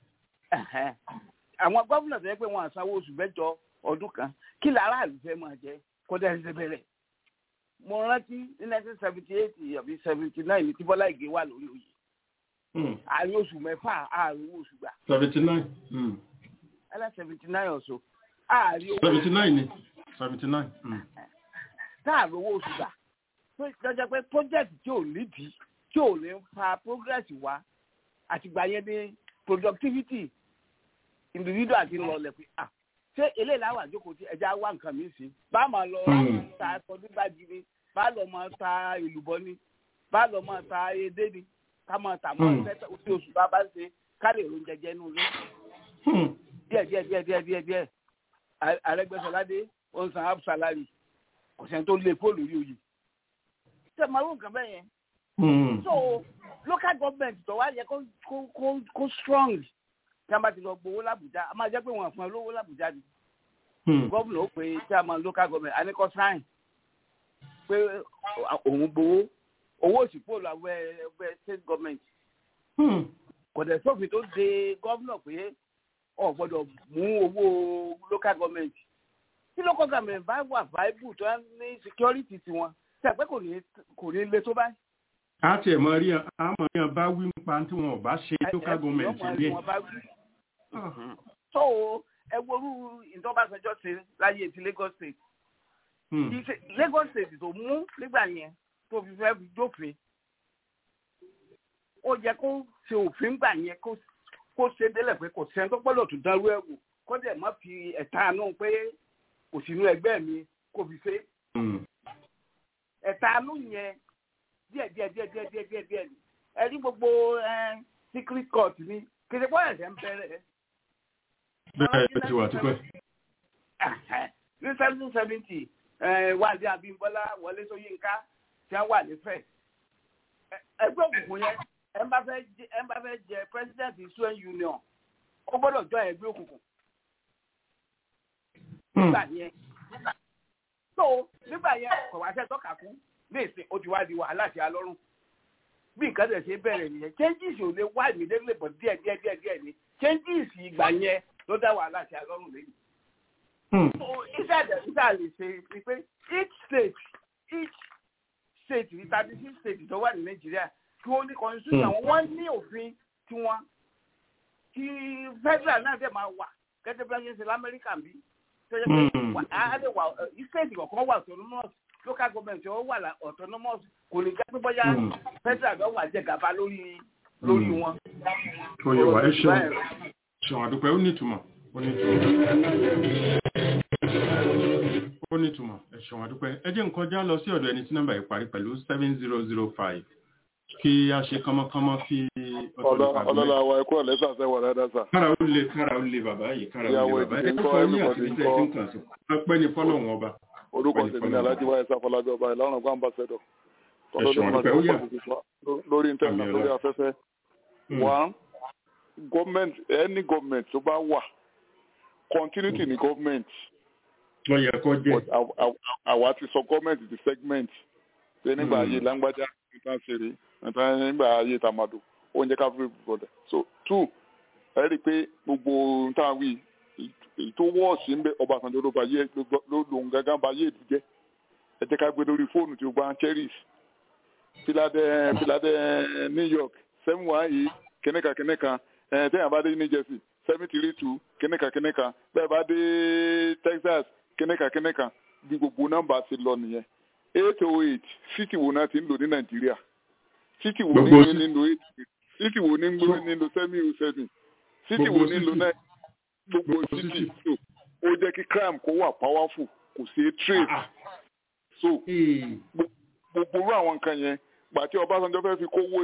Àwọn gómìnà tó yẹ pé wọ́n á sanwó oṣù mẹ́jọ ọdún kan kí lára àlù fẹ́ máa jẹ kó dẹ́ ṣe bẹ̀rẹ̀. Mo rántí ní 1978 àbí 79 ní tí Bọ́lá Ìgè wà lórí oyè. Àárín oṣù mẹ́fà àárín owó oṣù gbà. 79. Ẹlẹ́ 79 ọ̀ṣọ́. Àárín owó. 79 ni 79. Táàrín owó oṣù gbà. Lọ́jọ́ pé project tí ò nídìí tí ò ní fa progress wá àtìgbà yẹn ní productivity individual ti lọ lẹ̀ pé ṣé eléyìí láwà jókòó tí ẹja wá nǹkan mi sí bá máa lọ ta ẹ̀kọ́ nígbà jíire bá lọ máa ta èlùbọ́ ni bá lọ máa ta edé ni ká máa tà mọ́ ẹ̀fẹ́ tí oṣù bá bá ṣe ká lè ro jẹjẹ nù lé. díẹ̀ Arẹ́gbẹ́ṣọládé ó ń san half salary kò sẹ́ni tó lè fóònù lórí oyè. ṣé màálù nǹkan bẹ́ẹ̀ yẹn. So local government tó wá yẹ kó strong tí a bá ti lọ gbowó l'Àbújá a máa jẹ́ pé wọ́n fún ẹ lówó l'Àbújá ni. Gómìnà ó pè é tí a máa local government a ní kó sign pé òun gbowó owó òsìpò làwọn ẹgbẹ́ state government. Kò dẹ̀ sófin tó de gómìnà pé ó gbọ́dọ̀ mú owó local government. Tí local government bá wà viable tó ní security tiwọn ṣe pé kò ní le tó báyìí. A tiẹ̀ mọ rí àmọ́ yẹn bá wí nípa tí wọn ò bá ṣe local government yẹn. So ẹ worú ìtọ́bàṣẹjọ́ ṣe láyé ti Lagos State. Lagos State tó mú nígbà yẹn tó fi fẹ́ jófin ó yẹ kó ṣe òfin gbà yẹn kó ṣe délẹ̀ pé kò sẹ́ni tó gbọ́dọ̀ tún dárú ẹ̀ wò kó dẹ̀ má fi ẹ̀ta àánú pé kò sínú ẹgbẹ́ mi kó fi ṣe. Ẹ̀ta àánú yẹn díẹ̀ ẹ rí gbogbo secret court ni kìí pọ́ ẹ̀sẹ̀ ń bẹ̀rẹ̀. Bẹ́ẹ̀ ti wà tipẹ́. Ní 1770 Wáàdí Abímbọ́lá Wọlé Ṣóyínká tí wọ́n wà nífẹ̀ẹ́ ẹgbẹ́ òkùnkùn yẹn ẹ bá fẹ́ jẹ president Student Union ó gbọ́dọ̀ jọ ẹgbẹ́ òkùnkùn nígbà yẹn nígbà yẹn kò wá sẹ́ tọ́ka kú ní ìsìn ó ti wá di wàhálà sí alọ́rùn bí nǹkan tẹ̀ ṣe bẹ̀rẹ̀ nìyẹn changes ò lè wá immediately but díẹ̀ ni changes ìgbà yẹn ló dá wàhálà sí alọ́rùn lẹ́yìn. Iṣẹ́ lè ṣe ni pé each state ní 36 states tó wà ní Nàìjíríà kí wọ́n ní constitution wọ́n ní òfin tiwọn tí federal náà dẹ̀ máa wà gẹ́gẹ́ bí wọ́n ṣe ń ṣe lamẹ́ríkà bí state kọ̀ọ̀kan wà autonomous local government ó wà autonomous kò lè jẹ́ pé bóyá federal ló wà jẹ gàba lórí wọn. oyè wa ẹ ṣeun àdúpẹ́ ó nítumọ̀ ẹ ṣeun àdúpẹ́ ẹ jẹ́ nǹkan já lọ sí ọ̀dọ̀ ẹni tí nọ́mbà yìí parí pẹ̀lú 7005 kí a ṣe kánmọ́kánmọ́ kí ọlọ́lá wa ẹ̀kọ́ ọ̀lẹ́sà sẹ́wọ̀n dáadáa sà. kára ó lè bàbá yìí ẹ tó fọ ní àtìlẹ́sẹ̀ tí ń kàn sí ọpẹ́ ní fọ́lọ́hún ọba. orúkọ tèmi ní alájí wáyé sáfọlájọ ọba ìlànà gbọ́ ambassador lórí internet lórí afẹ́fẹ́. one government any government tó bá wà continuity ní government. lọ́yẹ̀ kọ́ jẹ́. àwa ti sọ government di segment pé nígbà ayé lágbájá nígbà ṣeré nígbà ayé tàmàdò oúnjẹ káfíńsì brother. so two ẹ rí i pé gbogbo nǹkan wí èyí tó wọ́ọ̀sì ń bẹ Ọbásanjọ́ ló lòun gángan bá yé ìdújẹ́ ẹ jẹ́ ká gbé lórí fóònù tí ó gba cherish Philadelphia New York 718 kìnìkan tẹ́yàn bá dé New Jersey 732 kìnìkan bẹ́ẹ̀ bá dé Texas kìnìkan bí gbogbo nọ́mbà ti lọ nìyẹn 808 city wo náà ti ń lò ní Nàìjíríà city wo ní nílò 8 city wo ní nílò 707 city wo nílò náà gbogbo city so ó jẹ́ kí crime kó wà powerful kò sí trade so gbogbo irú àwọn nǹkan yẹn gbàtí Ọbásanjọ́ fẹ́ fi kówó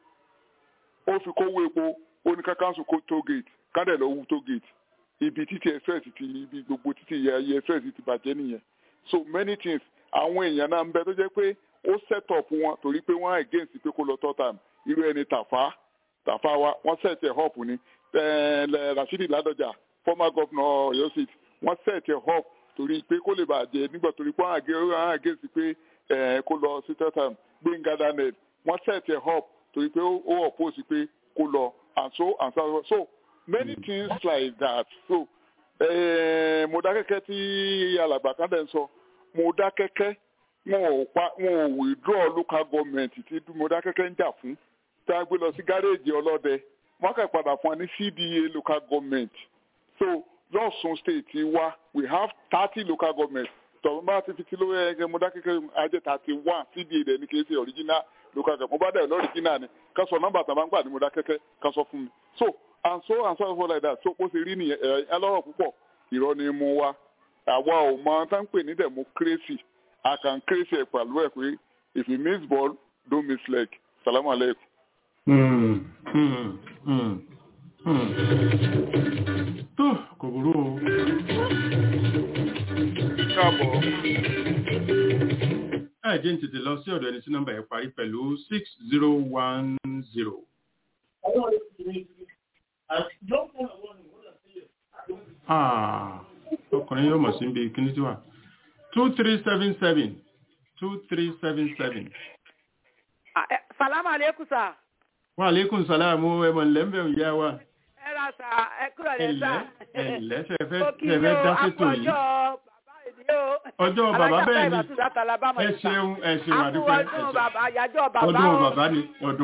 epo ó ní ká cancel toll gate kádẹ̀ lọ wú toll gate ibi títí express ti ibi gbogbo títí ayé express ti bàjẹ́ nìyẹn so many things àwọn èèyàn náà ń bẹ tó jẹ́ pé ó set up wọn torí pé wọ́n against pé kó lọ third time irú ẹni Tàfà wa wọ́n set ẹ̀ up ní Rashidi Ládọjà former governor Ọ̀yọ́ state wọ́n set ẹ̀ up torí pé kó lè bàjẹ́ nígbà torí pé wọ́n against pé kó lọ sí third time Gbénga Daniel wọ́n set ẹ̀ up torí pé ó oppose pé kó lọ and so many things like that so Mọdákẹ́kẹ́ tí alàgbà kan dẹ̀ ń sọ Mọdákẹ́kẹ́ wọn ò withdraw local government tí Mọdákẹ́kẹ́ ń jà fún tí a gbé lọ sí gáréèjì ọlọ́dẹ wọ́n kàn padà fún wa ní CDA local government so lọ́sùn state wa we have 30 local government tọ̀wọ́n bá ti fi ti lówó ẹgbẹ́ Mọdákẹ́kẹ́ ajẹ́ 31 CDA dẹ̀ ní kì í ṣe original local government mo bá dẹ̀ lọ́rìjínà ni ká sọ nọ́mbà tàbá ń gbà ní Mọdákẹ́kẹ́ ká sọ fún mi so and so like that so ó ṣe rí nìyẹn ẹlọ́rọ̀ púpọ̀ irọ́ ni mo wá àwa ò mọ tá ń pè ní democracy I can crazy ẹ̀ pẹ̀lú ẹ̀ pé if you miss ball don't miss leg salamu alaikum. tó kò burú o. káàbọ̀. ẹ jẹ́ ń tètè lọ sí ọ̀dọ̀ ẹni tí nọ́mbà yẹn parí pẹ̀lú 6010. ọkùnrin yóò mọ̀ sí ibi kíní tí wà 2377. Salamu alaikum sa. Wa alaikum salam ẹ mọ̀ lẹ́m̀bẹ̀ ìyá wa. Ẹ ra sa ẹ kúrò lẹ́sà. Ẹ̀lẹ́ tẹ̀fẹ́ dá sétò yìí. Ọjọ́ bàbá bẹ́ẹ̀ ni. Ẹ ṣeun àdúgbò. Ọdún bàbá ni.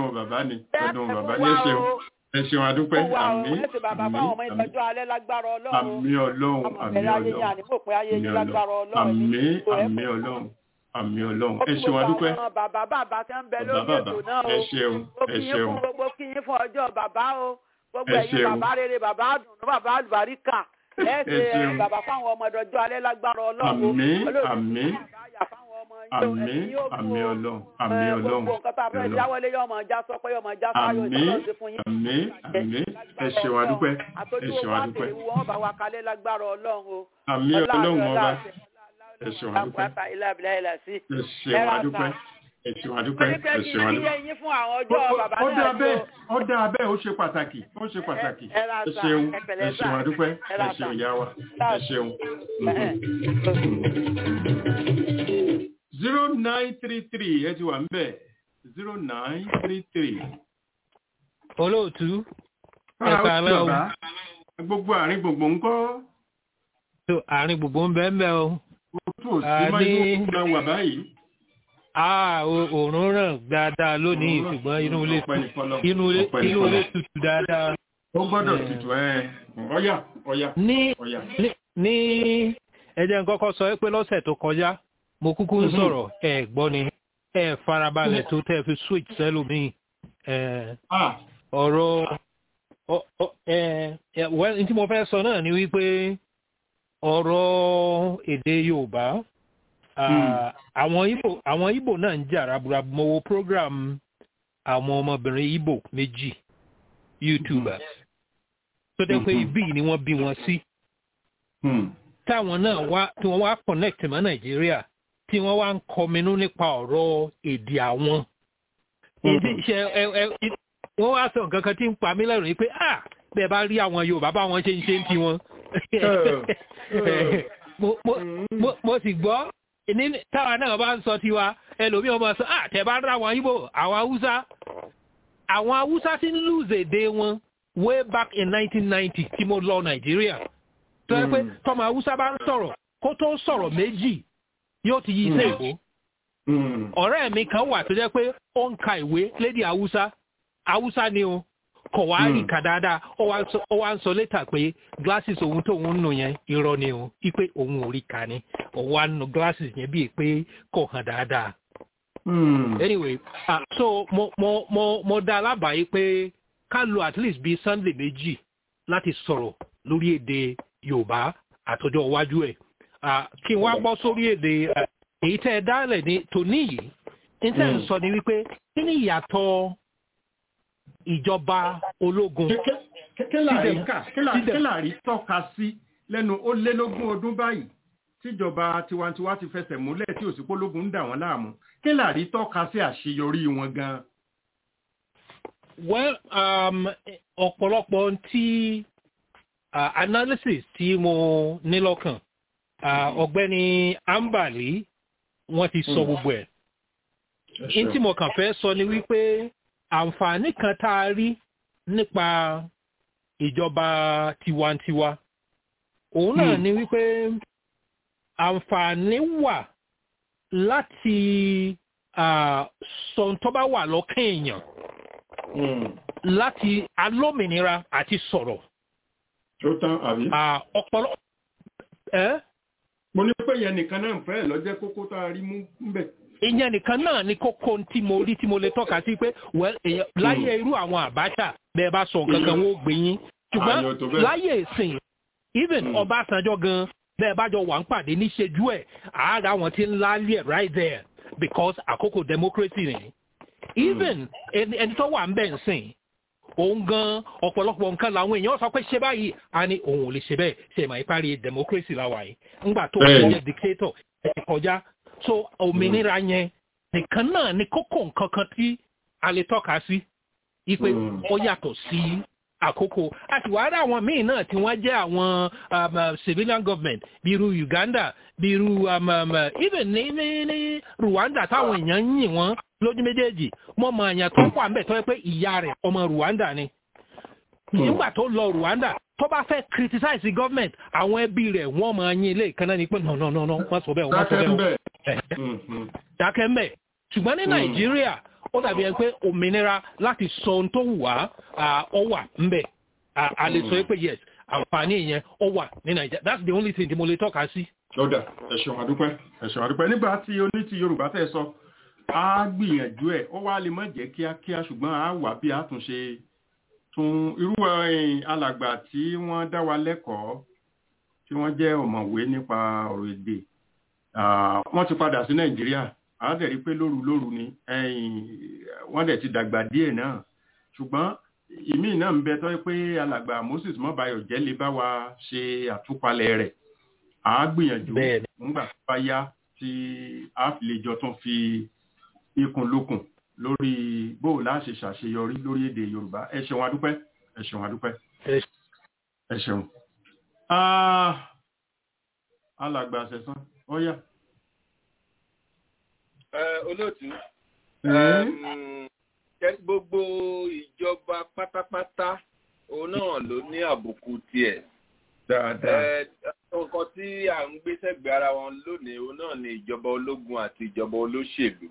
Ẹ ṣeun àdúpẹ́ àmì Ọlọ́run ẹ ṣeun àdúpẹ́ bàbá tẹ́ ń bẹ lórí ètò náà o ẹ ṣeun gbogbo kí yín fún ọjọ́ bàbá o gbogbo ẹ̀yin bàbá rere bàbá àdùnnú bàbá àlùbáríkà ẹ ṣe bàbá fáwọn ọmọdé ọjọ́ alẹ́ lágbára Ọlọ́run àmì Ọlọ́run gbogbo nǹkan tá a fẹ́ jáwọ́lé yóò máa já sọpẹ́ yóò máa já sáyọ̀ ìtọ́jú fún yín àmì ẹ ṣeun àdúpẹ́ wọ́n bá wa kalẹ̀ lágbára Ọlọ́run o àmì Ọlọ́run ọba ẹ ṣeun àdúpẹ́ ẹ ṣeun àdúpẹ́ ẹ ṣeun àdúpẹ́ fún àwọn ọjọ́ bàbá náà ó dá bẹ́ẹ̀ ó ṣe pàtàkì ẹ ṣeun àdúpẹ́ ẹ ṣeun ìyá wa ẹ ṣeun. 0933 ẹ ti wà ń bẹ̀ 0933. olóòtú ẹ̀ka alẹ́ o. gbogbo àárín gbogbo ń kọ́. àárín gbogbo ń bẹ́ẹ̀ ń bẹ́ẹ̀ o. ó tún ò sí máa ń gbà wà báyìí. òòrùn ràn dáadáa lónìí ṣùgbọ́n inú ilé tutù dáadáa. ó gbọ́dọ̀ tutù ọ̀yà. ní ẹ̀jẹ̀ kọ́kọ́ sọ pé lọ́sẹ̀ tó kọjá mo kúkú ń sọ̀rọ̀ ẹ̀ gbọ́ ni ẹ̀ farabalẹ̀ tó tẹ́ fi switch sẹ́lòmíì ọ̀rọ̀ tí mo fẹ́ sọ náà ni wípé ọ̀rọ̀ èdè Yorùbá àwọn Ìgbò náà ń jà raburabu mo wo program àwọn ọmọbìnrin Ìgbò méjì YouTubers tó dẹ́ pé ibí ni wọ́n bí wọn sí táwọn náà tí wọ́n wá connect mọ́ Nàìjíríà tí wọ́n wá ń kọminú nípa ọ̀rọ̀ èdè àwọn wọ́n wá sọ nǹkan kan tí ń pa mí lẹ́rù pé bẹ́ẹ̀ bá rí àwọn Yorùbá bá wọn ṣe ń ṣe ń ti wọn mo sì gbọ́ táwa náà bá ń sọ tiwa ẹlòmíì ọmọ sọ tẹ́ bá rà àwọn Ìgbò àwọn Haúsá ti ń lose èdè wọn way back in 1990 tí mo lọ Nàìjíríà tó yẹ pé tọmọ Haúsá bá ń sọ̀rọ̀ kó tó sọ̀rọ̀ méjì yóò ti yí iṣẹ́ ìbò ọ̀rẹ́ mi kan wà tó jẹ́ pé ó ń ka ìwé lédè Haúsá ni o kò wá rí kà dáadáa ó wá ń sọ létà pé glasses òun tóun ń nù yẹn irọ́ ni o ipe òun ò rí kà ní òun wá nù glasses yẹn bíi pé kò hàn dáadáa. Anyway so mo dá alábàáyé pé ká lo at least bíi Sunday méjì láti sọ̀rọ̀ lórí èdè Yorùbá àtọjọ́ iwájú ẹ̀ kí n wá gbọ́ sórí èdè èyí tẹ́ ẹ dálẹ̀ ní tòní yìí ní tẹ́ ń sọ ni wípé kí ni ìyàtọ̀ ìjọba ológun. kíláàrí tọ́ka sí lẹ́nu ó lé lógún ọdún báyìí tíjọba tiwantiwa ti fẹsẹ̀ múlẹ̀ tí òsì pológun ń dà wọ́n láàmú kíláàrí tọ́ka sí àṣeyọrí wọn gan. Well, ọ̀pọ̀lọpọ̀ tí analysis tí mo ní lọ́kàn ọ̀gbẹ́ni Ambali wọ́n ti sọ gbogbo ẹ̀. In tí mo kàn fẹ́ sọ ni wípé àǹfààní kan tá a rí nípa ìjọba tiwantiwa òun náà ni wípé àǹfààní wà láti sọ tó bá wà lọ́kàn èèyàn láti alómìnira àti sọ̀rọ̀. Tó tán àbí? Ọ̀pọ̀lọpọ̀ mo ní pé ìyẹn nìkan náà ń fẹ́ lọ jẹ́ kókó tá a rí mú ń bẹ̀. Ìyẹn nìkan náà ni kókó tí mo rí tí mo lè tọ́ka sí pé láyé irú àwọn Abacha bẹ́ẹ̀ bá sọ nǹkan kan wọ́n gbé yín ṣùgbọ́n láyé ìsìn even Ọbásanjọ́ gan bẹ́ẹ̀ bá jọ wà ń pàdé níṣẹ́jú ẹ̀ àárá wọn ti ń lálẹ́ right there because àkókò democracy ni even ẹni tó wà ń bẹ̀ ń sìn òun gan ọ̀pọ̀lọpọ̀ nǹkan làwọn èèyàn sọ pé ṣe báyìí a ní òun ò lè ṣe bẹ́ẹ̀ ṣe máa parí democracy láwa yìí ńgbà tó ń jẹ́ dictator ẹ̀ kọjá so òmìnira yẹn nìkan náà ni kókó nǹkan kan tí a lè tọ́ka sí ipe ó yàtọ̀ sí àkókò àti wàá rí àwọn míì náà tí wọ́n jẹ́ àwọn civilian government bí irú Uganda bí irú even ní Rwanda táwọn èèyàn ń yìn wọ́n lójú méjèèjì mọ́ mọ àyàn tó wà ń bẹ̀ tó yẹ pé ìyá rẹ̀ ọmọ Rwanda ni nígbà tó lọ Rwanda tó bá fẹ́ criticize government àwọn ẹbí rẹ̀ wọ́n máa yín ilé ìkànnà ní pé no wọ́n sọ bẹ́ẹ̀ wọ́n sọ bẹ́ẹ̀ dákẹ́ mbẹ̀ ṣùgbọ́n ní Nàìjíríà ó dàbí ẹni pé òmìnira láti sọ ohun tó wù wá ó wà mbẹ̀ a lè sọ pé yes àǹfààní yẹn ó wà ní Nàìjíríà that's the only thing tí mo lè tọ́ka sí. ọ̀dà ẹ̀sùn àdúpẹ́ nígbà tí oní ti Yorùbá tẹ̀ sọ a gbìyànjú ẹ̀ ó wá lè má jẹ́ kíákíá ṣùgbọ́n a wà bí a tún ṣe tún irú alàgbà tí wọ́n dá wa lẹ́kọ̀ọ́ tí wọ́n jẹ́ ọ̀mọ̀wé nípa ọ̀rọ̀ èdè wọ́n ti padà sí Nàìjíríà a dẹ̀ rí pé lóru ni wọ́n dẹ̀ ti dàgbà díẹ̀ náà ṣùgbọ́n ìmí náà ń bẹ tọ́ pé alàgbà Moses Mọ́báyọ̀ jẹ́ lè bá wa ṣe àtúpalẹ̀ rẹ̀ a gbìyànjú nígbà tó bá yá tí a fi lè jọ tún fi ìkùnlùkùn lórí bó la ṣe ṣàṣeyọrí lórí èdè Yorùbá. Ẹ ṣeun adúpẹ́. Ẹ ṣeun. Alàgbà Sẹ̀san ọ̀yá. Olóòtú gbogbo ìjọba pátápátá òun náà ló ní àbùkù tiẹ̀. Dáadáa. Nǹkan tí à ń gbé sẹ́gbẹ̀ẹ́ ara wọn lónìí òun náà ni ìjọba ológun àti ìjọba olóṣèlú.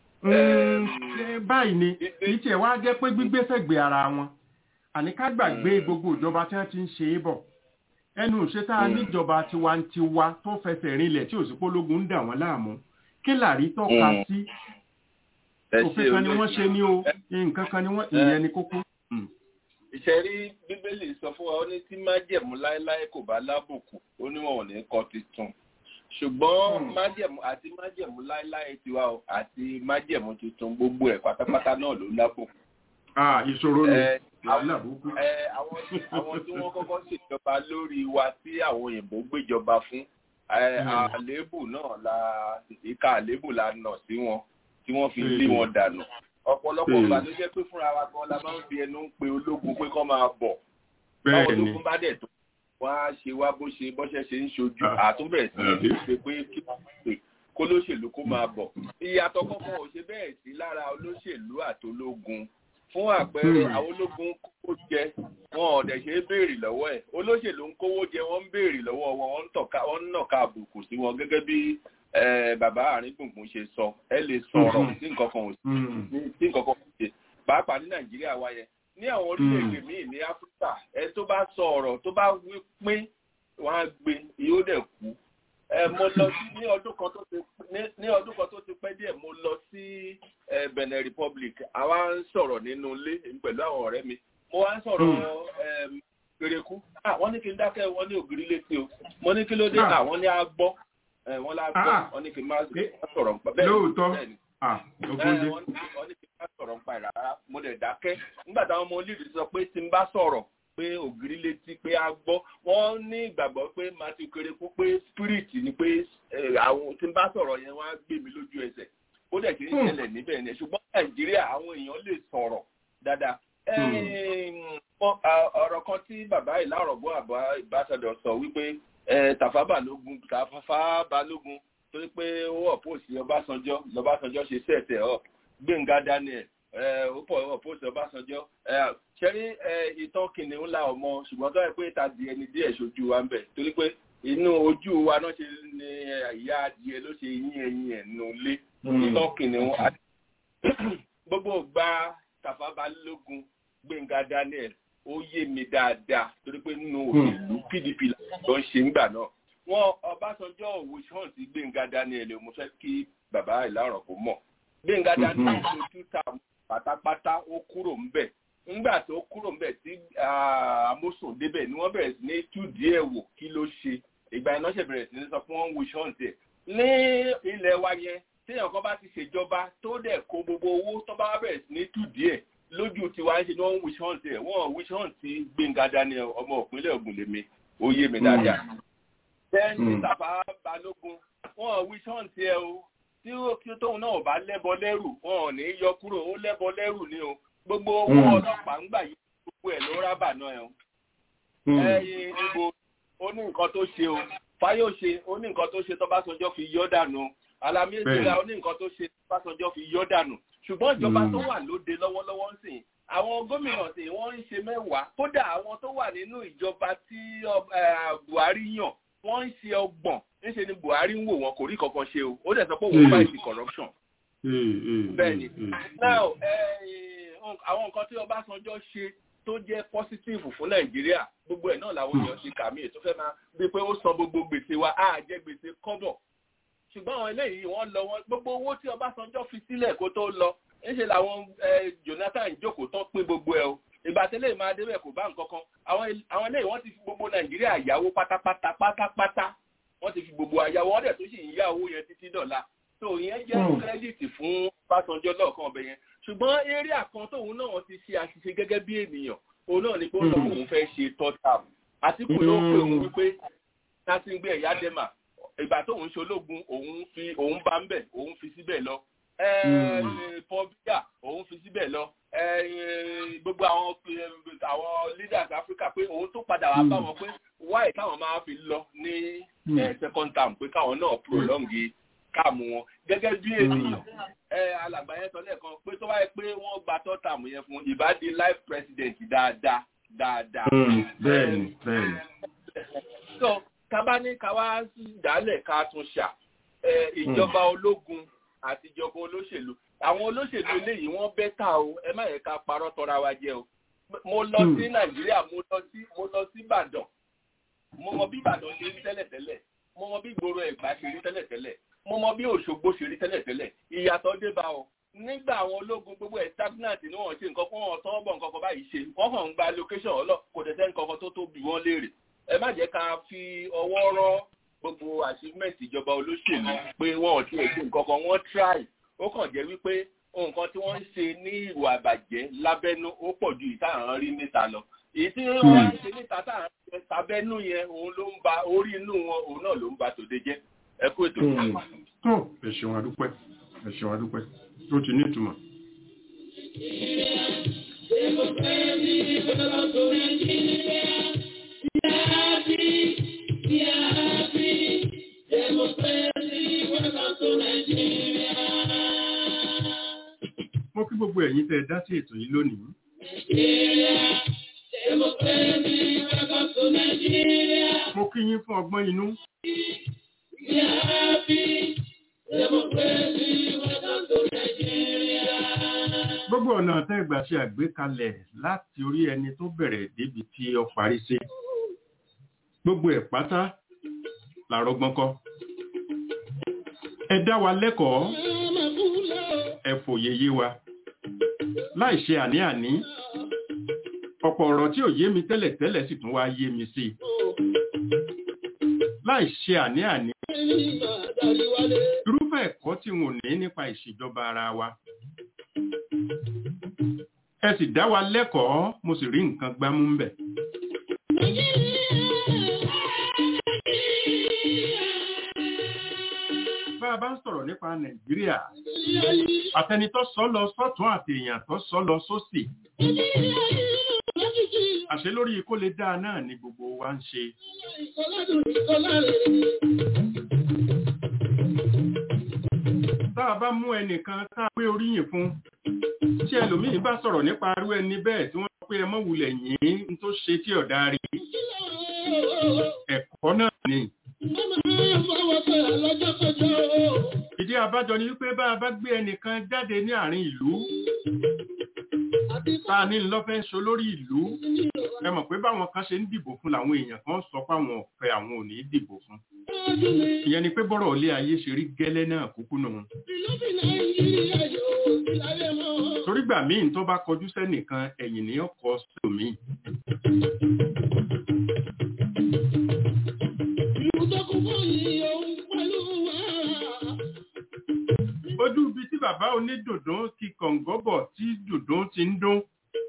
Báyìí ni kì í tiẹ̀ wá jẹ́ pé gbígbé sẹ́gbẹ̀ẹ́ ara wọn àní ká gbàgbé gbogbo ìjọba tí wọ́n ti ń ṣe é bọ̀. Ẹnu ìṣẹ́ta níjọba tiwantiwa tó fẹsẹ̀ rinlẹ̀ tí òsì pológun ń dà wọ́n láàmú kí làrí tọ́ka sí. Òfin kan ni wọ́n ṣe ní o nǹkan kan ni wọ́n ìyẹn ni kókó. Ìṣẹ̀rí Bíbélì sọ fún wa ó ní tí májẹ̀mú láéláé kò bá lábùkù ó ní wọn ò ní kọ́ titun. Ṣùgbọ́n májẹ̀mú láéláé tiwa àti májẹ̀mú tuntun gbogbo ẹ̀ pátápátá náà ló lábùkù. Ìṣòro ni lábùkù. Àwọn tí wọ́n kọ́kọ́ ṣèjọba lórí wa tí àwọn òyìnbó gbéjọba fún àléébù náà ìka àléébù la nà sí wọn tí wọ́n fi lé wọn dànù. Ọ̀pọ̀lọpọ̀ ìgbà ló jẹ́ pé fúnra wa gan la máa ń fi ẹnu ń pe ológun pé kọ́ máa bọ̀. Báwo ológun bá dẹ̀ tó wọ́n á ṣe wá bọ́ṣẹ́ ṣe ń ṣojú àtúbẹ̀ sí ṣe pé kí wọ́n pè kó lóṣèlú kó máa bọ̀. Ìyàtọ̀ kọ́kọ́ ò ṣe bẹ́ẹ̀ sí lára olóṣèlú àtológun. Fún àpẹẹrẹ àwọn ológun ń kówó jẹ wọn ò dẹ̀ ṣe é béèrè lọ́wọ́ ẹ̀. Olóṣèlú ń kówó jẹ wọ́n ń béèrè lọ́wọ́ wọn wọ́n ń nàka àbùkù sí wọn gẹ́gẹ́ bí bàbá Àríngbùngbùn ṣe sọ. Ẹ lè sọ̀rọ̀ tí nǹkan kan ò ṣe pàápàá ní Nàìjíríà wa yẹn. Ní àwọn orílẹ̀-èdè míì ní Áfíríkà ẹ tó bá sọ ọ̀rọ̀ tó bá wí pín wọ́n á gbé yóò dẹ̀ kú. Mo lọ sí ní ọdún kan tó ti pẹ́ díẹ̀ mo lọ sí Benin Republic. Àwa ń sọ̀rọ̀ nínú ilé pẹ̀lú àwọn ọ̀rẹ́ mi. Mo wá ń sọ̀rọ̀ Kérékù. Wọ́n ní kí n dákẹ́ wọ́n ní ògiri létí o. Mo ní kí ló dé àwọn ní a gbọ́. Wọ́n lá gbọ́ wọ́n ní kí n má sọ̀rọ̀ nípa bẹ́ẹ̀. Lóòótọ́. Wọ́n ní kí n má sọ̀rọ̀ nípa ìrara. Mo dẹ̀ dákẹ́. Nígbà táwọn ọmọ olídìí sọ pé tí n bá sọ̀rọ̀ pé ògiri létí pé a gbọ́ wọ́n ní ìgbàgbọ́ pé Matthew Kérékù pé spirit ni pé àwọn tí n bá sọ̀rọ̀ yẹn wọ́n á gbé mi lójú ẹsẹ̀ ó dẹ̀ kì í ṣẹlẹ̀ níbẹ̀ ni ṣùgbọ́n Nàìjíríà àwọn èèyàn lè sọ̀rọ̀ dáadáa. Ọ̀rọ̀ kan tí bàbá Ìlárọ̀bọ̀ àbá Ìbáṣadọ̀ sọ wípé Tàfà Balógun torí pé ó ọ̀pọ̀sí Ọbásanjọ́ ṣe sẹ́ẹ̀tẹ̀ ọ̀ Gbénga Daniel ó pọ̀ ọ̀pọ̀sí Ọbásanjọ́ ṣẹ́rí ìtàn kìnìún la ọmọ ṣùgbọ́n tó yẹ pé ta di ẹni díẹ̀ ṣojú wa ń bẹ̀ torí pé inú ojú wa náà ṣe ní ìyá adìẹ ló ṣe yín ẹyin ẹ̀ nù lé ìtàn kìnìún gbogbo gba Tàfà Balógun Gbénga Daniel ó yé mi dáadáa torí pé nínú òṣèlú PDP ló ń ṣe ńgbà náà wọn Ọbásanjọ́ òwò hàn sí Gbénga Daniel mo fẹ́ kí bàbá Ìlárọ̀ kó mọ̀ Gbénga Daniel tó túta pátápátá ó kúrò ńbẹ̀ nígbà tó kúrò ńbẹ̀ tí Amósùn débẹ̀ ni wọ́n bẹ̀rẹ̀ sí ní tú díẹ̀ wò kí ló ṣe ìgbà iná ṣe bẹ̀rẹ̀ sí ní sọ fún wọn wíṣ hàn tiẹ̀ ní ilẹ̀ wa yẹn téèyàn kan bá ti ṣèjọba tó dẹ̀ kó gbogbo owó tó bá bẹ̀rẹ̀ sí ní tú díẹ̀ lójú tiwa ń ṣe ni wọ́n wíṣ hàn tiẹ̀ wọ́n wíṣ hàn tí Gbénga Daniel ọmọ ìpínlẹ̀ Ògùn lèmi ó yé mi dáadáa. bẹ́ẹ̀ ni Tàfà Balógun wọ́n wíṣ hàn tiẹ̀ o tí tóun náà bá lẹ́bọ lẹ́rù wọn ò ní yọ kúrò ó lẹ́bọ lẹ́rù ni o gbogbo owó ọlọ́pàá ń gbà yí gbogbo ẹ̀ ló rábà náà ẹ̀ o. ẹyin ibo ó ní nǹkan tó ṣe o Fáyọ̀ṣe ó ní nǹkan tó ṣe tọ́básanjọ́ fi yọ́ dànù Alámísílà ó ní nǹkan tó ṣe tọ́básanjọ́ fi yọ́ dànù ṣùgbọ́n ìjọba tó wà lóde lọ́wọ́lọ́wọ́ ń sìn àwọn gómìnà tí wọ́n ń ṣe mẹ́wàá kódà àwọn tó wà nínú ìjọba tí Buhari yàn wọ́n ń ṣe 30 níṣẹ́ ni Buhari ń wò wọn kò rí kankan ṣe o ó dẹ̀ sọ pé òun bá ìsìn corruption. bẹ́ẹ̀ni now àwọn nǹkan tí Ọbásanjọ́ ṣe tó jẹ́ positive fún Nàìjíríà gbogbo ẹ̀ náà làwọn èèyàn ṣe kàmí tó fẹ́ máa bí pé ó san gbogbo gbèsè wa á jẹ́ gbèsè kọ́bọ̀ ṣùgbọ́n àwọn eléyìí wọ́n lọ wọn gbogbo owó tí Ọbásanjọ́ fi sílẹ̀ kó tó lọ níṣẹ́ làwọn Jonathan jókòó tán pín gbogbo ẹ̀ o ìgbà tẹ́lẹ̀ máa débẹ̀ kò bá nǹkan kan àwọn eléyìí wọ́n ti fi gbogbo Nàìjíríà yáwó pátápátá wọ́n ti fi gbogbo àyàwó wọ́n dẹ̀ tó sì ń yá owó yẹn títí dọ̀la tó ìyẹn jẹ́ kírẹ́dìtì fún Ọbásanjọ́ lọ́ọ̀kan ọbẹ̀ yẹn ṣùgbọ́n eré àkan tóun náà ti ṣe àṣìṣe gẹ́gẹ́ bí ènìyàn òun náà ni pé ó lọ òun fẹ́ ṣe tọ́tà Àtíkù ló pè òun wípé láti ń gbé ẹ̀yà dẹ́mà ìgbà tóun ṣe ológun òun bá ń bẹ̀ òun fi síbẹ̀ lọ pọ́bíà òun fi síbẹ̀ lọ gbogbo àwọn leaders Africa pé òun tó padà wá bá wọn pé why káwọn máa fi lọ ní second term pé káwọn náà prolong káàmù wọn gẹ́gẹ́ bí ènìyàn alàgbà yẹn sọ lẹ́ẹ̀kan pé tó wáyé pé wọ́n gba third term yẹn fún ìbádí life president dáadáa. bẹ́ẹ̀ni. so tábà ní ká wá dálẹ̀ ká tún ṣà ìjọba ológun àti ìjọba olóṣèlú àwọn olóṣèlú eléyìí wọ́n bẹ́tà o ẹ má yẹ ká parọ́ tọ́ra wa jẹ o mo lọ sí Nàìjíríà mo lọ sí Ìbàdàn mo mọ bí Ìbàdàn ṣe rí tẹ́lẹ̀tẹ́lẹ̀ mo mọ bí ìgboro Ẹ̀gbá ṣe rí tẹ́lẹ̀tẹ́lẹ̀ mo mọ bí Òṣogbo ṣe rí tẹ́lẹ̀tẹ́lẹ̀ ìyàtọ̀ dé bá ọ nígbà àwọn ológun gbogbo ẹ̀ stagnant ni wọ́n ṣe nǹkan fún wọn tọ́wọ́ bọ̀ nǹkan kan báyìí ṣe wọ́n kàn ń gba location ọlọ́ kò dẹ̀ sẹ́ nǹkan kan tó tóbi wọ́n léèrè ẹ má jẹ́ ká fi ọwọ́ rọ́ gbogbo achievement ìjọba olóṣèlú pé wọ́n ò tí ì ṣe nǹkan kan wọ́n try ó kàn jẹ́ wípé nǹkan tí wọ́n ń ṣe ní ìwà àbàjẹ́ lábẹ́nú ó pọ̀ ju ìtàhàn rí níta lọ èyí tí wọ́n ń ṣe níta tábẹ́nú yẹn òun ló ń ba orí inú wọn òun náà ló ń ba tòde jẹ́ ẹ kú ètò ìjọba. ẹ ṣeun adúpẹ́ tó ti ní ìtumọ̀. Mo kí gbogbo ẹ̀yin tẹ́ dá sí ètò yìí lónìí. Mo kí yín fún ọgbọ́n inú. Gbogbo ọ̀nà àtẹ́gbà ṣe àgbékalẹ̀ láti orí ẹni tó bẹ̀rẹ̀ débi tí ó parí sí. Gbogbo ẹ̀ pátá làrọ̀gbọ́n kọ́. Ẹ dá wa lẹ́kọ̀ọ́, ẹ fòye yé wa. Láì ṣe àní-àní, ọ̀pọ̀ ọ̀rọ̀ tí ò yé mi tẹ́lẹ̀tẹ́lẹ̀ sì tún wá yé mi sí. Láì ṣe àní-àní, irúfẹ́ ẹ̀kọ́ tí wọn ò ní nípa ìṣèjọba ara wa. Ẹ sì dá wa lẹ́kọ̀ọ́, mo sì rí nǹkan gbámú ń bẹ̀. Bá a bá ń sọ̀rọ̀ nípa Nàìjíríà, àtẹni tó sọ lọ sọ́tún àti èèyàn tó sọ lọ sósì. Àṣẹ lórí kó lè dáa náà ni gbogbo wa ń ṣe. Tá a bá mú ẹnìkan tá a pé oríyìn fún, tí ẹlòmíì bá sọ̀rọ̀ nípa arú ẹni bẹ́ẹ̀ tí wọ́n pé ẹ mọ́ wulẹ̀ yìí ń tó ṣe tí ọ̀dá rí. Ẹ̀kọ́ náà ni. Ìdí àbájọ ni wípé bá a bá gbé ẹnìkan jáde ní àárín ìlú, ta ní lọ́fẹ́ ń so lórí ìlú, ẹ mọ̀ pé báwọn kan ṣe ń dìbò fún làwọn èèyàn kan sọ pé àwọn ọ̀fẹ́ àwọn ò ní dìbò fún. Ìyẹn ni pé bọ́rọ̀ ilé ayé ṣe rí gẹ́lẹ́ náà kúkú nù. Torí gbà míì tó bá kọjú sẹ́nìkan ẹ̀yìn ní ọkọ̀ sómi. Ojú ibi tí bàbá onídòdó ti kọ̀ǹgọ́bọ̀ tí dòdó ti ń dún.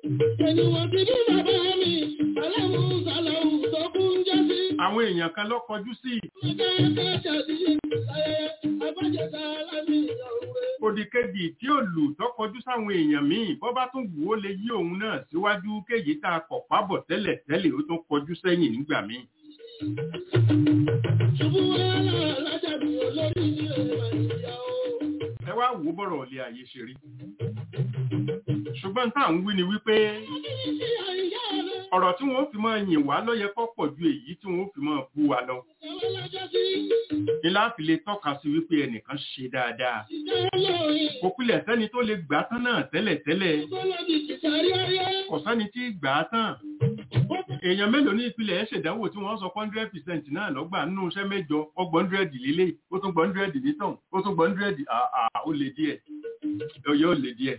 Àwọn èèyàn kan ló kọjú sí. Òdìkejì tí ó lù tó kọjú sáwọn èèyàn míì bọ́ bá tún wù ó lè yí òun náà síwájú kéyìí tá a kọ̀ pábọ̀ tẹ́lẹ̀ tẹ́lẹ̀ ó tún kọjú sẹ́yìn nígbà míì. Ẹ wá wò bọ́rọ̀ ilé ayé ṣe rí. Ṣùgbọ́n tá à ń wí ni wípé ọ̀rọ̀ tí wọ́n fi máa yìn wá ló yẹ kó pọ̀ ju èyí tí wọ́n fi máa bú wa lọ. Ilá fi lè tọ́ka sí wípé ẹnìkan ṣe dáadáa. Kò pilẹ̀ sẹ́ni tó lè gbà tán náà tẹ́lẹ̀tẹ́lẹ̀. Kò sẹ́ni tí gbà á tán. Èèyàn mélòó ní ìpìlẹ̀ ẹ̀ ṣèdánwò tí wọ́n sọ 100% náà lọ́gbà nínú iṣẹ́ mẹ́jọ ọgbọ̀n 100 lílé ó tún gbọ́n 100 nítàn ó tún gbọ́n 100 ó lè díẹ̀ ọyọ́ ó lè díẹ̀.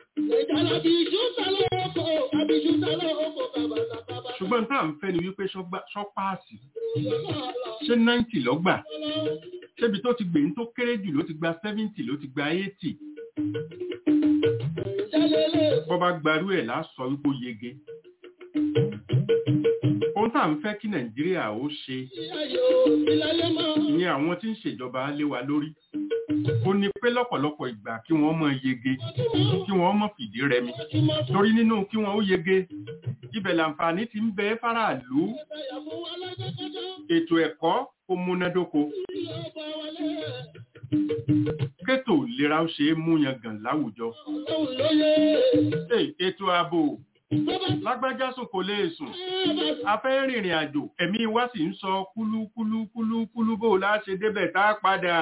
Ṣùgbọ́n tá à ń fẹ́ ni wípé ṣọ́páàsì ṣé 90 lọ́gbà ṣébi tó ti gbé ní tó kéré jù ló ti gba 70 ló ti gba 80. Bọ́ bá gbarú ẹ̀ lásọ wípé ó yege. Ohun tá à ń fẹ́ kí Nàìjíríà ó ṣe ìyẹn àwọn tí ń ṣèjọba lé wa lórí ó ní pé lọ́pọ̀lọpọ̀ ìgbà kí wọ́n mọ̀ yege kí wọ́n mọ̀ fìdí rẹmi torí nínú kí wọ́n ó yege ibẹ̀ làǹfààní ti ń bẹ fáráàlú ètò ẹ̀kọ́ ó múnádóko kétò ìlera ó ṣe é mú yangàn láwùjọ ètò ààbò lágbájá sùn kò lè sùn a fẹ́ rìnrìn àjò ẹ̀mí wa sì ń sọ kúlúkúlúkúlú bó láṣẹ débẹ̀ tá a padà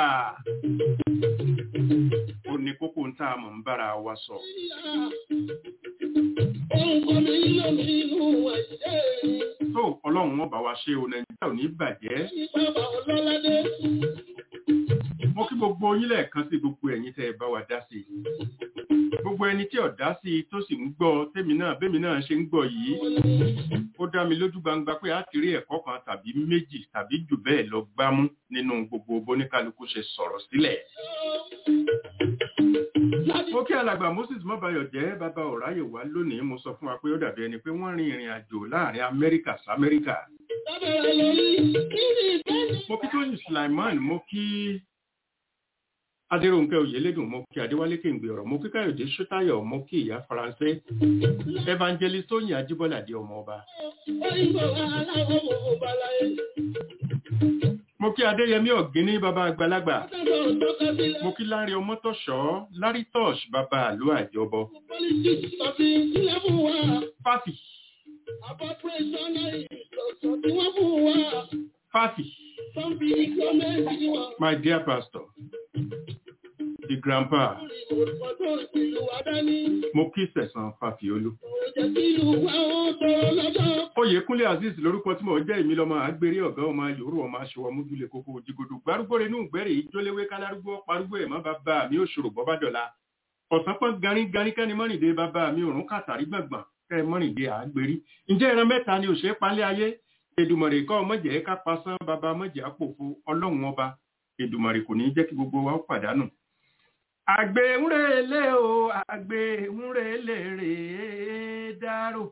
ó ní kókó ń tá a mọ̀ ń bára wa sọ. tó ọlọ́run wọn bá wa ṣe o nàìjíríà ò ní bàjẹ́. mo kí gbogbo yín lẹ́ẹ̀kan sí gbogbo ẹ̀yin tẹ́ ẹ bá wa dá sí i gbogbo ẹni tí ọ̀dá sí tó sì ń gbọ́ bẹ́mi náà ṣe ń gbọ́ yìí ó dá mi lójú gbangba pé a ti rí ẹ̀kọ́ kan tàbí méjì tàbí jù bẹ́ẹ̀ lọ gbámú nínú gbogbo bóníkálukú ṣe sọ̀rọ̀ sílẹ̀. mo kí alàgbà Moses mọ́bayọ̀ jẹ́ bàbá ọ̀ráyè wá lónìí mo sọ fún wa pé ó dàbí ẹni pé wọ́n rin ìrìn àjò láàrin Amẹ́ríkà s'Amẹ́ríkà. mo kí Tóyìn Sulaiman mo kí Adéròǹkẹ́ Oyèlédùn mo kí Adéwálé Kéǹgbé ọ̀rọ̀ mo kí Káyọ̀dé Ṣótáyọ̀ mo kí ìyá Faransé Evangelist Tóyìn Ajíbọ́ládé ọmọ ọba. mo kí Adéyẹmí Ọ̀gíní bàbá àgbàlagbà mo kí Lárí Ọmọ́tọ̀ṣọ́ Lárí Tosh bàbá àlú àjọbọ. Fáfì Fáfì my dear pastor the grandpa mo kí Sẹ̀san Fáfiolú. Oyèkúnlé Azeez lórúkọ tí mo jẹ́ èmi lọ́mọ àgbèrè ọ̀gá ọmọ yòórù ọmọ aṣọwọ mújúlé kókó òjìgòdò gbárùgbó rẹ̀ nù gbẹ́rẹ̀ ìjólewé kálárúgbó parúgbó ẹ̀ mọ́ bàbá mi òṣòro bọ́bá dọ̀la ọ̀sán pọ́n garin kẹ́ni mọ́rìndé bàbá mi òrùn kàtàrí gbọ̀ngbọ̀n kẹ́ mọ́rìndé àgbèrí ǹjẹ́ ìran mẹ́ta ni òṣèré palẹ̀ ayé Èdùmàrè kọ́ mọ̀jẹ̀ ká pasán bàbá mọ̀jẹ̀ àpòfo ọlọ́run ọba Èdùmàrè kò ní jẹ́ kí gbogbo wa ó pàdánù. Àgbéhùnrèlé o àgbéhùnrèlé rèé dárò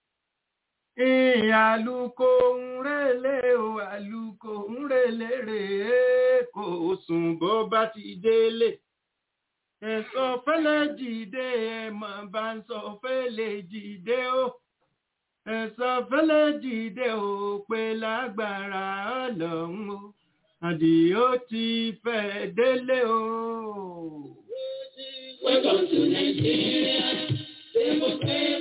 àlùkòhùnrèlé o àlùkòhùnrèlé rèé kò sùn bó bá ti délé ẹ̀sọ́ fẹ́lẹ́ jìde ẹ̀mọ̀ bá ń sọ fẹ́lẹ́ jìde o ẹ̀sọ́ fẹ́lẹ́ jìde o pé lágbára ọlọ́run o àdìó ti fẹ́ délé o. Welcome to Nigeria.